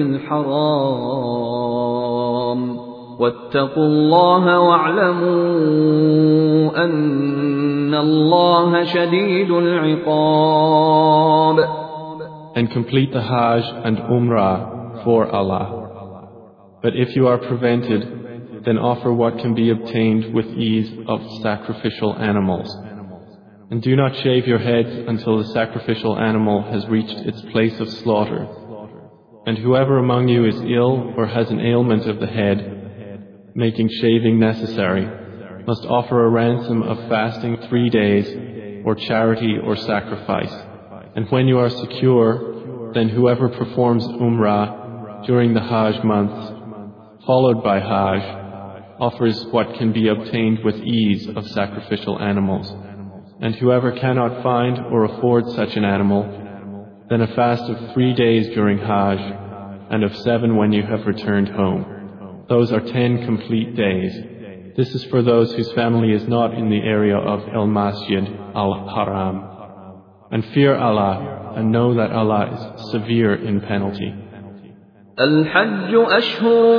الحرام واتقوا الله واعلموا أن الله شديد العقاب. And complete the Hajj and Umrah for Allah. But if you are prevented, then offer what can be obtained with ease of sacrificial animals. And do not shave your heads until the sacrificial animal has reached its place of slaughter. And whoever among you is ill or has an ailment of the head, making shaving necessary, must offer a ransom of fasting three days, or charity or sacrifice. And when you are secure, then whoever performs Umrah during the Hajj months, followed by Hajj, offers what can be obtained with ease of sacrificial animals. And whoever cannot find or afford such an animal, then a fast of three days during Hajj, and of seven when you have returned home. Those are ten complete days. This is for those whose family is not in the area of El Masjid Al-Haram. And fear Allah, and know that Allah is severe in penalty. الحج أشهر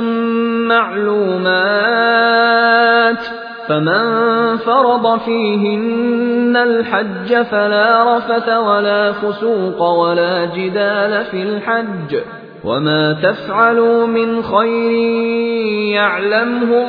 معلومات فمن فرض فيهن الحج فلا رفث ولا فسوق ولا جدال في الحج وما تفعلوا من خير يعلمه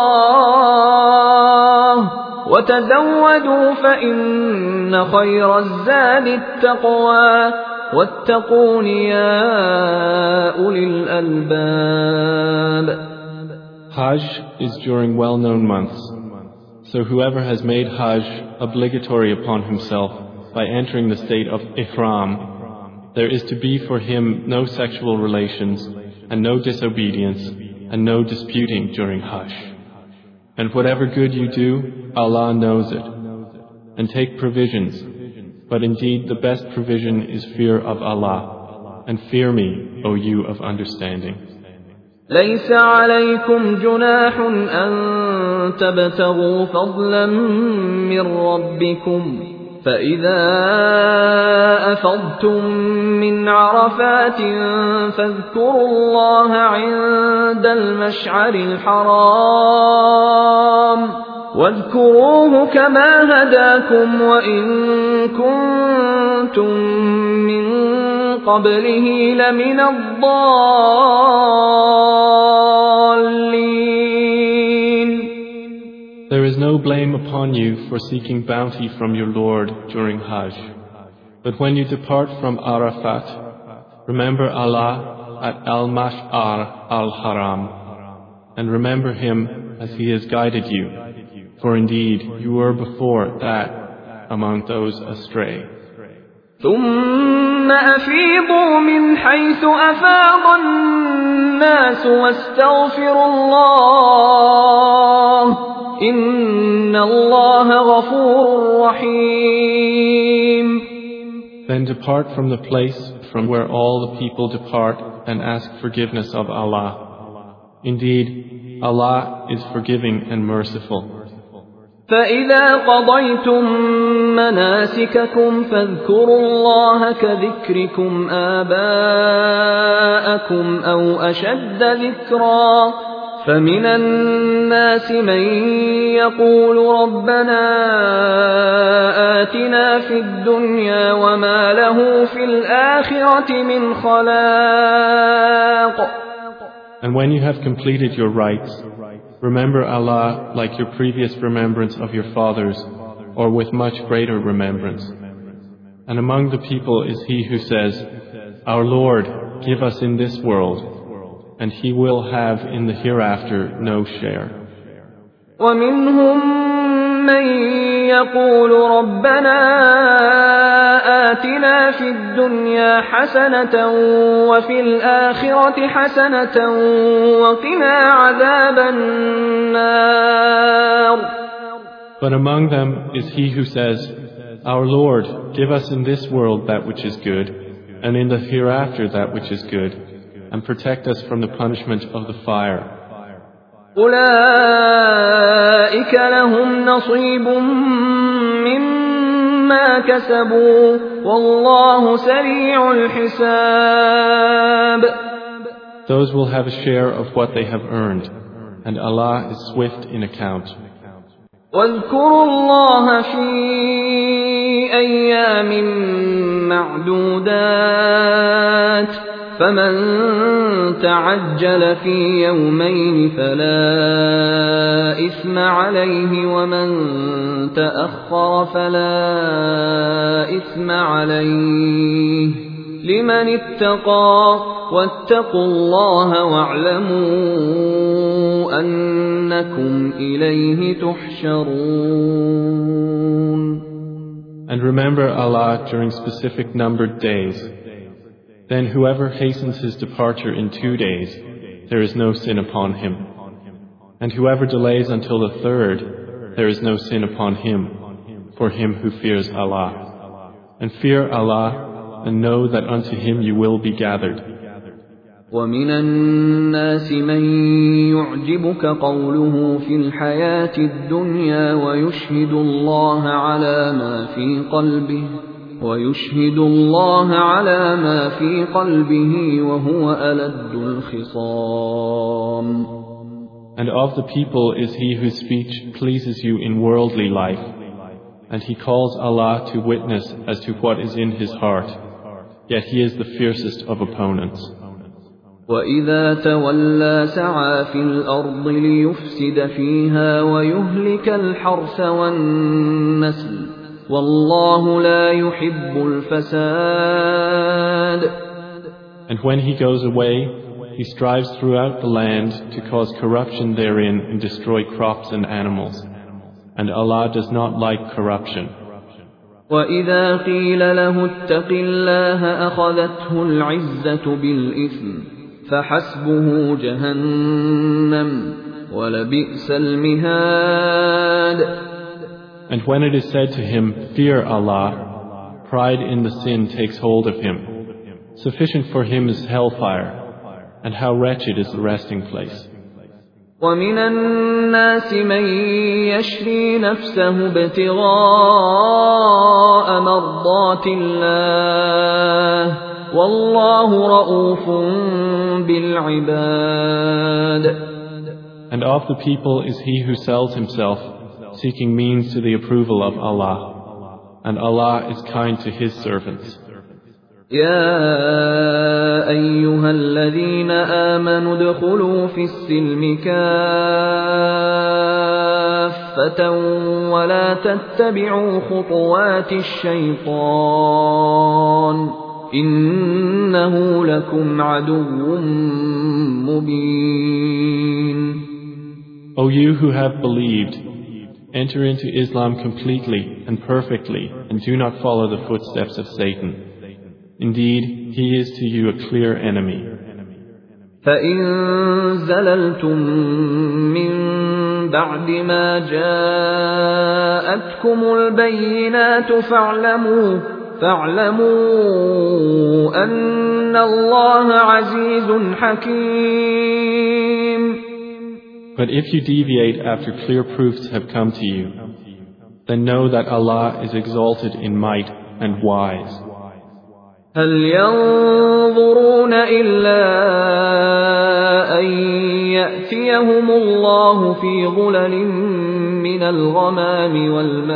الله وتزودوا فإن خير الزاد التقوى واتقون يا أولي الألباب. Hajj is during well-known months, so whoever has made Hajj obligatory upon himself by entering the state of Ihram, there is to be for him no sexual relations and no disobedience and no disputing during Hajj. And whatever good you do, Allah knows it. And take provisions, but indeed the best provision is fear of Allah. And fear me, O you of understanding. ليس عليكم جناح أن تبتغوا فضلا من ربكم فإذا أفضتم من عرفات فاذكروا الله عند المشعر الحرام واذكروه كما هداكم وإن كنتم من قبله لمن الضالين. There is no blame upon you for seeking bounty from your Lord during Hajj. But when you depart from Arafat, remember Allah at Al-Mash'ar Al-Haram, and remember Him as He has guided you, for indeed you were before that among those astray. ثم أفيضوا من حيث أفاض الناس واستغفروا الله إن الله غفور رحيم. Then depart from the place from where all the people depart and ask forgiveness of Allah. Indeed, Allah is forgiving and merciful. فإذا قضيتم مناسككم فاذكروا الله كذكركم آباءكم أو أشد ذكرا فمن الناس من يقول ربنا آتنا في الدنيا وما له في الآخرة من خلاق. And when you have completed your rites, remember Allah like your previous remembrance of your fathers, or with much greater remembrance. And among the people is he who says, Our Lord, give us in this world, and he will have in the hereafter no share. ومنهم من يقول ربنا آتنا في الدنيا حسنة وفي الآخرة حسنة وقنا عذاب النار. But among them is he who says, Our Lord, give us in this world that which is good, and in the hereafter that which is good, and protect us from the punishment of the fire. أولئك لهم نصيب مما كسبوا والله سريع الحساب. Those will have a share of what they have earned, and Allah is swift in account. واذكروا الله في أيام معدودات فمن تعجل في يومين فلا إثم عليه ومن تأخر فلا إثم عليه لمن اتقى واتقوا الله واعلموا أنكم إليه تحشرون. And remember Allah during specific numbered days. Then whoever hastens his departure in two days, there is no sin upon him. And whoever delays until the third, there is no sin upon him, for him who fears Allah. And fear Allah, and know that unto him you will be gathered. ومن الناس من يعجبك قوله في الحياة الدنيا ويشهد الله على ما في قلبه ويشهد الله على ما في قلبه وهو ألد الخصام. And of the people is he whose speech pleases you in worldly life, and he calls Allah to witness as to what is in his heart, yet he is the fiercest of opponents. وإذا تولى سعى في الأرض ليفسد فيها ويهلك الحرث والنسل والله لا يحب الفساد. And when he goes away, he strives throughout the land to cause corruption therein and destroy crops and animals. And Allah does not like corruption. وإذا قيل له اتق الله أخذته العزة بالإثم فحسبه جهنم ولبئس المهاد. And when it is said to him, Fear Allah, pride in the sin takes hold of him. Sufficient for him is hellfire, and how wretched is the resting place. ومن الناس من يشري نفسه ابتغاء مرضات الله والله رؤوف بالعباد. And of the people is he who sells himself seeking means to the approval of Allah, and Allah is kind to His servants. يا أيها الذين آمنوا ادخلوا في السلم كافة ولا تتبعوا خطوات الشيطان إنه لكم عدو مبين. O you who have believed, enter into Islam completely and perfectly and do not follow the footsteps of Satan. Indeed, he is to you a clear enemy. فَإِن زَلَلْتُم مِّن بَعْدِ مَا جَاءَتْكُمُ الْبَيِّنَاتُ فَاعْلَمُوا فَاعْلَمُوا أَنَّ اللَّهَ عَزِيزٌ حَكِيمٌ. But if you deviate after clear proofs have come to you, then know that Allah is exalted in might and wise. هل ينظرون إلا أن يأتيهم الله في ظلل من الغمام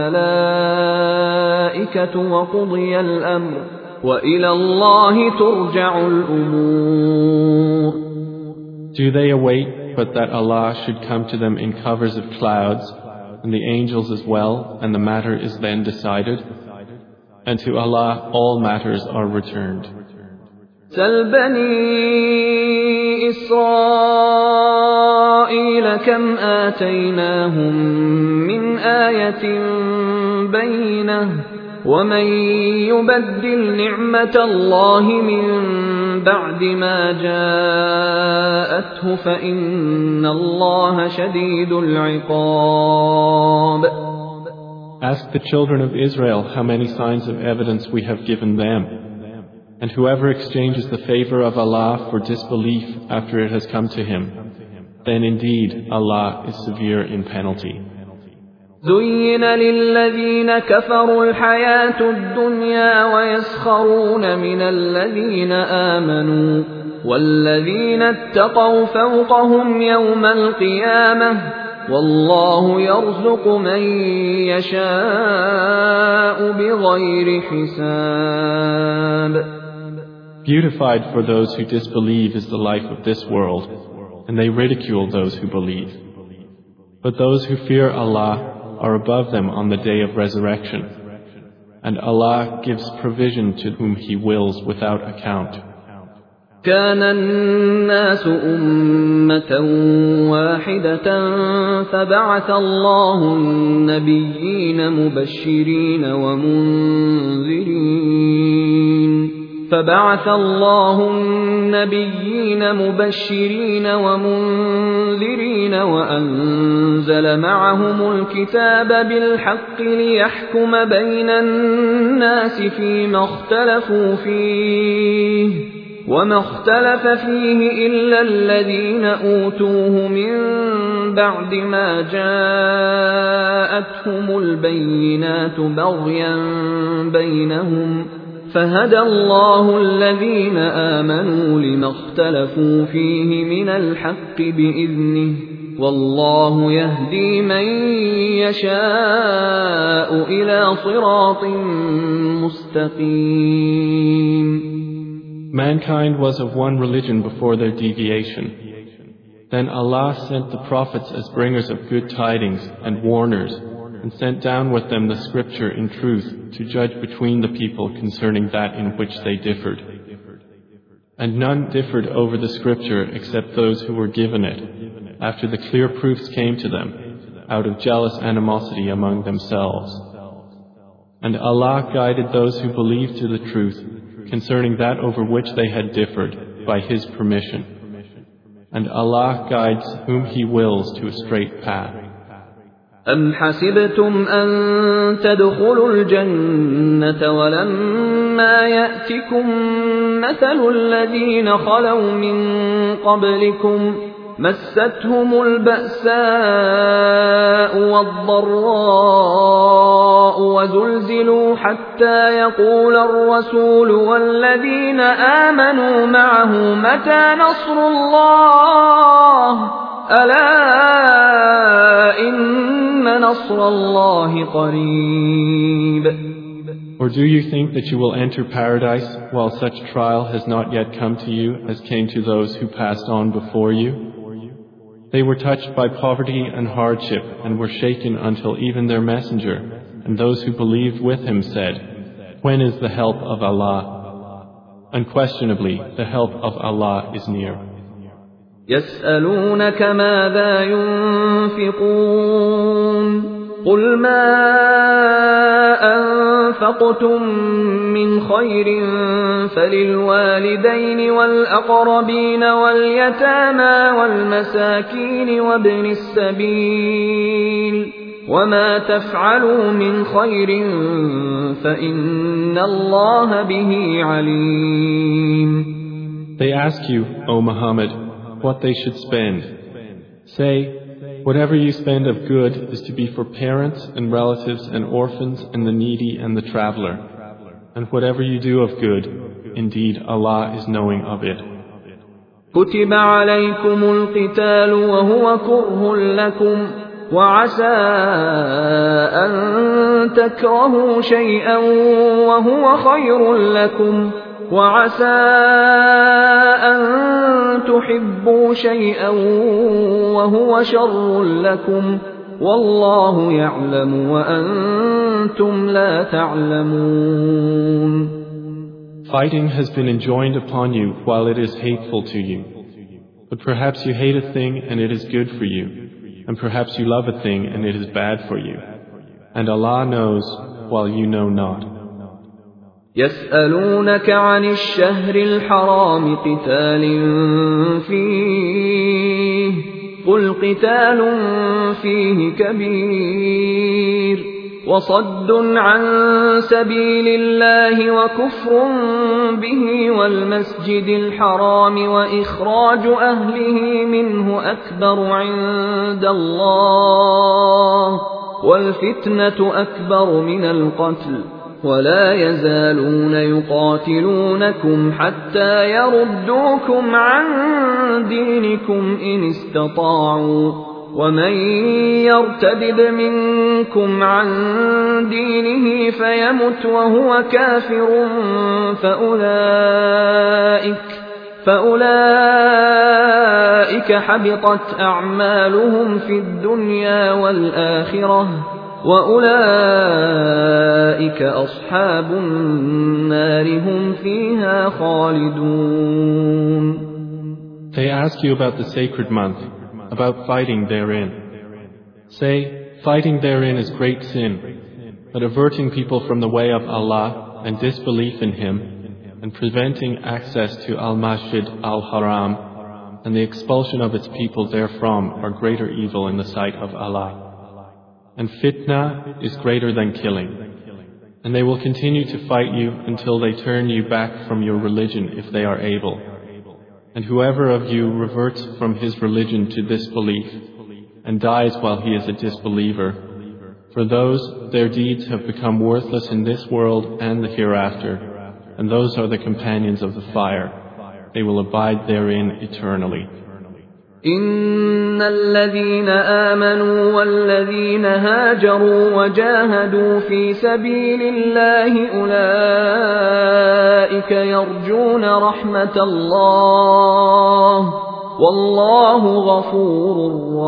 والملائكة وقضي الأمر وإلى الله ترجع الأمور. Do they await but that Allah should come to them in covers of clouds, and the angels as well, and the matter is then decided? And to Allah all matters are returned. سَلْ بَنِي إِسْرَائِيلَ كَمْ آتَيْنَاهُمْ مِنْ آيَةٍ بَيِّنَةٍ وَمَنْ يُبَدِّلْ نِعْمَةَ اللَّهِ مِنْ بَعْدِ مَا جَاءَتْهُ فَإِنَّ اللَّهَ شَدِيدُ الْعِقَابِ. Ask the children of Israel how many signs of evidence we have given them. And whoever exchanges the favor of Allah for disbelief after it has come to him, then indeed Allah is severe in penalty. زُيِّنَ لِلَّذِينَ كَفَرُوا الْحَيَاةُ الدُّنْيَا وَيَسْخَرُونَ مِنَ الَّذِينَ آمَنُوا وَالَّذِينَ اتَّقَوْا فَوْقَهُمْ يَوْمَ الْقِيَامَةِ وَاللَّهُ يَرْزُقُ مَن يَشَاءُ بِغَيْرِ حِسَابٍ. Beautified for those who disbelieve is the life of this world, and they ridicule those who believe. But those who fear Allah are above them on the day of resurrection, and Allah gives provision to whom He wills without account. كان الناس أمة واحدة فبعث الله النبيين مبشرين ومنذرين فبعث الله النبيين مبشرين ومنذرين وأنزل معهم الكتاب بالحق ليحكم بين الناس فيما اختلفوا فيه وما اختلف فيه إلا الذين أوتوه من بعد ما جاءتهم البينات بغيا بينهم فهدى الله الذين آمنوا لما اختلفوا فيه من الحق بإذنه والله يهدي من يشاء إلى صراط مستقيم. Mankind was of one religion before their deviation. Then Allah sent the prophets as bringers of good tidings and warners, and sent down with them the scripture in truth to judge between the people concerning that in which they differed. And none differed over the scripture except those who were given it, after the clear proofs came to them, out of jealous animosity among themselves. And Allah guided those who believed to the truth concerning that over which they had differed by His permission. And Allah guides whom He wills to a straight path. أَمْ حَسِبْتُمْ أَن تَدْخُلُوا الْجَنَّةَ وَلَمَّا يَأْتِكُم مَّثَلُ الَّذِينَ خَلَوْا مِن قَبْلِكُمْ مَسَّتْهُمُ الْبَأْسَاءُ وَالضَّرَّاءُ وَزُلْزِلُوا حَتَّىٰ يَقُولَ الرَّسُولُ وَالَّذِينَ آمَنُوا مَعَهُ مَتَىٰ نَصْرُ اللَّهِ أَلَا إِنَّ نصر الله قريب. Or do you think that you will enter paradise while such trial has not yet come to you as came to those who passed on before you? They were touched by poverty and hardship and were shaken until even their messenger and those who believed with him said, "When is the help of Allah?" Unquestionably, the help of Allah is near. يسألونك ماذا ينفقون قل ما أنفقتم من خير فللوالدين والأقربين واليتامى والمساكين وابن السبيل وما تفعلوا من خير فإن الله به عليم. They ask you, O Muhammad, what they should spend. Say, whatever you spend of good is to be for parents and relatives and orphans and the needy and the traveler. And whatever you do of good, indeed Allah is knowing of it. كتب عليكم القتال وهو كره لكم وعسى أن تكرهوا شيئا وهو خير لكم وعسى أن تحبوا شيئا وهو شر لكم والله يعلم وأنتم لا تعلمون. Fighting has been enjoined upon you while it is hateful to you. But perhaps you hate a thing and it is good for you, and perhaps you love a thing and it is bad for you. And Allah knows while you know not. يسألونك عن الشهر الحرام قتال فيه قل قتال فيه كبير وصد عن سبيل الله وكفر به والمسجد الحرام وإخراج أهله منه أكبر عند الله والفتنة أكبر من القتل ولا يزالون يقاتلونكم حتى يردوكم عن دينكم إن استطاعوا ومن يرتد منكم عن دينه فيمت وهو كافر فأولئك فأولئك حبطت أعمالهم في الدنيا والآخرة وأولئك أصحاب النار هم فيها خالدون. They ask you about the sacred month, about fighting therein. Say, fighting therein is great sin, but averting people from the way of Allah and disbelief in Him, and preventing access to Al-Masjid Al-Haram and the expulsion of its people therefrom are greater evil in the sight of Allah. And fitna is greater than killing. And they will continue to fight you until they turn you back from your religion if they are able. And whoever of you reverts from his religion to disbelief and dies while he is a disbeliever, for those their deeds have become worthless in this world and the hereafter, and those are the companions of the fire. They will abide therein eternally. إن الذين آمنوا والذين هاجروا وجاهدوا في سبيل الله أولئك يرجون رحمة الله والله غفور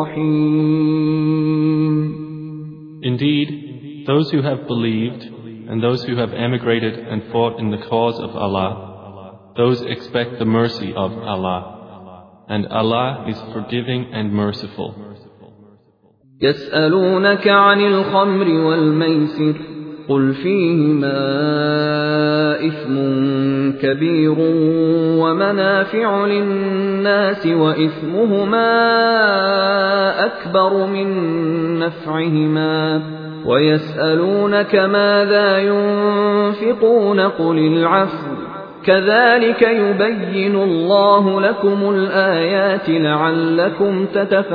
رحيم. Indeed, those who have believed and those who have emigrated and fought in the cause of Allah, those expect the mercy of Allah. And Allah is forgiving and merciful. يسألونك عن الخمر والميسر قل فيهما إثم كبير ومنافع للناس وإثمهما أكبر من نفعهما ويسألونك ماذا ينفقون قل العفو كذلك يبين الله لكم الآيات لعلكم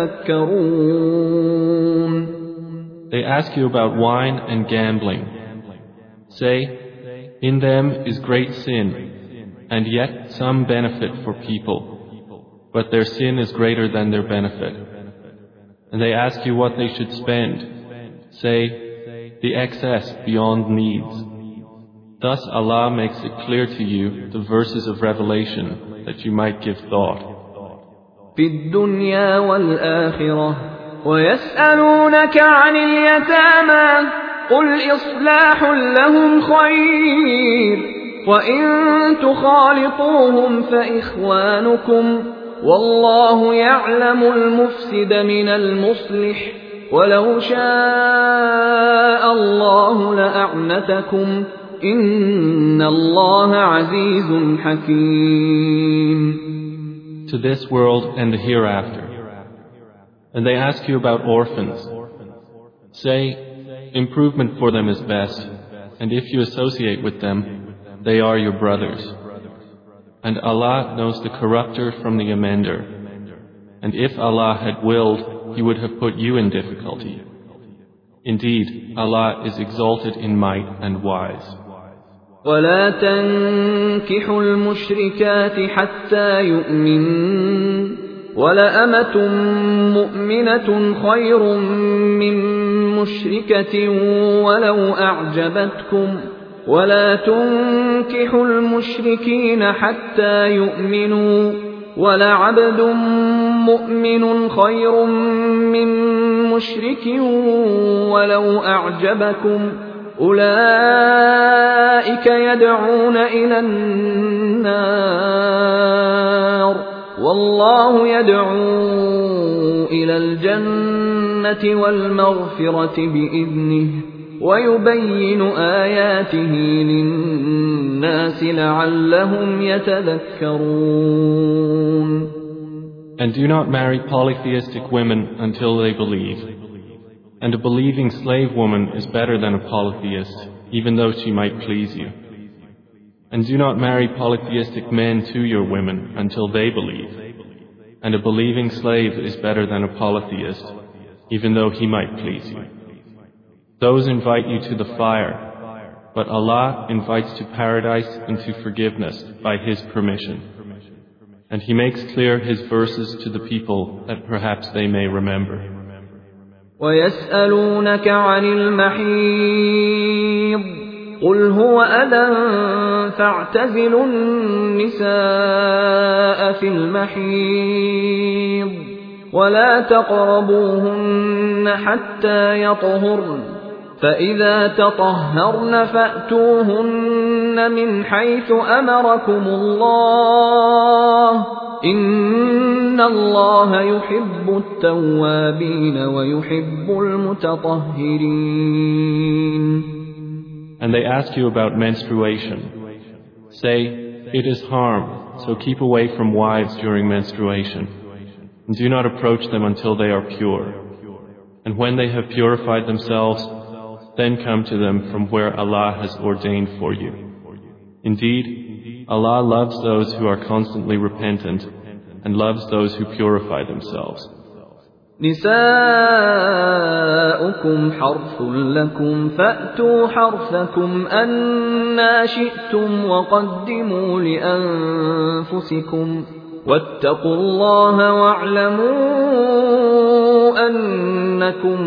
تتفكرون. They ask you about wine and gambling. Say, in them is great sin, and yet some benefit for people, but their sin is greater than their benefit. And they ask you what they should spend. Say, the excess beyond needs. Thus Allah makes it clear to you the verses of revelation that you might give thought. في الدنيا والآخرة ويسألونك عن اليتامى قل إصلاح لهم خير وإن تخالطوهم فإخوانكم والله يعلم المفسد من المصلح ولو شاء الله لأعنتكم إن الله عزيز حكيم. To this world and the hereafter. And they ask you about orphans. Say, improvement for them is best, and if you associate with them, they are your brothers. And Allah knows the corrupter from the amender. And if Allah had willed, He would have put you in difficulty. Indeed, Allah is exalted in might and wise. ولا تنكحوا المشركات حتى يؤمنن ولأمة مؤمنة خير من مشركة ولو أعجبتكم ولا تنكحوا المشركين حتى يؤمنوا ولعبد مؤمن خير من مشرك ولو أعجبكم أولئك يدعون إلى النار والله يدعو إلى الجنة والمغفرة بإذنه ويبين آياته للناس لعلهم يتذكرون. And do not marry polytheistic women until they believe. And a believing slave woman is better than a polytheist, even though she might please you. And do not marry polytheistic men to your women until they believe. And a believing slave is better than a polytheist, even though he might please you. Those invite you to the fire, but Allah invites to paradise and to forgiveness by His permission. And He makes clear His verses to the people that perhaps they may remember. ويسألونك عن المحيض قل هو أذى فاعتزلوا النساء في المحيض ولا تقربوهن حتى يطهرن فإذا تطهرن فأتوهن من حيث أمركم الله إن الله يحب التوابين ويحب المتطهرين. And they ask you about menstruation. Say, it is harm, so keep away from wives during menstruation. And do not approach them until they are pure. And when they have purified themselves, then come to them from where Allah has ordained for you. Indeed, Allah loves those who are constantly repentant and loves those who purify themselves. نساؤكم حرث لكم فأتوا حرثكم أنى شئتم وقدموا لأنفسكم واتقوا الله واعلموا أنكم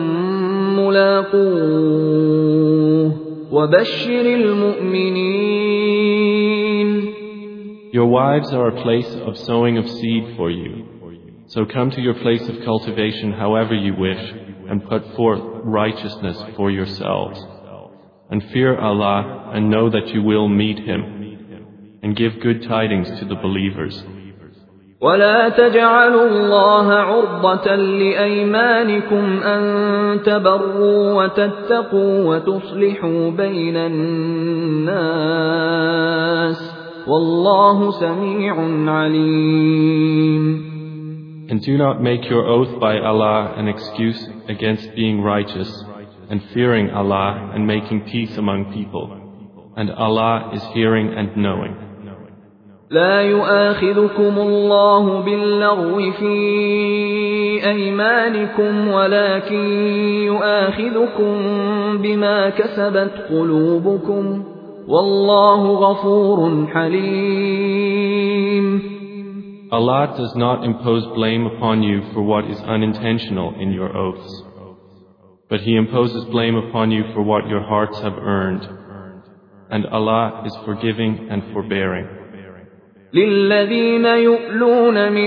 ملاقوه وبشر المؤمنين. Your wives are a place of sowing of seed for you. So come to your place of cultivation however you wish and put forth righteousness for yourselves. And fear Allah and know that you will meet Him. And give good tidings to the believers. ولا تجعلوا الله عرضة لأيمانكم أن تبروا وتتقوا وتصلحوا بين الناس والله سميع عليم. And do not make your oath by Allah an excuse against being righteous and fearing Allah and making peace among people. And Allah is hearing and knowing. لا يؤاخذكم الله باللغو في أيمانكم ولكن يؤاخذكم بما كسبت قلوبكم والله غفور حليم. Allah does not impose blame upon you for what is unintentional in your oaths. But He imposes blame upon you for what your hearts have earned. And Allah is forgiving and forbearing. للذين يؤلون من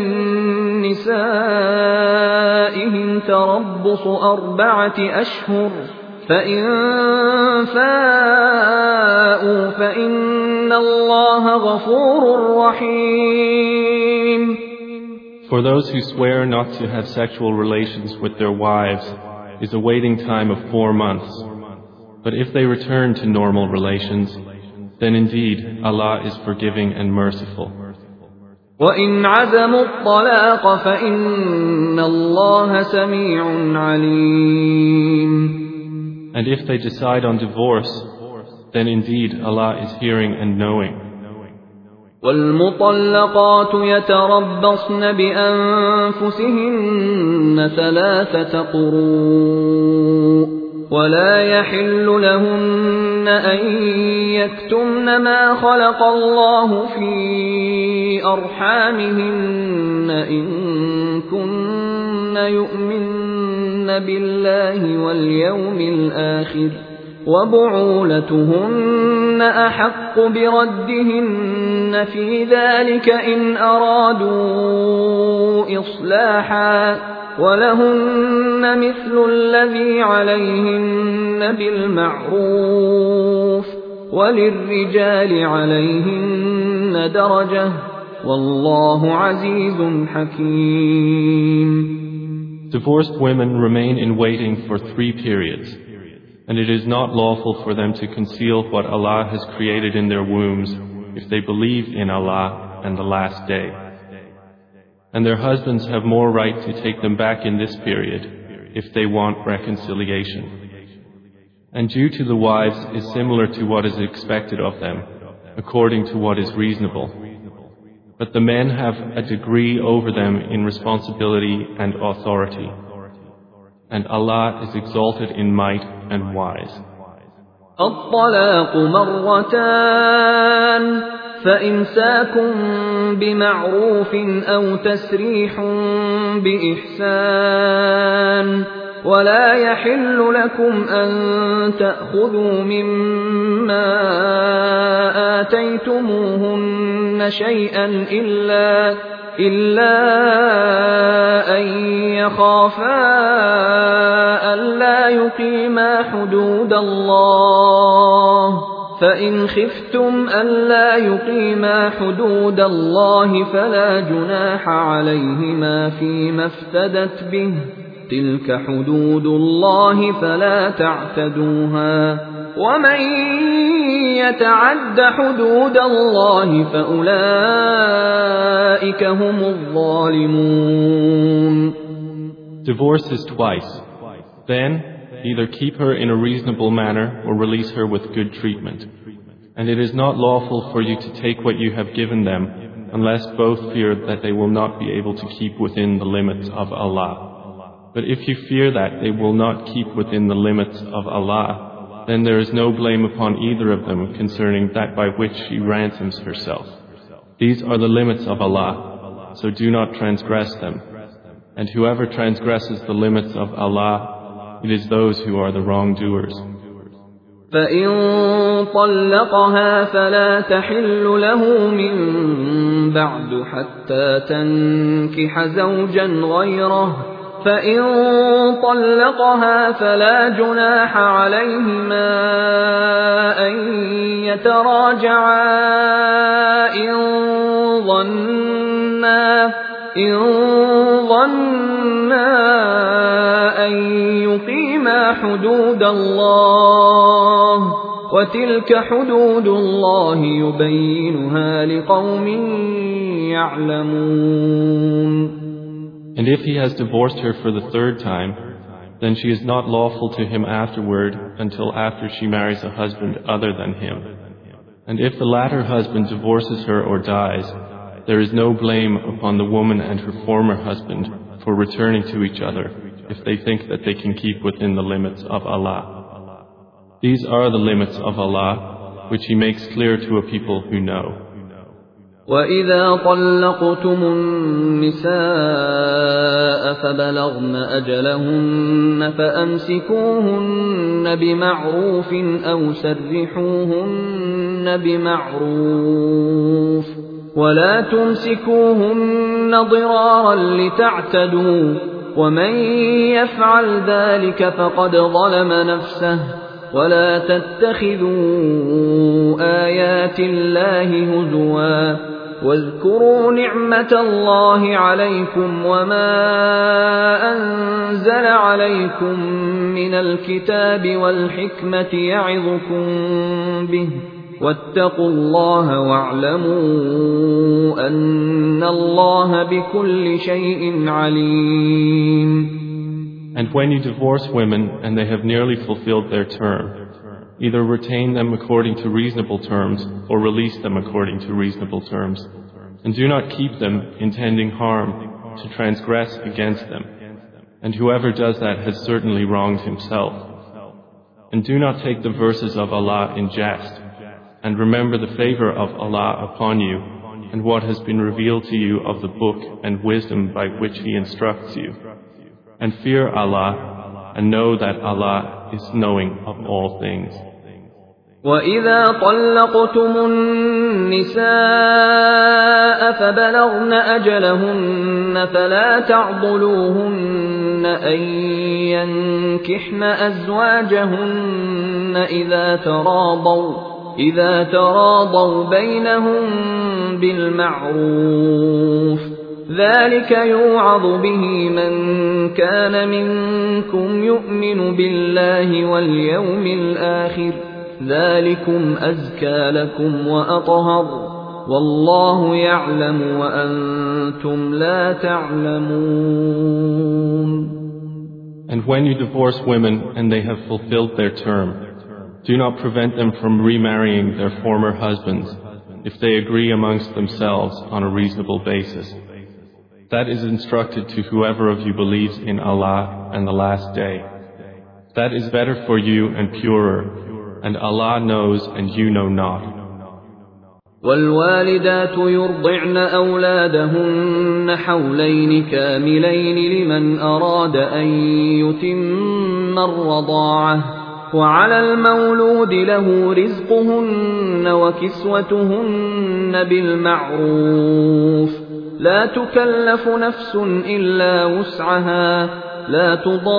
نسائهم تربص أربعة أشهر فإن فاءوا فإن الله غفور رحيم. For those who swear not to have sexual relations with their wives is a waiting time of four months. But if they return to normal relations, then indeed Allah is forgiving and merciful. وَإِنْ عَزَمُوا الطَّلَاقَ فَإِنَّ اللَّهَ سَمِيعٌ عَلِيمٌ. And if they decide on divorce, then indeed Allah is hearing and knowing. وَالْمُطَلَّقَاتُ يَتَرَبَّصْنَ بِأَنفُسِهِنَّ ثَلَاثَةَ قُرُوءٍ ولا يحل لهن أن يكتمن ما خلق الله في أرحامهن إن كن يؤمن بالله واليوم الآخر وبعولتهن أحق بردهن في ذلك إن أرادوا إصلاحا ولهن مثل الذي عليهن بالمعروف وللرجال عليهن درجة والله عزيز حكيم. Divorced women remain in waiting for three periods, and it is not lawful for them to conceal what Allah has created in their wombs if they believe in Allah and the last day. And their husbands have more right to take them back in this period if they want reconciliation. And due to the wives is similar to what is expected of them, according to what is reasonable. But the men have a degree over them in responsibility and authority. And Allah is exalted in might and wise. الطلاق مرتان فإمساك بمعروف أو تسريح بإحسان ولا يحل لكم أن تأخذوا مما آتيتموهن شيئا إلا إلا أن يخافا ألا يقيما حدود الله فإن خفتم ألا يقيما حدود الله فلا جناح عليهما فيما افتدت به تلك حدود الله فلا تعتدوها ومن يتعد حدود الله فأولئك هم الظالمون. Divorce is twice. Then, either keep her in a reasonable manner or release her with good treatment. And it is not lawful for you to take what you have given them unless both fear that they will not be able to keep within the limits of Allah. But if you fear that they will not keep within the limits of Allah, then there is no blame upon either of them concerning that by which she ransoms herself. These are the limits of Allah, so do not transgress them. And whoever transgresses the limits of Allah, it is those who are the wrongdoers. فإن طلقها فلا تحل له من بعد حتى تنكح زوجا غيره فإن طلقها فلا جناح عليهما أن يتراجعا إن ظنا إن ظنا أن يقيما حدود الله وتلك حدود الله يبينها لقوم يعلمون. And if he has divorced her for the third time, then she is not lawful to him afterward until after she marries a husband other than him. And if the latter husband divorces her or dies, there is no blame upon the woman and her former husband for returning to each other if they think that they can keep within the limits of Allah. These are the limits of Allah, which He makes clear to a people who know. وَإِذَا طَلَّقْتُمُ النِّسَاءَ فبلغن أجلهن فأمسكوهن بمعروف أو سرحوهن بمعروف ولا تمسكوهن ضرارا لتعتدوا ومن يفعل ذلك فقد ظلم نفسه ولا تتخذوا آيات الله هزوا واذكروا نعمة الله عليكم وما أنزل عليكم من الكتاب والحكمة يعظكم به واتقوا الله واعلموا أن الله بكل شيء عليم. And when you divorce women and they have nearly fulfilled their term, either retain them according to reasonable terms or release them according to reasonable terms, and do not keep them intending harm to transgress against them, and whoever does that has certainly wronged himself. And do not take the verses of Allah in jest, and remember the favor of Allah upon you and what has been revealed to you of the book and wisdom by which He instructs you. And fear Allah, and know that Allah is knowing of all things. وَإِذَا طَلَّقْتُمُ النِّسَاءَ فَبَلَغْنَ أَجَلَهُنَّ فَلَا تَعْضُلُوهُنَّ أَن يَنكِحْنَ أَزْوَاجَهُنَّ إِذَا تَرَاضَوْا إِذَا تَرَاضَوْا بَيْنَهُم بِالْمَعْرُوفِ ذلك يوعظ به من كان منكم يؤمن بالله واليوم الآخر ذلكم أزكى لكم وأطهر والله يعلم وأنتم لا تعلمون. And when you divorce women and they have fulfilled their term, do not prevent them from remarrying their former husbands if they agree amongst themselves on a reasonable basis. That is instructed to whoever of you believes in Allah and the last day. That is better for you and purer, and Allah knows and you know not. والوالدات يرضعن أولادهن حولين كاملين لمن أراد أن يتم الرضاعة وعلى المولود له رزقهن وكسوتهن بالمعروف لا تكلف نفس إلا وسعها لا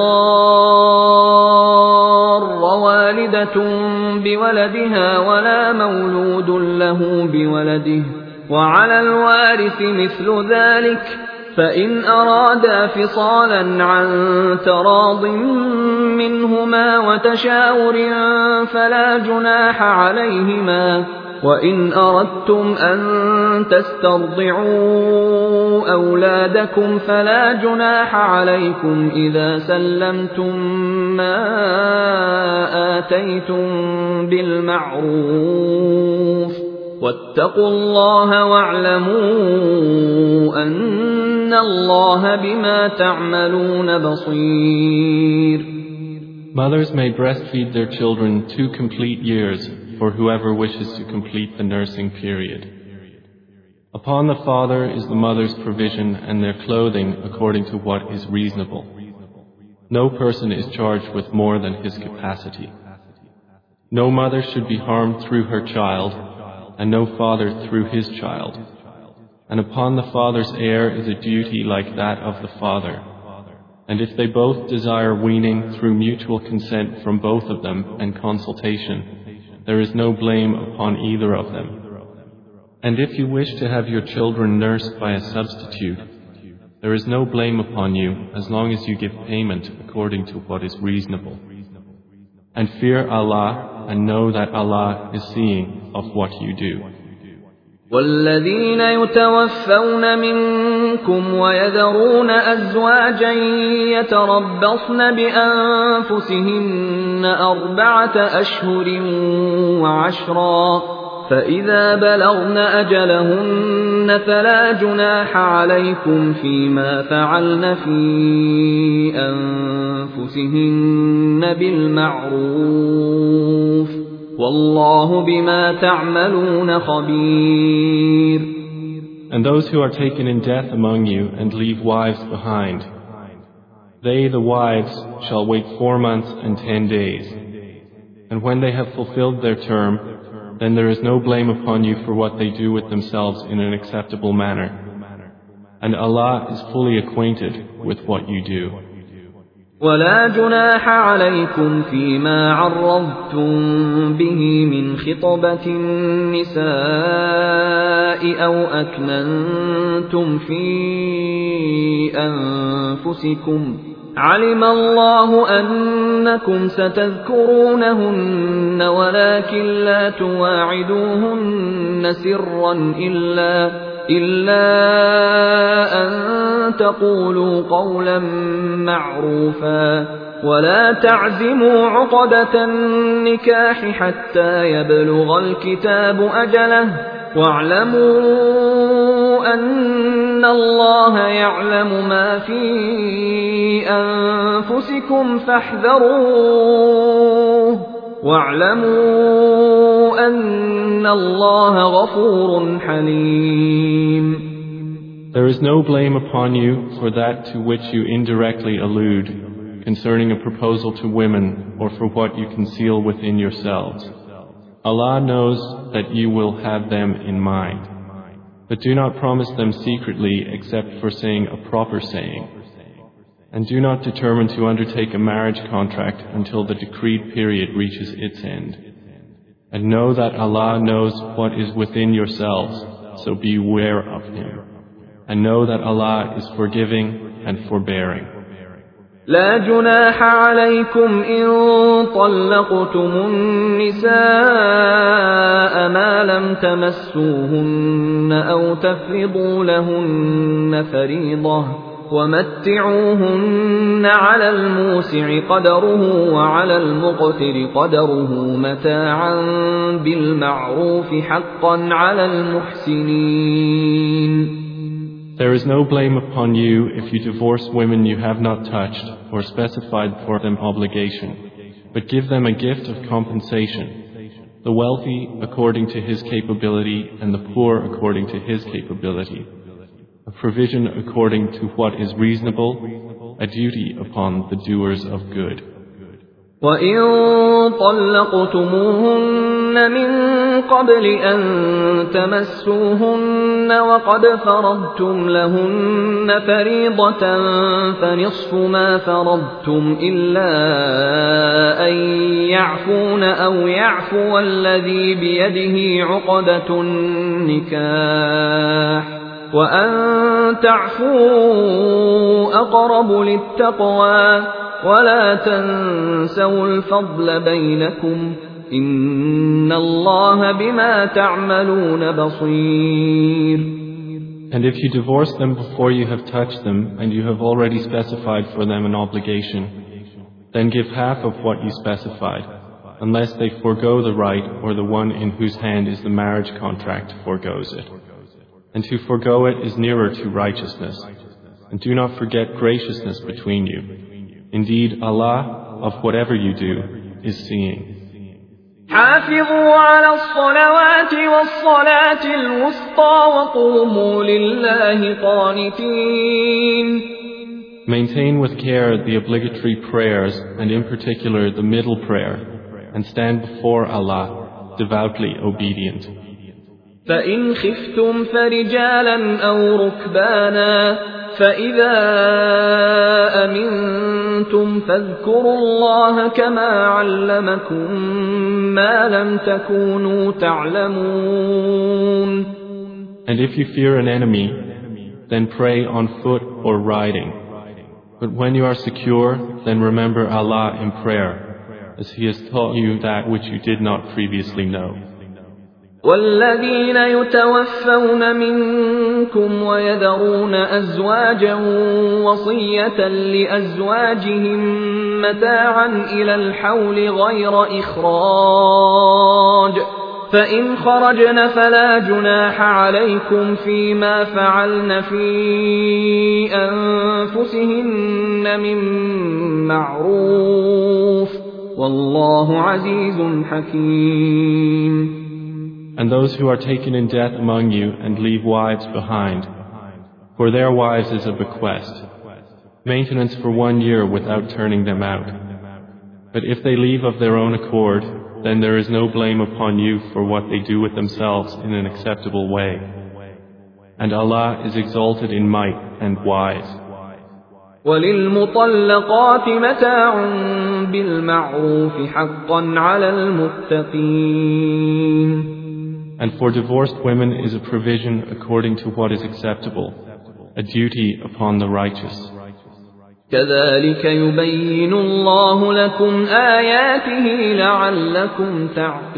تضار والدة بولدها ولا مولود له بولده وعلى الوارث مثل ذلك فإن أرادا فصالا عن تراض منهما وتشاور فلا جناح عليهما وإن أردتم أن تسترضعوا أولادكم فلا جناح عليكم إذا سلمتم ما آتيتم بالمعروف واتقوا الله واعلموا أن الله بما تعملون بصير. Mothers may breastfeed their children two complete years for whoever wishes to complete the nursing period. Upon the father is the mother's provision and their clothing according to what is reasonable. No person is charged with more than his capacity. No mother should be harmed through her child, and no father through his child. And upon the father's heir is a duty like that of the father. And if they both desire weaning through mutual consent from both of them and consultation, there is no blame upon either of them. And if you wish to have your children nursed by a substitute, there is no blame upon you as long as you give payment according to what is reasonable. And fear Allah and know that Allah is seeing of what you do. والذين يتوفون منكم ويذرون أزواجا يتربصن بأنفسهن أربعة أشهر وعشرا فإذا بلغن أجلهن فلا جناح عليكم فيما فعلن في أنفسهن بالمعروف والله بما تعملون خبير. And those who are taken in death among you and leave wives behind, They, the wives, shall wait four months and ten days. And when they have fulfilled their term, then there is no blame upon you for what they do with themselves in an acceptable manner. And Allah is fully acquainted with what you do. ولا جناح عليكم فيما عرضتم به من خطبة النساء أو أكننتم في أنفسكم علم الله أنكم ستذكرونهن ولكن لا تواعدوهن سرا إلا إلا أن تقولوا قولا معروفا ولا تعزموا عقدة النكاح حتى يبلغ الكتاب أجله واعلموا أن الله يعلم ما في أنفسكم فاحذروه واعلموا أن الله غفور حليم. There is no blame upon you for that to which you indirectly allude concerning a proposal to women or for what you conceal within yourselves. Allah knows that you will have them in mind. But do not promise them secretly except for saying a proper saying. And do not determine to undertake a marriage contract until the decreed period reaches its end. And know that Allah knows what is within yourselves, so beware of Him. And know that Allah is forgiving and forbearing. لا جناح عليكم إن طلقتم النساء ما لم تمسوهن أو تفرضوا لهن فريضة ومتعوهن على الموسع قدره وعلى المقتر قدره متاعا بالمعروف حقا على المحسنين. There is no blame upon you if you divorce women you have not touched or specified for them obligation, but give them a gift of compensation, the wealthy according to his capability and the poor according to his capability, a provision according to what is reasonable, a duty upon the doers of good. وَإِن طَلَّقْتُمُوهُنَّ مِن قَبْلِ أَن تَمَسُّوهُنَّ وَقَدْ فَرَضْتُمْ لَهُنَّ فَرِيضَةً فَنِصْفُ مَا فَرَضْتُمْ إِلَّا أَن يَعْفُونَ أَوْ يَعْفُوَ الَّذِي بِيَدِهِ عُقْدَةُ النِّكَاحِ وَأَن تَعْفُوا أَقْرَبُ لِلتَّقْوَى ولا تنسوا الفضل بينكم إن الله بما تعملون بصير. And if you divorce them before you have touched them and you have already specified for them an obligation, then give half of what you specified, unless they forego the right or the one in whose hand is the marriage contract forgoes it. And to forego it is nearer to righteousness. And do not forget graciousness between you. Indeed, Allah, of whatever you do, is seeing. حافظوا على الصلوات والصلاة الوسطى وقوموا لله قانتين. Maintain with care the obligatory prayers and in particular the middle prayer and stand before Allah devoutly obedient. فإن خفتم فرجالا أو ركبانا فإذا أمنتم فاذكروا الله كما علمكم ما لم تكونوا تعلمون. And if you fear an enemy, then pray on foot or riding. But when you are secure, then remember Allah in prayer, as He has taught you that which you did not previously know. والذين يتوفون منكم ويذرون أزواجا وصية لأزواجهم متاعا إلى الحول غير إخراج فإن خرجن فلا جناح عليكم فيما فعلن في أنفسهن من معروف والله عزيز حكيم. And those who are taken in death among you and leave wives behind, for their wives is a bequest. maintenance for one year without turning them out. But if they leave of their own accord, then there is no blame upon you for what they do with themselves in an acceptable way. And Allah is exalted in might and wise. وَلِلْمُطَلَّقَاتِ مَتَاعٌ بِالْمَعْرُوفِ حَقًّا عَلَى الْمُتَّقِينَ. And for divorced women is a provision according to what is acceptable, a duty upon the righteous. كَذَلِكَ يُبَيِّنُ اللَّهُ لَكُمْ آيَاتِهِ لَعَلَّكُمْ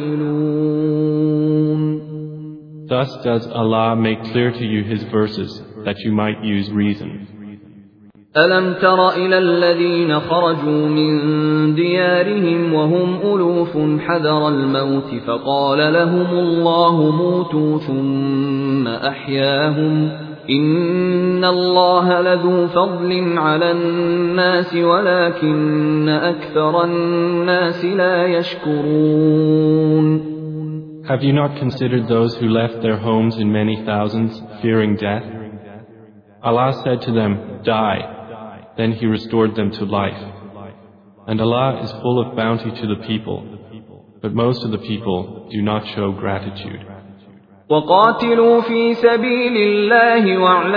تَعْقِلُونَ. Thus does Allah make clear to you His verses, that you might use reason. أَلَمْ تَرَ إِلَى الَّذِينَ خَرَجُوا مِنْ دِيَارِهِمْ وَهُمْ أُلُوفٌ حَذَرَ الْمَوْتِ فَقَالَ لَهُمُ اللَّهُ مُوتُوا ثُمَّ أَحْيَاهُمْ إِنَّ اللَّهَ لَذُو فَضْلٍ عَلَى النَّاسِ وَلَكِنَّ أَكْثَرَ النَّاسِ لَا يَشْكُرُونَ. Have you not considered those who left their homes in many thousands, fearing death? Allah said to them, "Die." Then He restored them to life. And Allah is full of bounty to the people, but most of the people do not show gratitude. وَقَاتِلُوا فِي سَبِيلِ اللَّهِ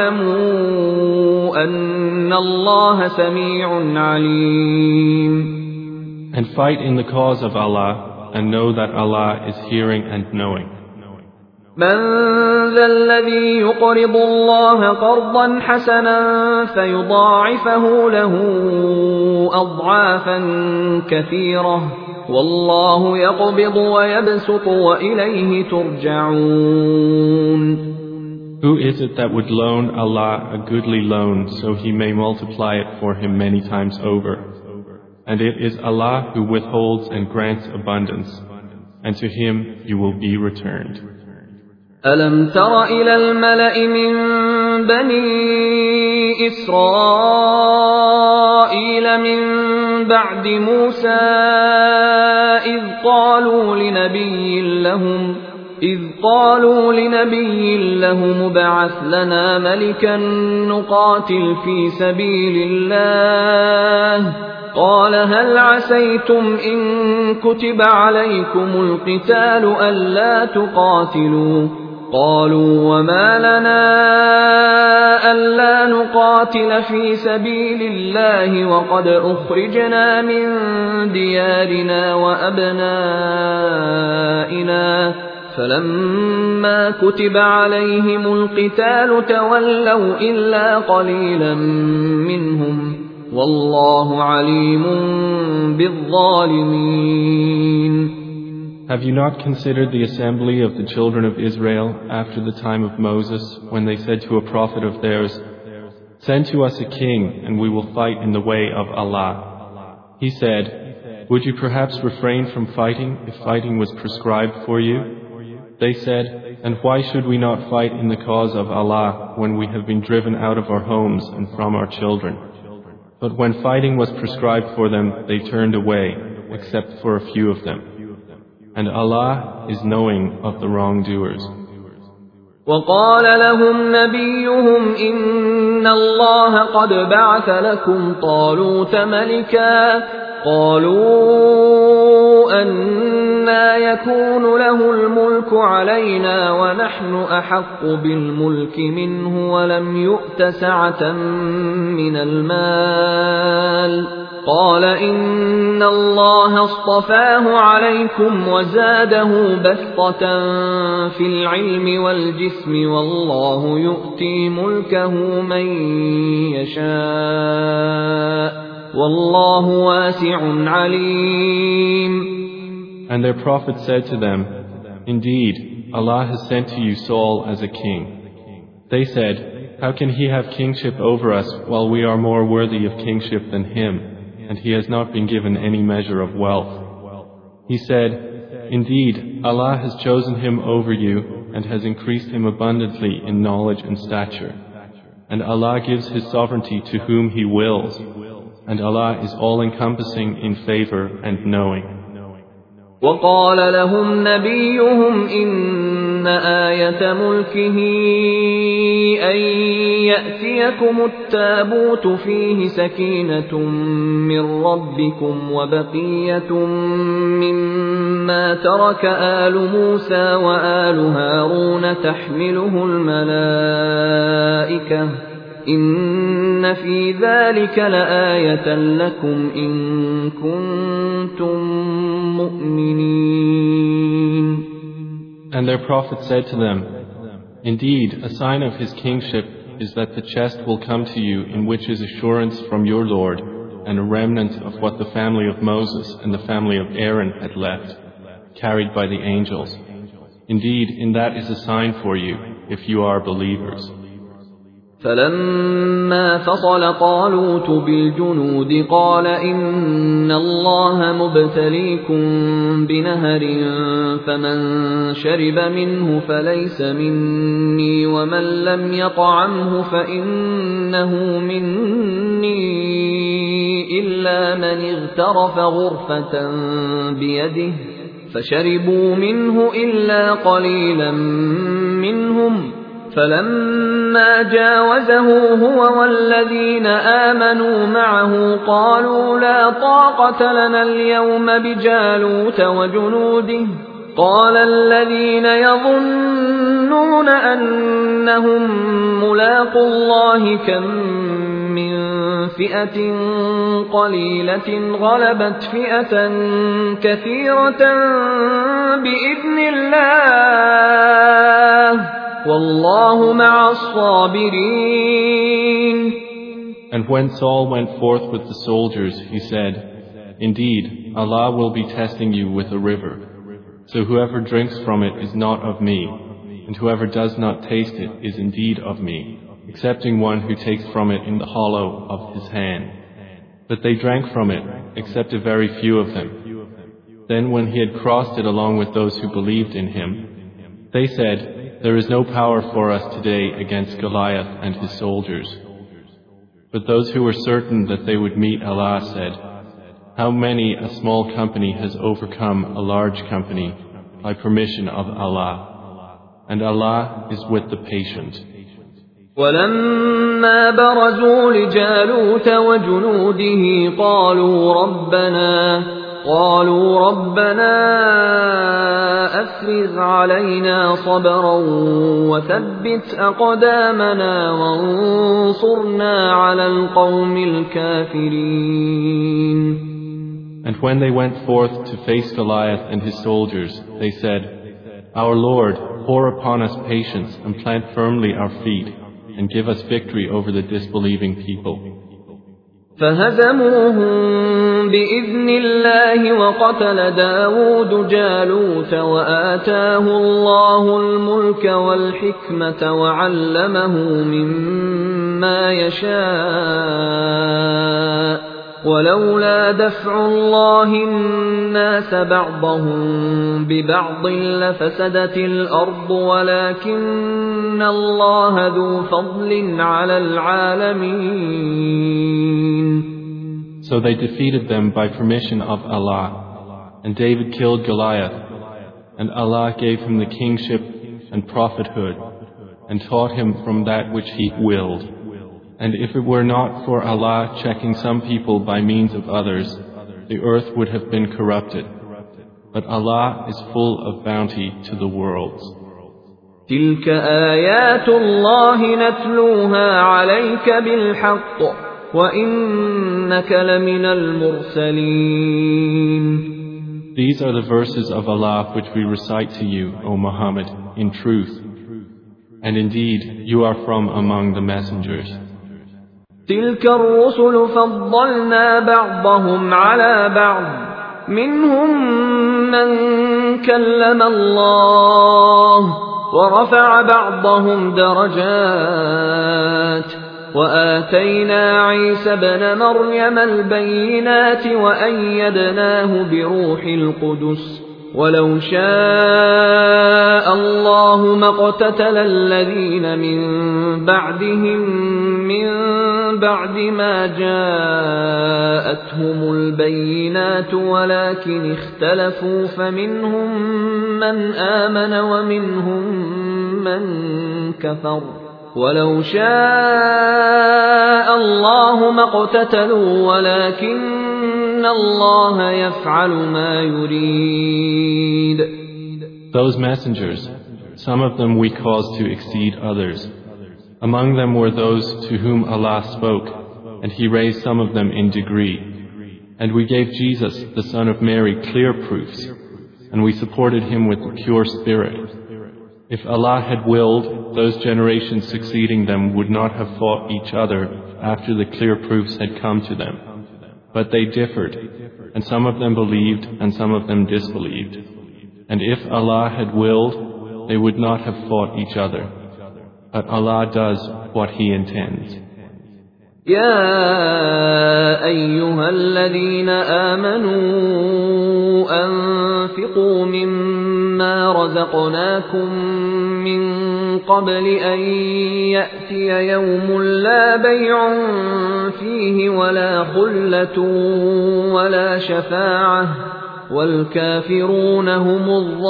وَاعْلَمُوا أَنَّ اللَّهَ سَمِيعٌ عَلِيمٌ. And fight in the cause of Allah, and know that Allah is hearing and knowing. مَنْ ذَا الَّذِي يُقْرِضُ اللَّهَ قَرْضًا حَسَنًا فَيُضَاعِفَهُ لَهُ أَضْعَافًا كَثِيرَةً وَاللَّهُ يَقْبِضُ وَيَبْسُطُ وَإِلَيْهِ تُرْجَعُونَ. Who is it that would loan Allah a goodly loan so He may multiply it for him many times over? And it is Allah who withholds and grants abundance, and to Him you will be returned. أَلَمْ تَرَ إِلَى الْمَلَإِ مِنْ بَنِي إِسْرَائِيلَ مِنْ بَعْدِ مُوسَى إِذْ قَالُوا لِنَبِيٍّ لَهُمْ إِذْ قَالُوا لِنَبِيٍّ لَهُمُ ابْعَثْ لَنَا مَلِكًا نُقَاتِلْ فِي سَبِيلِ اللَّهِ قال هل عسيتم إن كتب عليكم القتال ألا تقاتلوا قالوا وما لنا ألا نقاتل في سبيل الله وقد أخرجنا من ديارنا وأبنائنا فلما كتب عليهم القتال تولوا إلا قليلا منهم والله عليم بالظالمين. Have you not considered the assembly of the children of Israel after the time of Moses, when they said to a prophet of theirs, "Send to us a king, and we will fight in the way of Allah"? He said, "Would you perhaps refrain from fighting if fighting was prescribed for you?" They said, "And why should we not fight in the cause of Allah when we have been driven out of our homes and from our children?" But when fighting was prescribed for them, they turned away, except for a few of them. And Allah is knowing of the wrongdoers. وقال لهم نبيهم إن الله قد بعث لكم طالوت ملكا قالوا أنى يكون له الملك علينا ونحن أحق بالملك منه ولم يؤت سعة من المال قال إن الله اصطفاه عليكم وزاده بسطة في العلم والجسم والله يؤتي ملكه من يشاء والله واسع عليم. And their prophet said to them, "Indeed, Allah has sent to you Saul as a king." They said, "How can he have kingship over us while we are more worthy of kingship than him, and he has not been given any measure of wealth?" He said, "Indeed, Allah has chosen him over you and has increased him abundantly in knowledge and stature. And Allah gives His sovereignty to whom He wills, and Allah is all-encompassing in favor and knowing." وقال لهم نبيهم إن إن آية ملكه أن يأتيكم التابوت فيه سكينة من ربكم وبقية مما ترك آل موسى وآل هارون تحمله الملائكة إن في ذلك لآية لكم إن كنتم مؤمنين. And their prophet said to them, Indeed, a sign of his kingship is that the chest will come to you in which is assurance from your Lord and a remnant of what the family of Moses and the family of Aaron had left, carried by the angels. Indeed, in that is a sign for you, if you are believers. فلما فصل طالوت بالجنود قال إن الله مبتليكم بنهر فمن شرب منه فليس مني ومن لم يطعمه فإنه مني إلا من اغترف غرفة بيده فشربوا منه إلا قليلا منهم فلما جاوزه هو والذين آمنوا معه قالوا لا طاقة لنا اليوم بجالوت وجنوده قال الذين يظنون أنهم ملاقو الله كم من فئة قليلة غلبت فئة كثيرة بإذن الله والله مع الصابرين. And when Saul went forth with the soldiers, he said, Indeed, Allah will be testing you with a river. So whoever drinks from it is not of me, and whoever does not taste it is indeed of me, excepting one who takes from it in the hollow of his hand. But they drank from it, except a very few of them. Then when he had crossed it along with those who believed in him, they said, There is no power for us today against Goliath and his soldiers. But those who were certain that they would meet Allah said, How many a small company has overcome a large company by permission of Allah, and Allah is with the patient. ولما برزوا لجالوت وجنوده قالوا ربنا قالوا ربنا أفرغ علينا صبرا وثبت أقدامنا وانصرنا على القوم الكافرين. And when they went forth to face Goliath and his soldiers, they said, Our Lord, pour upon us patience and plant firmly our feet, and give us victory over the disbelieving people. فهزموهم بإذن الله وقتل داود جالوت وآتاه الله الملك والحكمة وعلمه مما يشاء ولولا دفع الله الناس بعضهم ببعض لفسدت الأرض ولكن الله ذو فضل على العالمين. So they defeated them by permission of Allah, and David killed Goliath, and Allah gave him the kingship and prophethood, and taught him from that which He willed. And if it were not for Allah checking some people by means of others, the earth would have been corrupted. But Allah is full of bounty to the worlds. تلك آيات الله نتلوها عليك بالحق وإنك لمن المرسلين. These are the verses of Allah which we recite to you, O Muhammad, in truth. And indeed, you are from among the messengers. تلك الرسل فضلنا بعضهم على بعض منهم من كلم الله ورفع بعضهم درجات وآتينا عيسى ابن مريم البينات وأيدناه بروح القدس ولو شاء الله ما اقتتل الذين من بعدهم من بعد ما جاءتهم البينات ولكن اختلفوا فمنهم من آمن ومنهم من كفر ولو شاء الله ما اقتتلوا ولكن الله يفعل ما يريد. Those messengers, some of them we caused to exceed others. Among them were those to whom Allah spoke, and He raised some of them in degree. And we gave Jesus, the son of Mary, clear proofs, and we supported Him with the pure spirit. If Allah had willed, those generations succeeding them would not have fought each other after the clear proofs had come to them. But they differed, and some of them believed and some of them disbelieved. And if Allah had willed, they would not have fought each other. But Allah does what He intends. يا أيها الذين آمنوا أنفقوا مما رزقناكم من قبل أن يأتي يوم لا بيع فيه ولا خلة ولا شفاعة والكافرون هم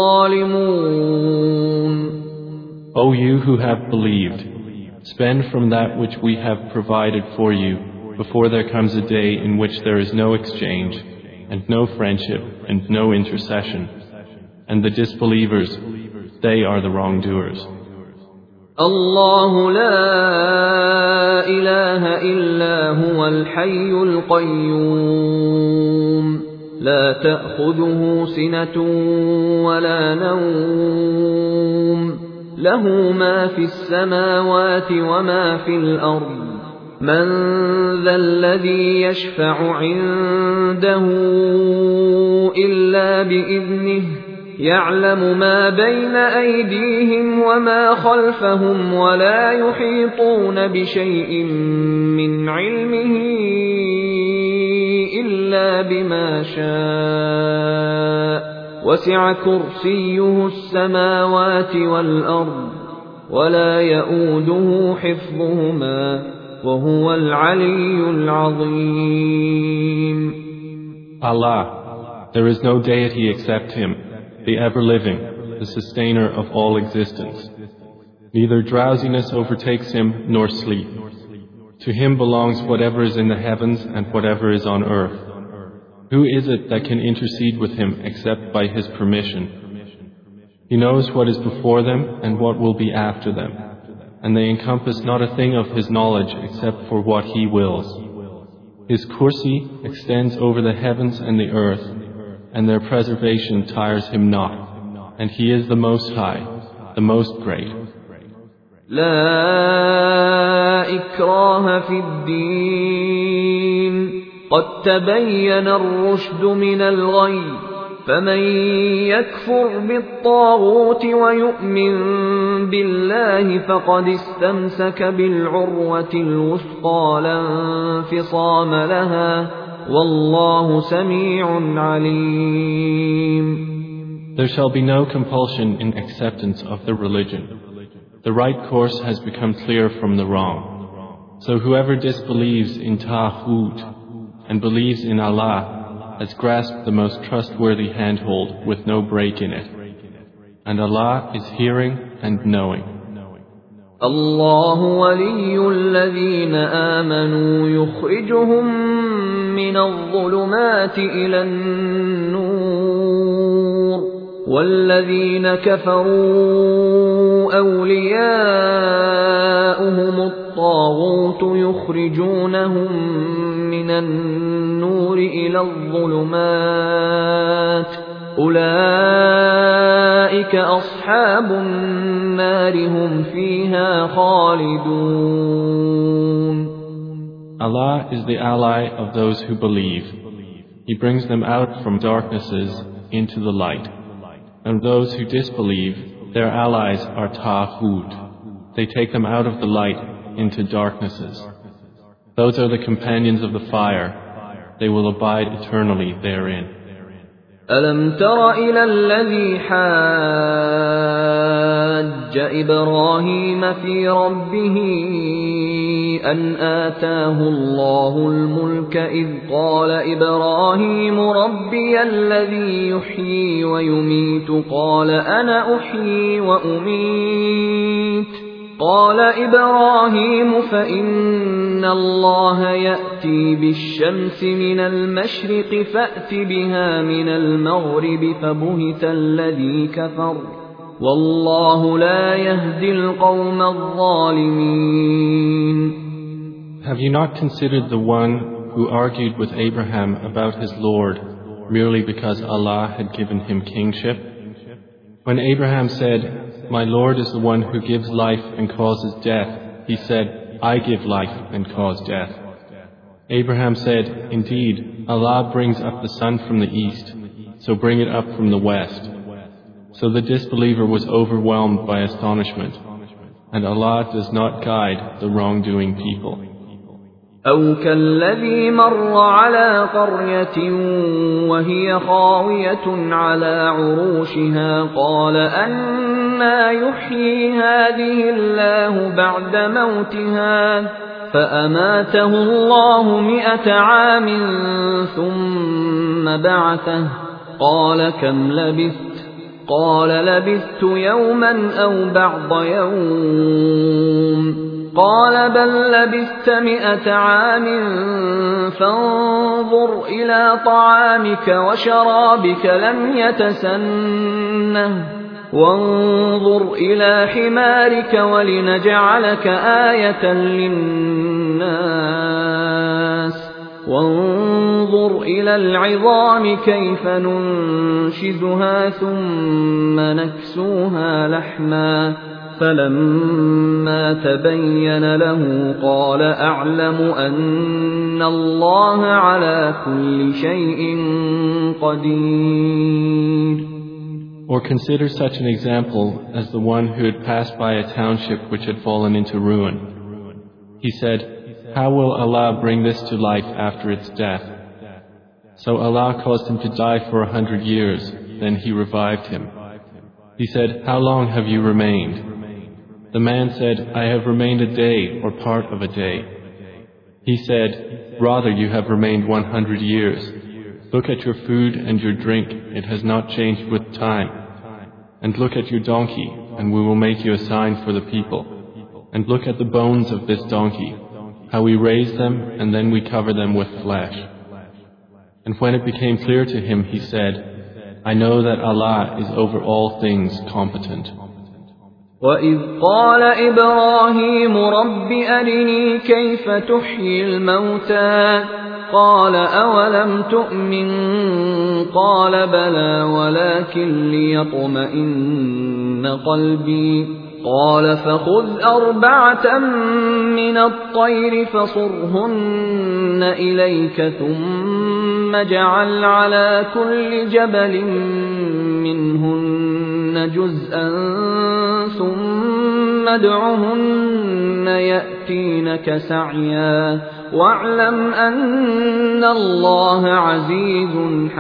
الظالمون. O you who have believed, spend from that which we have provided for you before there comes a day in which there is no exchange and no friendship and no intercession. And the disbelievers, they are the wrongdoers. الله لا إله إلا هو الحي القيوم لا تأخذه سنة ولا نوم له ما في السماوات وما في الأرض من ذا الذي يشفع عنده إلا بإذنه يعلم ما بين أيديهم وما خلفهم ولا يحيطون بشيء من علمه إلا بما شاء وسع كرسيه السماوات والأرض ولا يؤوده حفظهما وهو العلي العظيم. Allah, there is no deity except Him, the ever-living, the sustainer of all existence. Neither drowsiness overtakes Him nor sleep. To Him belongs whatever is in the heavens and whatever is on earth. Who is it that can intercede with Him except by His permission? He knows what is before them and what will be after them, and they encompass not a thing of His knowledge except for what He wills. His kursi extends over the heavens and the earth, and their preservation tires Him not, and He is the Most High, the Most Great. لا إكراه في الدين قد تبين الرشد من الغي فمن يكفر بالطاغوت ويؤمن بالله فقد استمسك بالعروة الوثقى لا انفصام لها والله سميع عليم. There shall be no compulsion in acceptance of the religion. The right course has become clear from the wrong. So whoever disbelieves in Taghut and believes in Allah has grasped the most trustworthy handhold with no break in it. And Allah is hearing and knowing. الله ولي الذين آمنوا يخرجهم من الظلمات إلى النور والذين كفروا أولياؤهم الطاغوت يخرجونهم من النور إلى الظلمات أولئك أصحاب النار هم فيها خالدون. Allah is the ally of those who believe. He brings them out from darknesses into the light. And those who disbelieve, their allies are Taghut. They take them out of the light into darknesses. Those are the companions of the fire. They will abide eternally therein. ألم تر إلى الذي حاج إبراهيم في ربه أن آتاه الله الملك إذ قال إبراهيم ربي الذي يحيي ويميت قال أنا أحيي وأميت قال إبراهيم فإن الله يأتي بالشمس من المشرق فأت بها من المغرب فبهت الذي كفر والله لا يهدي القوم الظالمين. Have you not considered the one who argued with Abraham about his Lord merely because Allah had given him kingship? When Abraham said, "My Lord is the one who gives life and causes death," he said, "I give life and cause death." Abraham said, "Indeed, Allah brings up the sun from the east, so bring it up from the west." So the disbeliever was overwhelmed by astonishment, and Allah does not guide the wrongdoing people. أو كالذي مر على قرية وهي خاوية على عروشها قال أنى يحيي هذه الله بعد موتها فأماته الله مئة عام ثم بعثه قال كم لبثت قال لبثت يوما أو بعض يوم قال بل لبثت مئة عام فانظر إلى طعامك وشرابك لم يتسنه وانظر إلى حمارك ولنجعلك آية للناس وانظر إلى العظام كيف ننشزها ثم نكسوها لحما فلما تبين له قال أعلم أن الله على كل شيء قدير. Or consider such an example as the one who had passed by a township which had fallen into ruin. He said, "How will Allah bring this to life after its death?" So Allah caused him to die for a hundred years, then He revived him. He said, "How long have you remained?" The man said, "I have remained a day or part of a day." He said, "Rather you have remained one hundred years. Look at your food and your drink, it has not changed with time. And look at your donkey, and we will make you a sign for the people. And look at the bones of this donkey, how we raise them and then we cover them with flesh." And when it became clear to him, he said, "I know that Allah is over all things competent." وَإِذْ قَالَ إِبْرَاهِيمُ رَبِّ أَرِنِي كَيْفَ تُحْيِي الْمَوْتَى قَالَ أَوَلَمْ تُؤْمِنْ قَالَ بَلَى وَلَكِنْ لِيَطْمَئِنَّ قَلْبِي قال فخذ أربعة من الطير فصرهن إليك ثم اجعل على كل جبل منهن جزءا ثم ادعهن يأتينك سعيا واعلم أن الله عزيز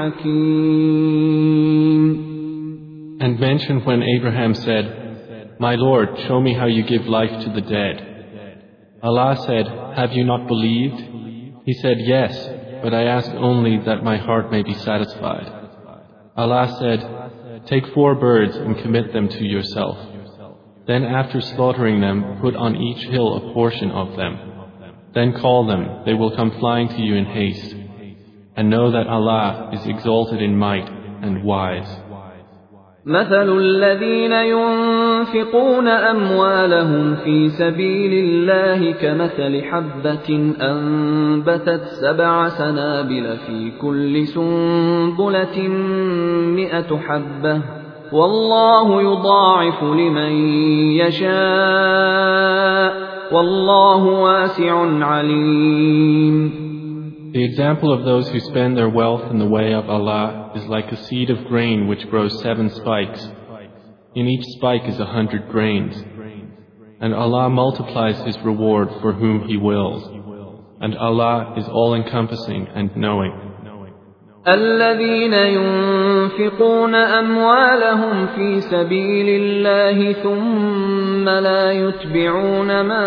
حكيم. And mention when Abraham said, "My Lord, show me how you give life to the dead." Allah said, "Have you not believed?" He said, "Yes, but I ask only that my heart may be satisfied." Allah said, "Take four birds and commit them to yourself. Then after slaughtering them, put on each hill a portion of them. Then call them, they will come flying to you in haste. And know that Allah is exalted in might and wise." مثل الذين ينفقون أموالهم في سبيل الله كمثل حبة أنبتت سبع سنابل في كل سنبلة مئة حبة والله يضاعف لمن يشاء والله واسع عليم. The example of those who spend their wealth in the way of Allah is like a seed of grain which grows seven spikes. In each spike is a hundred grains. And Allah multiplies His reward for whom He wills. And Allah is all-encompassing and knowing. الذين ينفقون أموالهم في سبيل الله ثم لا يتبعون ما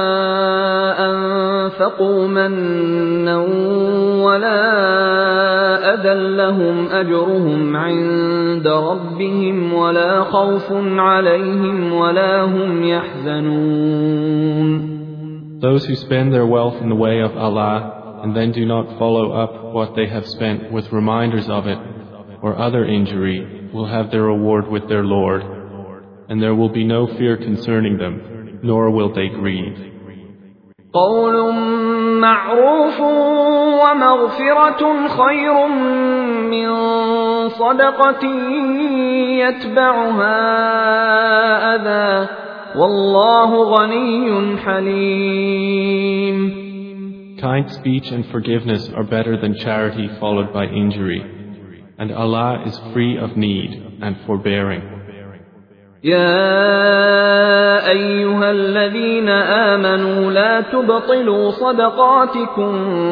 أنفقوا منا ولا أذى لهم أجرهم عند ربهم ولا خوف عليهم ولا هم يحزنون. Those who spend their wealth in the way of Allah and then do not follow up what they have spent with reminders of it or other injury will have their reward with their Lord, and there will be no fear concerning them, nor will they grieve. قول معروف ومغفرة خير من صدقة يتبعها أذى والله غني حليم. Kind speech and forgiveness are better than charity followed by injury, and Allah is free of need and forbearing. يا أيها الذين آمنوا لا تبطلوا صدقاتكم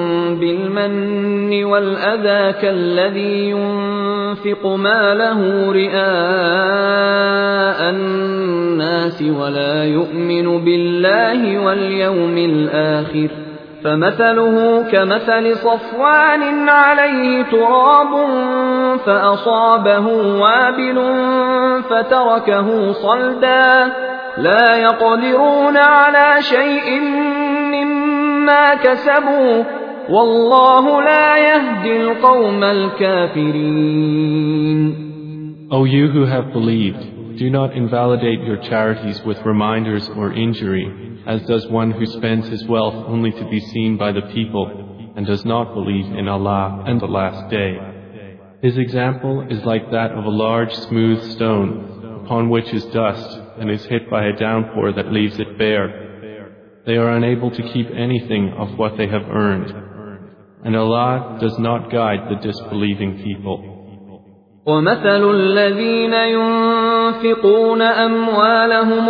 بالمن والأذى كالذي ينفق ماله رئاء الناس ولا يؤمن بالله واليوم الآخر فمثله كمثل صفوان عليه تراب فأصابه وابل فتركه صلدا لا يقدرون على شيء مما كسبوا والله لا يهدي القوم الكافرين. O you who have believed, do not invalidate your charities with reminders or injury, as does one who spends his wealth only to be seen by the people and does not believe in Allah and the last day. His example is like that of a large smooth stone upon which is dust and is hit by a downpour that leaves it bare. They are unable to keep anything of what they have earned, and Allah does not guide the disbelieving people. ومثل الذين ينفقون أموالهم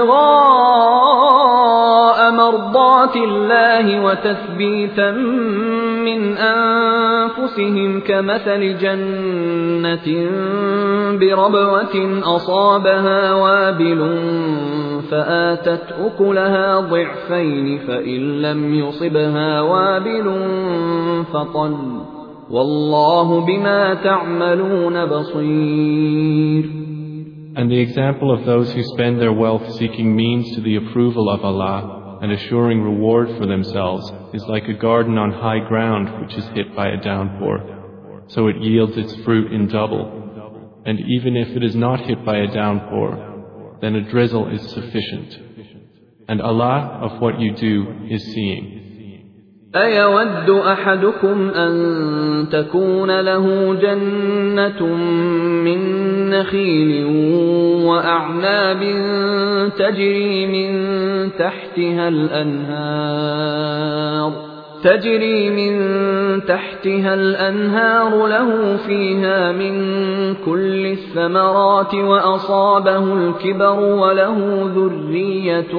ابتغاء مرضات الله وتثبيتا من أنفسهم كمثل جنة بربوة أصابها وابل فآتت أكلها ضعفين فإن لم يصبها وابل فطل والله بما تعملون بصير. And the example of those who spend their wealth seeking means to the approval of Allah and assuring reward for themselves is like a garden on high ground which is hit by a downpour, so it yields its fruit in double. And even if it is not hit by a downpour, then a drizzle is sufficient. And Allah of what you do is seeing. أيود أحدكم أن تكون له جنة من نخيل وأعناب تجري من تحتها الأنهار تجري من تحتها الأنهار له فيها من كل الثمرات وأصابه الكبر وله ذرية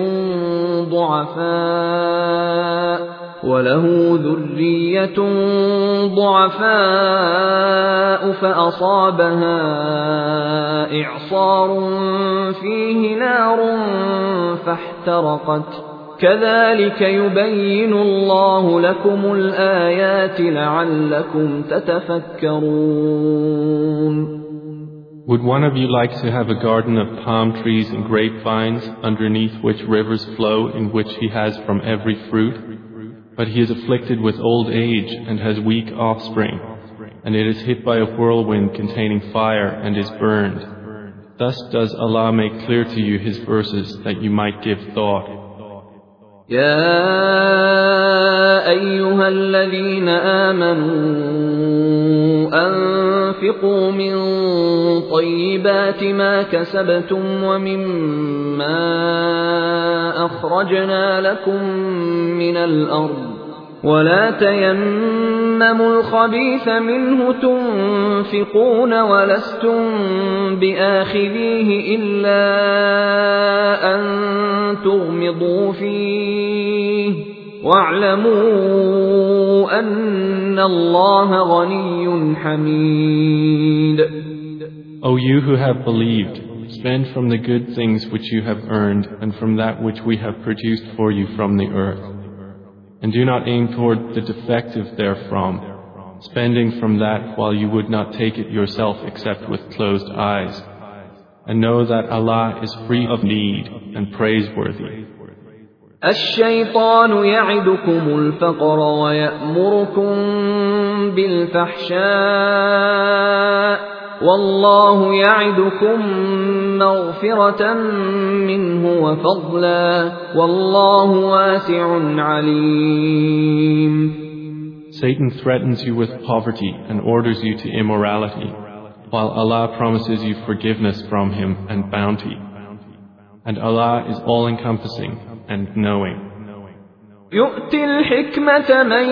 ضعفاء وله ذرية ضعفاء فأصابها إعصار فيه نار فاحترقت كذلك يبين الله لكم الآيات لعلكم تتفكرون. Would one of you like to have a garden of palm trees and grapevines underneath which rivers flow in which he has from every fruit? But he is afflicted with old age and has weak offspring, and it is hit by a whirlwind containing fire and is burned. Thus does Allah make clear to you His verses that you might give thought. يا أيها الذين آمنوا أنفقوا من طيبات ما كسبتم ومما أخرجنا لكم من الأرض ولا تيمموا الخبيث منه تنفقون ولستم بآخذيه إلا أن تغمضوا فيه واعلموا أن الله غني حميد. O you who have believed, spend from the good things which you have earned and from that which we have produced for you from the earth. And do not aim toward the defective therefrom, spending from that while you would not take it yourself except with closed eyes. And know that Allah is free of need and praiseworthy. الشيطان يعدكم الفقر ويأمركم بالفحشاء والله يعدكم مغفرة منه وفضلا والله واسع عليم. Satan threatens you with poverty and orders you to immorality, while Allah promises you forgiveness from Him and bounty. And Allah is all-encompassing and knowing. يؤتي الحكمة من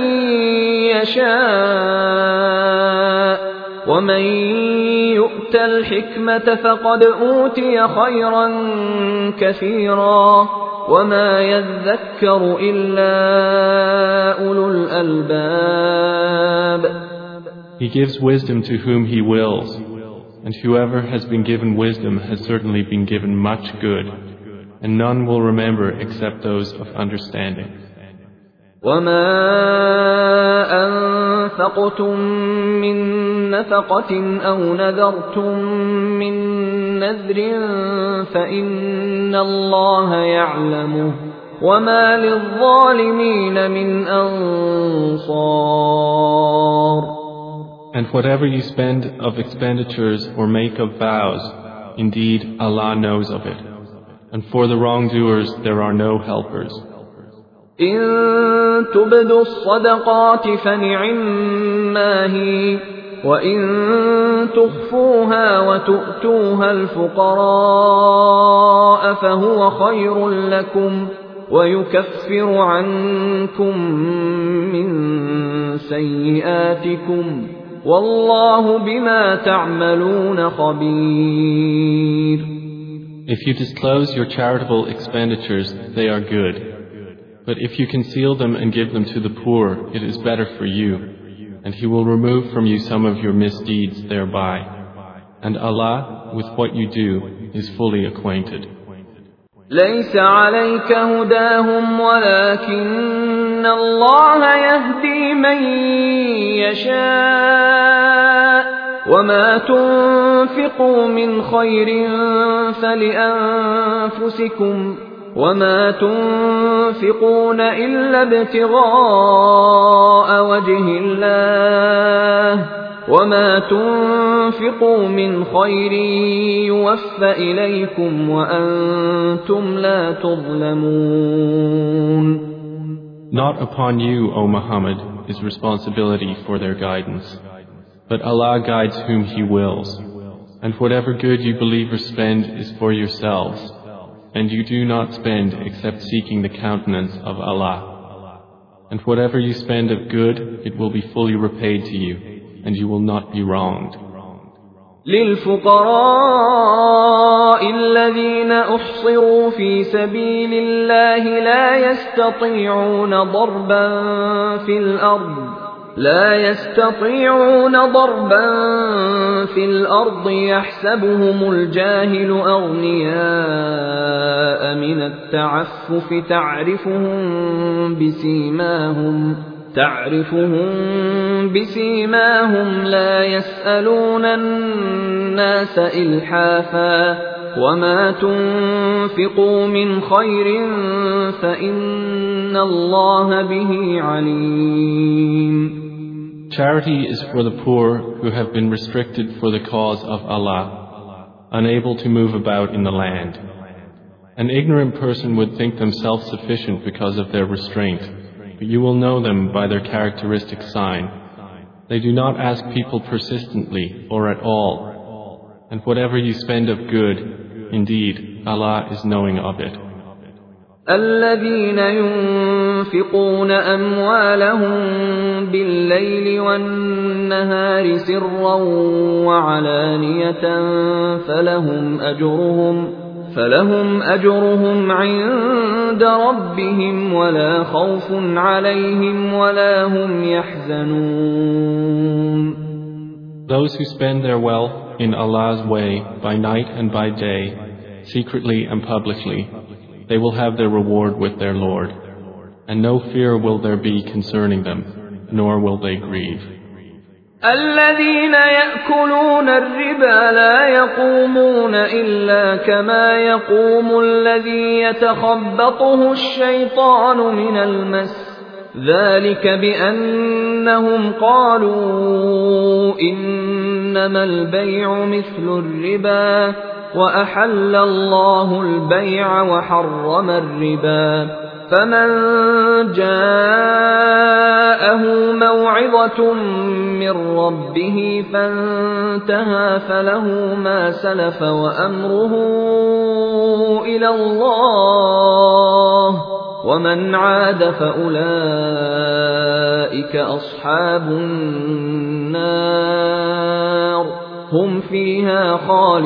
يشاء ومن يؤت الحكمة فقد أوتي خيرا كثيرا وما يذكر إلا أولو الألباب. He gives wisdom to whom He wills, and whoever has been given wisdom has certainly been given much good, and none will remember except those of understanding. وما أنفقتم من نفقة أو نذرتم من نذر فإن الله يعلمه وما للظالمين من أنصار. And whatever you spend of expenditures or make of vows, indeed Allah knows of it. And for the wrongdoers there are no helpers. إن تبدوا الصدقات فنعما هي وإن تخفوها وتؤتوها الفقراء فهو خير لكم ويكفر عنكم من سيئاتكم والله بما تعملون خبير. If you disclose your charitable expenditures, they are good. But if you conceal them and give them to the poor, it is better for you, and He will remove from you some of your misdeeds thereby. And Allah, with what you do, is fully acquainted. ليس عليك هداهم ولكن الله يهدي من يشاء وما تنفقوا من خير فلأنفسكم وما تنفقون إلا ابتغاء وجه الله وما تنفقوا من خير يوفى إليكم وأنتم لا تظلمون. Not upon you, O Muhammad, is responsibility for their guidance, but Allah guides whom He wills. And whatever good you believers spend is for yourselves, and you do not spend except seeking the countenance of Allah. And whatever you spend of good, it will be fully repaid to you, and you will not be wronged. للفقراء الذين أحصروا في سبيل الله لا يستطيعون ضربا في الأرض لا يستطيعون ضربا في الأرض يحسبهم الجاهل أغنياء من التعفف تعرفهم بسيماهم تعرفهم بسيماهم لا يسألون الناس إلحافا وما تنفقوا من خير فإن الله به عليم. Charity is for the poor who have been restricted for the cause of Allah, unable to move about in the land. An ignorant person would think them self-sufficient because of their restraint, but you will know them by their characteristic sign. They do not ask people persistently or at all, and whatever you spend of good, indeed, Allah is knowing of it. الذين ينفقون أموالهم بالليل والنهار سرا وعلانية فلهم أجرهم فلهم أجرهم عند ربهم ولا خوف عليهم ولا هم يحزنون. Those who spend their wealth in Allah's way by night and by day, secretly and publicly, they will have their reward with their Lord, and no fear will there be concerning them, nor will they grieve. الذين يأكلون الربا لا يقومون إلا كما يقوم الذي يتخبطه الشيطان من المس، ذلك بأنهم قالوا إنما البيع مثل الربا وأحل الله البيع وحرم الربا، فمن جاءه موعظة من ربه فانتهى فله ما سلف وأمره إلى الله ومن عاد فأولئك أصحاب النار هم فيها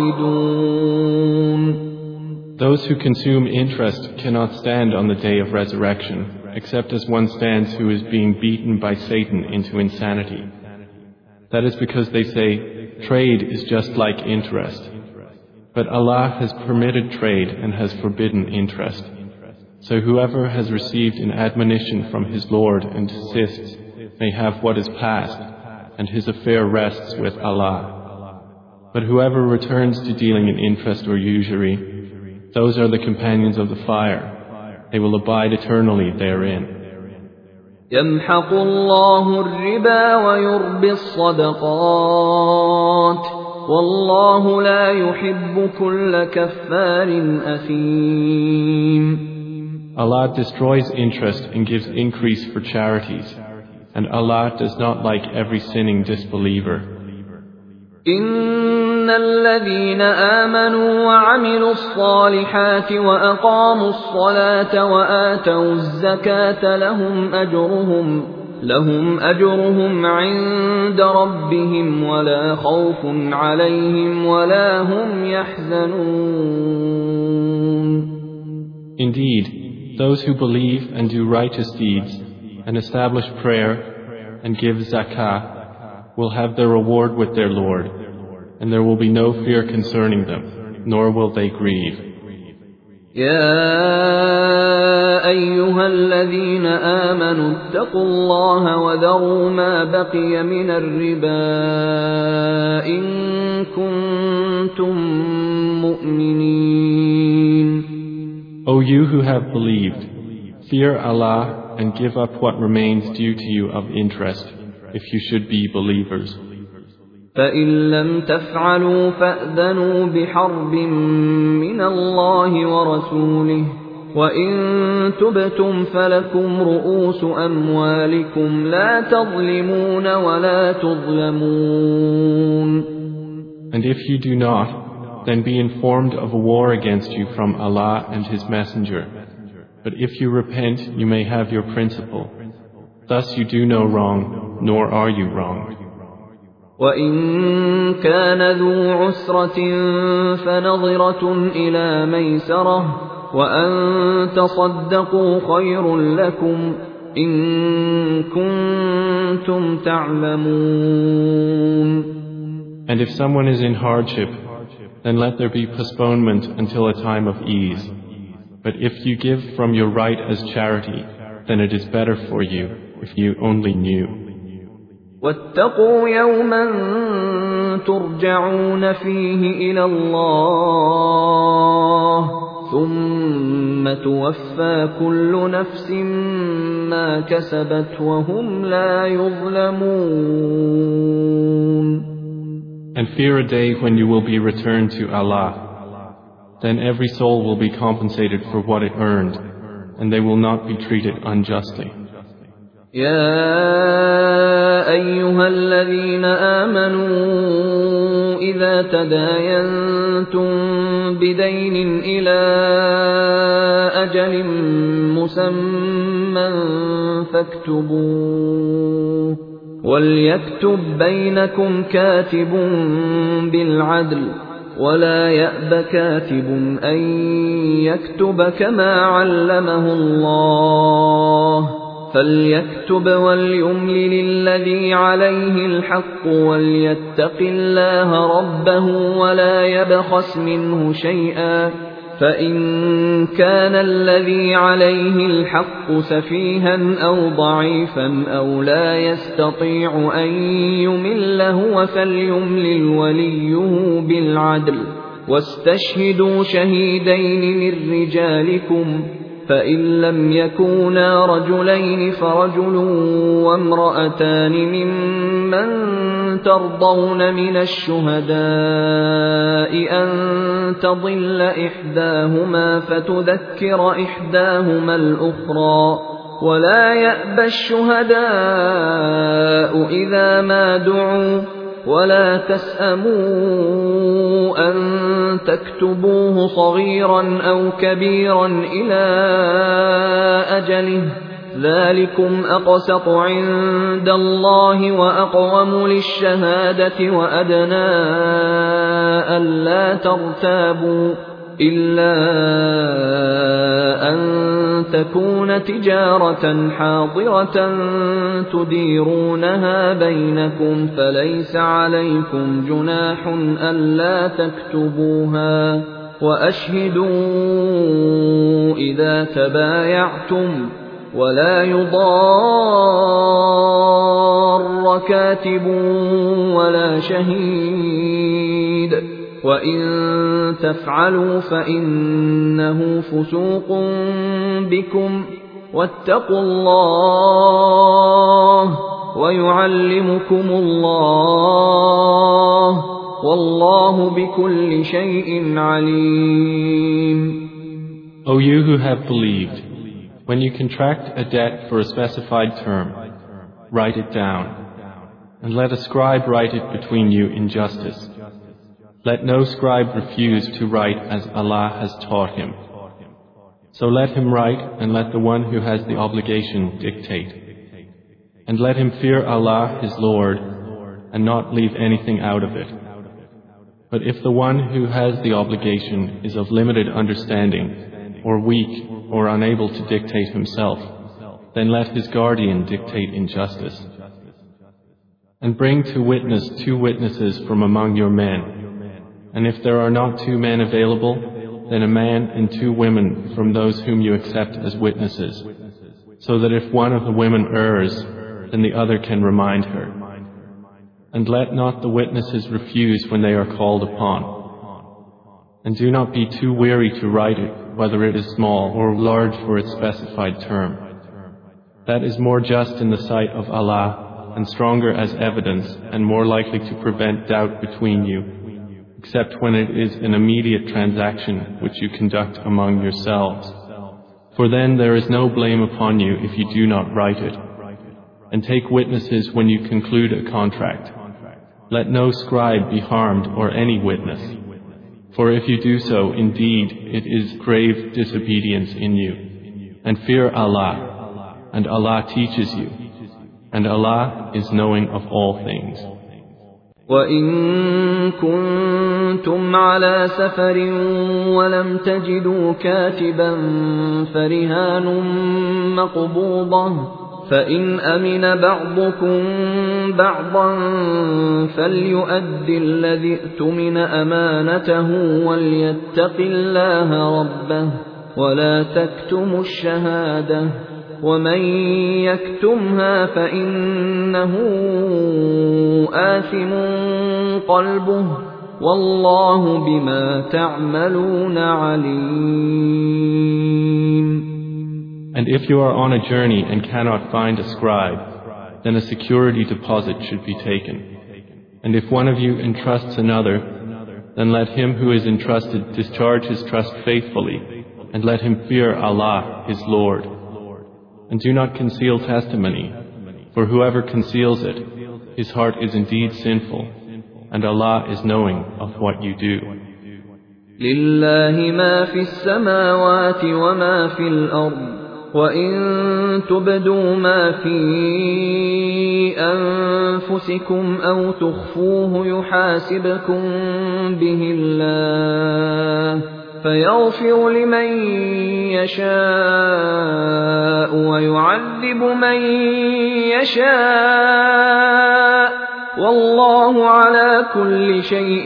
خالدون. Those who consume interest cannot stand on the day of resurrection, except as one stands who is being beaten by Satan into insanity. That is because they say, trade is just like interest. But Allah has permitted trade and has forbidden interest. So whoever has received an admonition from his Lord and desists may have what is past, and his affair rests with Allah. But whoever returns to dealing in interest or usury, those are the companions of the fire. They will abide eternally therein. يمحق الله الربا ويربي الصدقات والله لا يحب كل كفار أثيم. Allah destroys interest and gives increase for charities, and Allah does not like every sinning disbeliever. إن الذين آمنوا وعملوا الصالحات وأقاموا الصلاة وآتوا الزكاة لهم أجرهم لهم أجرهم عند ربهم ولا خوف عليهم ولا هم يحزنون. Indeed, those who believe and do righteous deeds and establish prayer and give zakah will have their reward with their Lord, and there will be no fear concerning them, nor will they grieve. يا أيها الذين آمنوا اتقوا الله وذروا ما بقي من الربا إن كنتم مؤمنين. O you who have believed, fear Allah and give up what remains due to you of interest, if you should be believers. فإن لم تفعلوا فأذنوا بحرب من الله ورسوله وإن تبتم فلكم رؤوس أموالكم لا تظلمون ولا تظلمون. And if you do not, then be informed of a war against you from Allah and His Messenger. But if you repent, you may have your principal. Thus you do no wrong, nor are you wrong. وَإِن كَانَ ذُو عُسْرَةٍ فَنَظِرَةٌ إِلَى مَيْسَرَةٍ وَأَن تَصَدَّقُوا خَيْرٌ لَّكُمْ إِن كُنتُمْ تَعْلَمُونَ. And if someone is in hardship, then let there be postponement until a time of ease. But if you give from your right as charity, then it is better for you if you only knew. واتقوا يوما ترجعون فيه إلى الله ثم توفى كل نفس ما كسبت وهم لا يظلمون. And fear a day when you will be returned to Allah. Then every soul will be compensated for what it earned, and they will not be treated unjustly. يا أيها الذين آمنوا إذا تداينتم بدين إلى أجل مسمى فاكتبوه وليكتب بينكم كاتب بالعدل ولا يأب كاتب أن يكتب كما علمه الله فليكتب وليملل الذي عليه الحق وليتق الله ربه ولا يبخس منه شيئا فإن كان الذي عليه الحق سفيها أو ضعيفا أو لا يستطيع أن يمل هو فليملل وليه بالعدل واستشهدوا شهيدين من رجالكم فإن لم يكونا رجلين فرجل وامرأتان ممن ترضون من الشهداء أن تضل إحداهما فتذكر إحداهما الأخرى ولا يأبى الشهداء إذا ما دعوا ولا تسأموا أن تكتبوه صغيرا أو كبيرا إلى أجله ذلكم أقسط عند الله وأقوم للشهادة وأدنى ألا ترتابوا إلا أن تكون تجارة حاضرة تديرونها بينكم فليس عليكم جناح ألا تكتبوها وأشهدوا إذا تبايعتم ولا يضار كاتب ولا شهيد وإن تفعلوا فإنه فسوق بكم واتقوا الله ويعلمكم الله والله بكل شيء عليم. O you who have believed, when you contract a debt for a specified term, write it down, and let a scribe write it between you in justice. Let no scribe refuse to write as Allah has taught him. So let him write, and let the one who has the obligation dictate. And let him fear Allah, his Lord, and not leave anything out of it. But if the one who has the obligation is of limited understanding, or weak, or unable to dictate himself, then let his guardian dictate in justice. And bring to witness two witnesses from among your men. And if there are not two men available, then a man and two women from those whom you accept as witnesses, so that if one of the women errs, then the other can remind her. And let not the witnesses refuse when they are called upon. And do not be too weary to write it, whether it is small or large for its specified term. That is more just in the sight of Allah, and stronger as evidence, and more likely to prevent doubt between you, except when it is an immediate transaction which you conduct among yourselves. For then there is no blame upon you if you do not write it. And take witnesses when you conclude a contract. Let no scribe be harmed or any witness. For if you do so, indeed, it is grave disobedience in you. And fear Allah, and Allah teaches you, and Allah is knowing of all things. وَإِن كُنتُمْ عَلَى سَفَرٍ وَلَمْ تَجِدُوا كَاتِبًا فَرِهَانٌ مَّقْبُوضَةٌ فَإِنْ أَمِنَ بَعْضُكُمْ بَعْضًا فَلْيُؤَدِّ الَّذِي اؤْتُمِنَ أَمَانَتَهُ وَلْيَتَّقِ اللَّهَ رَبَّهُ وَلَا تَكْتُمُوا الشَّهَادَةَ وَمَن يَكْتُمْهَا فَإِنَّهُ آثِمٌ قَلْبُهُ وَاللَّهُ بِمَا تَعْمَلُونَ عَلِيمٌ. And if you are on a journey and cannot find a scribe, then a security deposit should be taken. And if one of you entrusts another, then let him who is entrusted discharge his trust faithfully, and let him fear Allah, his Lord. And do not conceal testimony, for whoever conceals it, his heart is indeed sinful, and Allah is knowing of what you do. لله ما في السماوات وما في الأرض وَإِن تُبْدُوا مَا فِي أَنفُسِكُمْ أَوْ تُخْفُوهُ يُحَاسِبْكُم بِهِ اللَّهُ فَيَغْفِرُ لِمَن يَشَاءُ وَيُعَذِّبُ مَن يَشَاءُ وَاللَّهُ عَلَى كُلِّ شَيْءٍ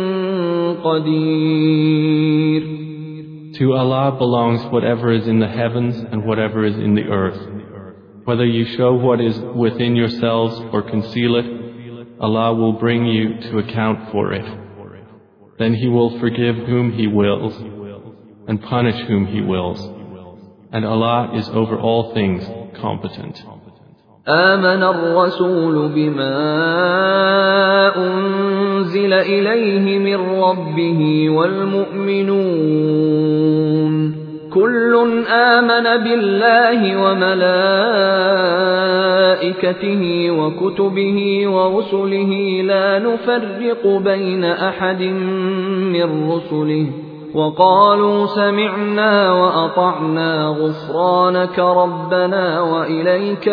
قَدِيرٌ. To Allah belongs whatever is in the heavens and whatever is in the earth. Whether you show what is within yourselves or conceal it, Allah will bring you to account for it. Then He will forgive whom He wills and punish whom He wills. And Allah is over all things competent. آمن الرسول بما أنزل إليه من ربه والمؤمنون كل آمن بالله وملائكته وكتبه ورسله لا نفرق بين أحد من رسله وقالوا سمعنا وأطعنا غفرانك ربنا وإليك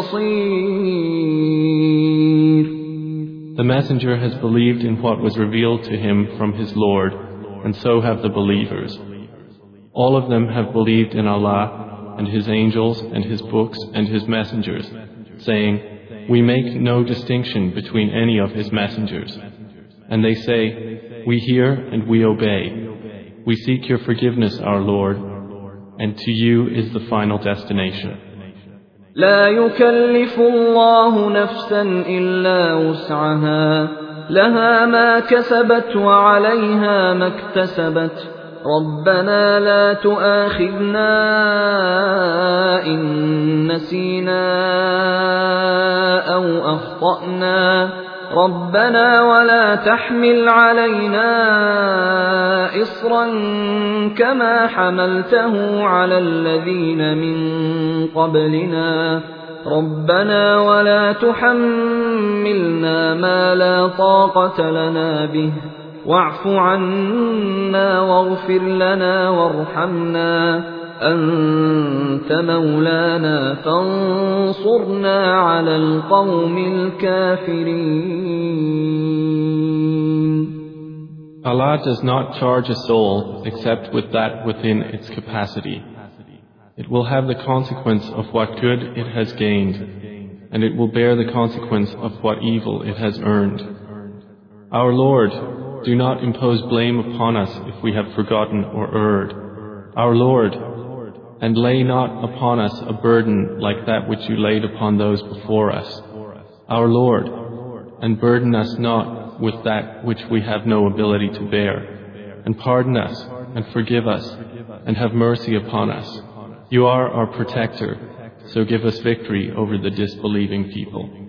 المصير. The messenger has believed in what was revealed to him from his Lord, and so have the believers. All of them have believed in Allah and His angels and His books and His messengers, saying, "We make no distinction between any of His messengers." And they say, "We hear and we obey. We seek your forgiveness, our Lord, and to you is the final destination." لا يكلف الله نفسا إلا وسعها لها ما كسبت وعليها ما اكتسبت ربنا لا تؤاخذنا إن نسينا أو أخطأنا ربنا ولا تحمل علينا إصرا كما حملته على الذين من قبلنا ربنا ولا تحملنا ما لا طاقة لنا به واعف عنا واغفر لنا وارحمنا أنت مولانا فانصرنا على القوم الكافرين. Allah does not charge a soul except with that within its capacity. It will have the consequence of what good it has gained, and it will bear the consequence of what evil it has earned. Our Lord, do not impose blame upon us if we have forgotten or erred. Our Lord, and lay not upon us a burden like that which you laid upon those before us. Our Lord, and burden us not with that which we have no ability to bear. And pardon us, and forgive us, and have mercy upon us. You are our protector, so give us victory over the disbelieving people.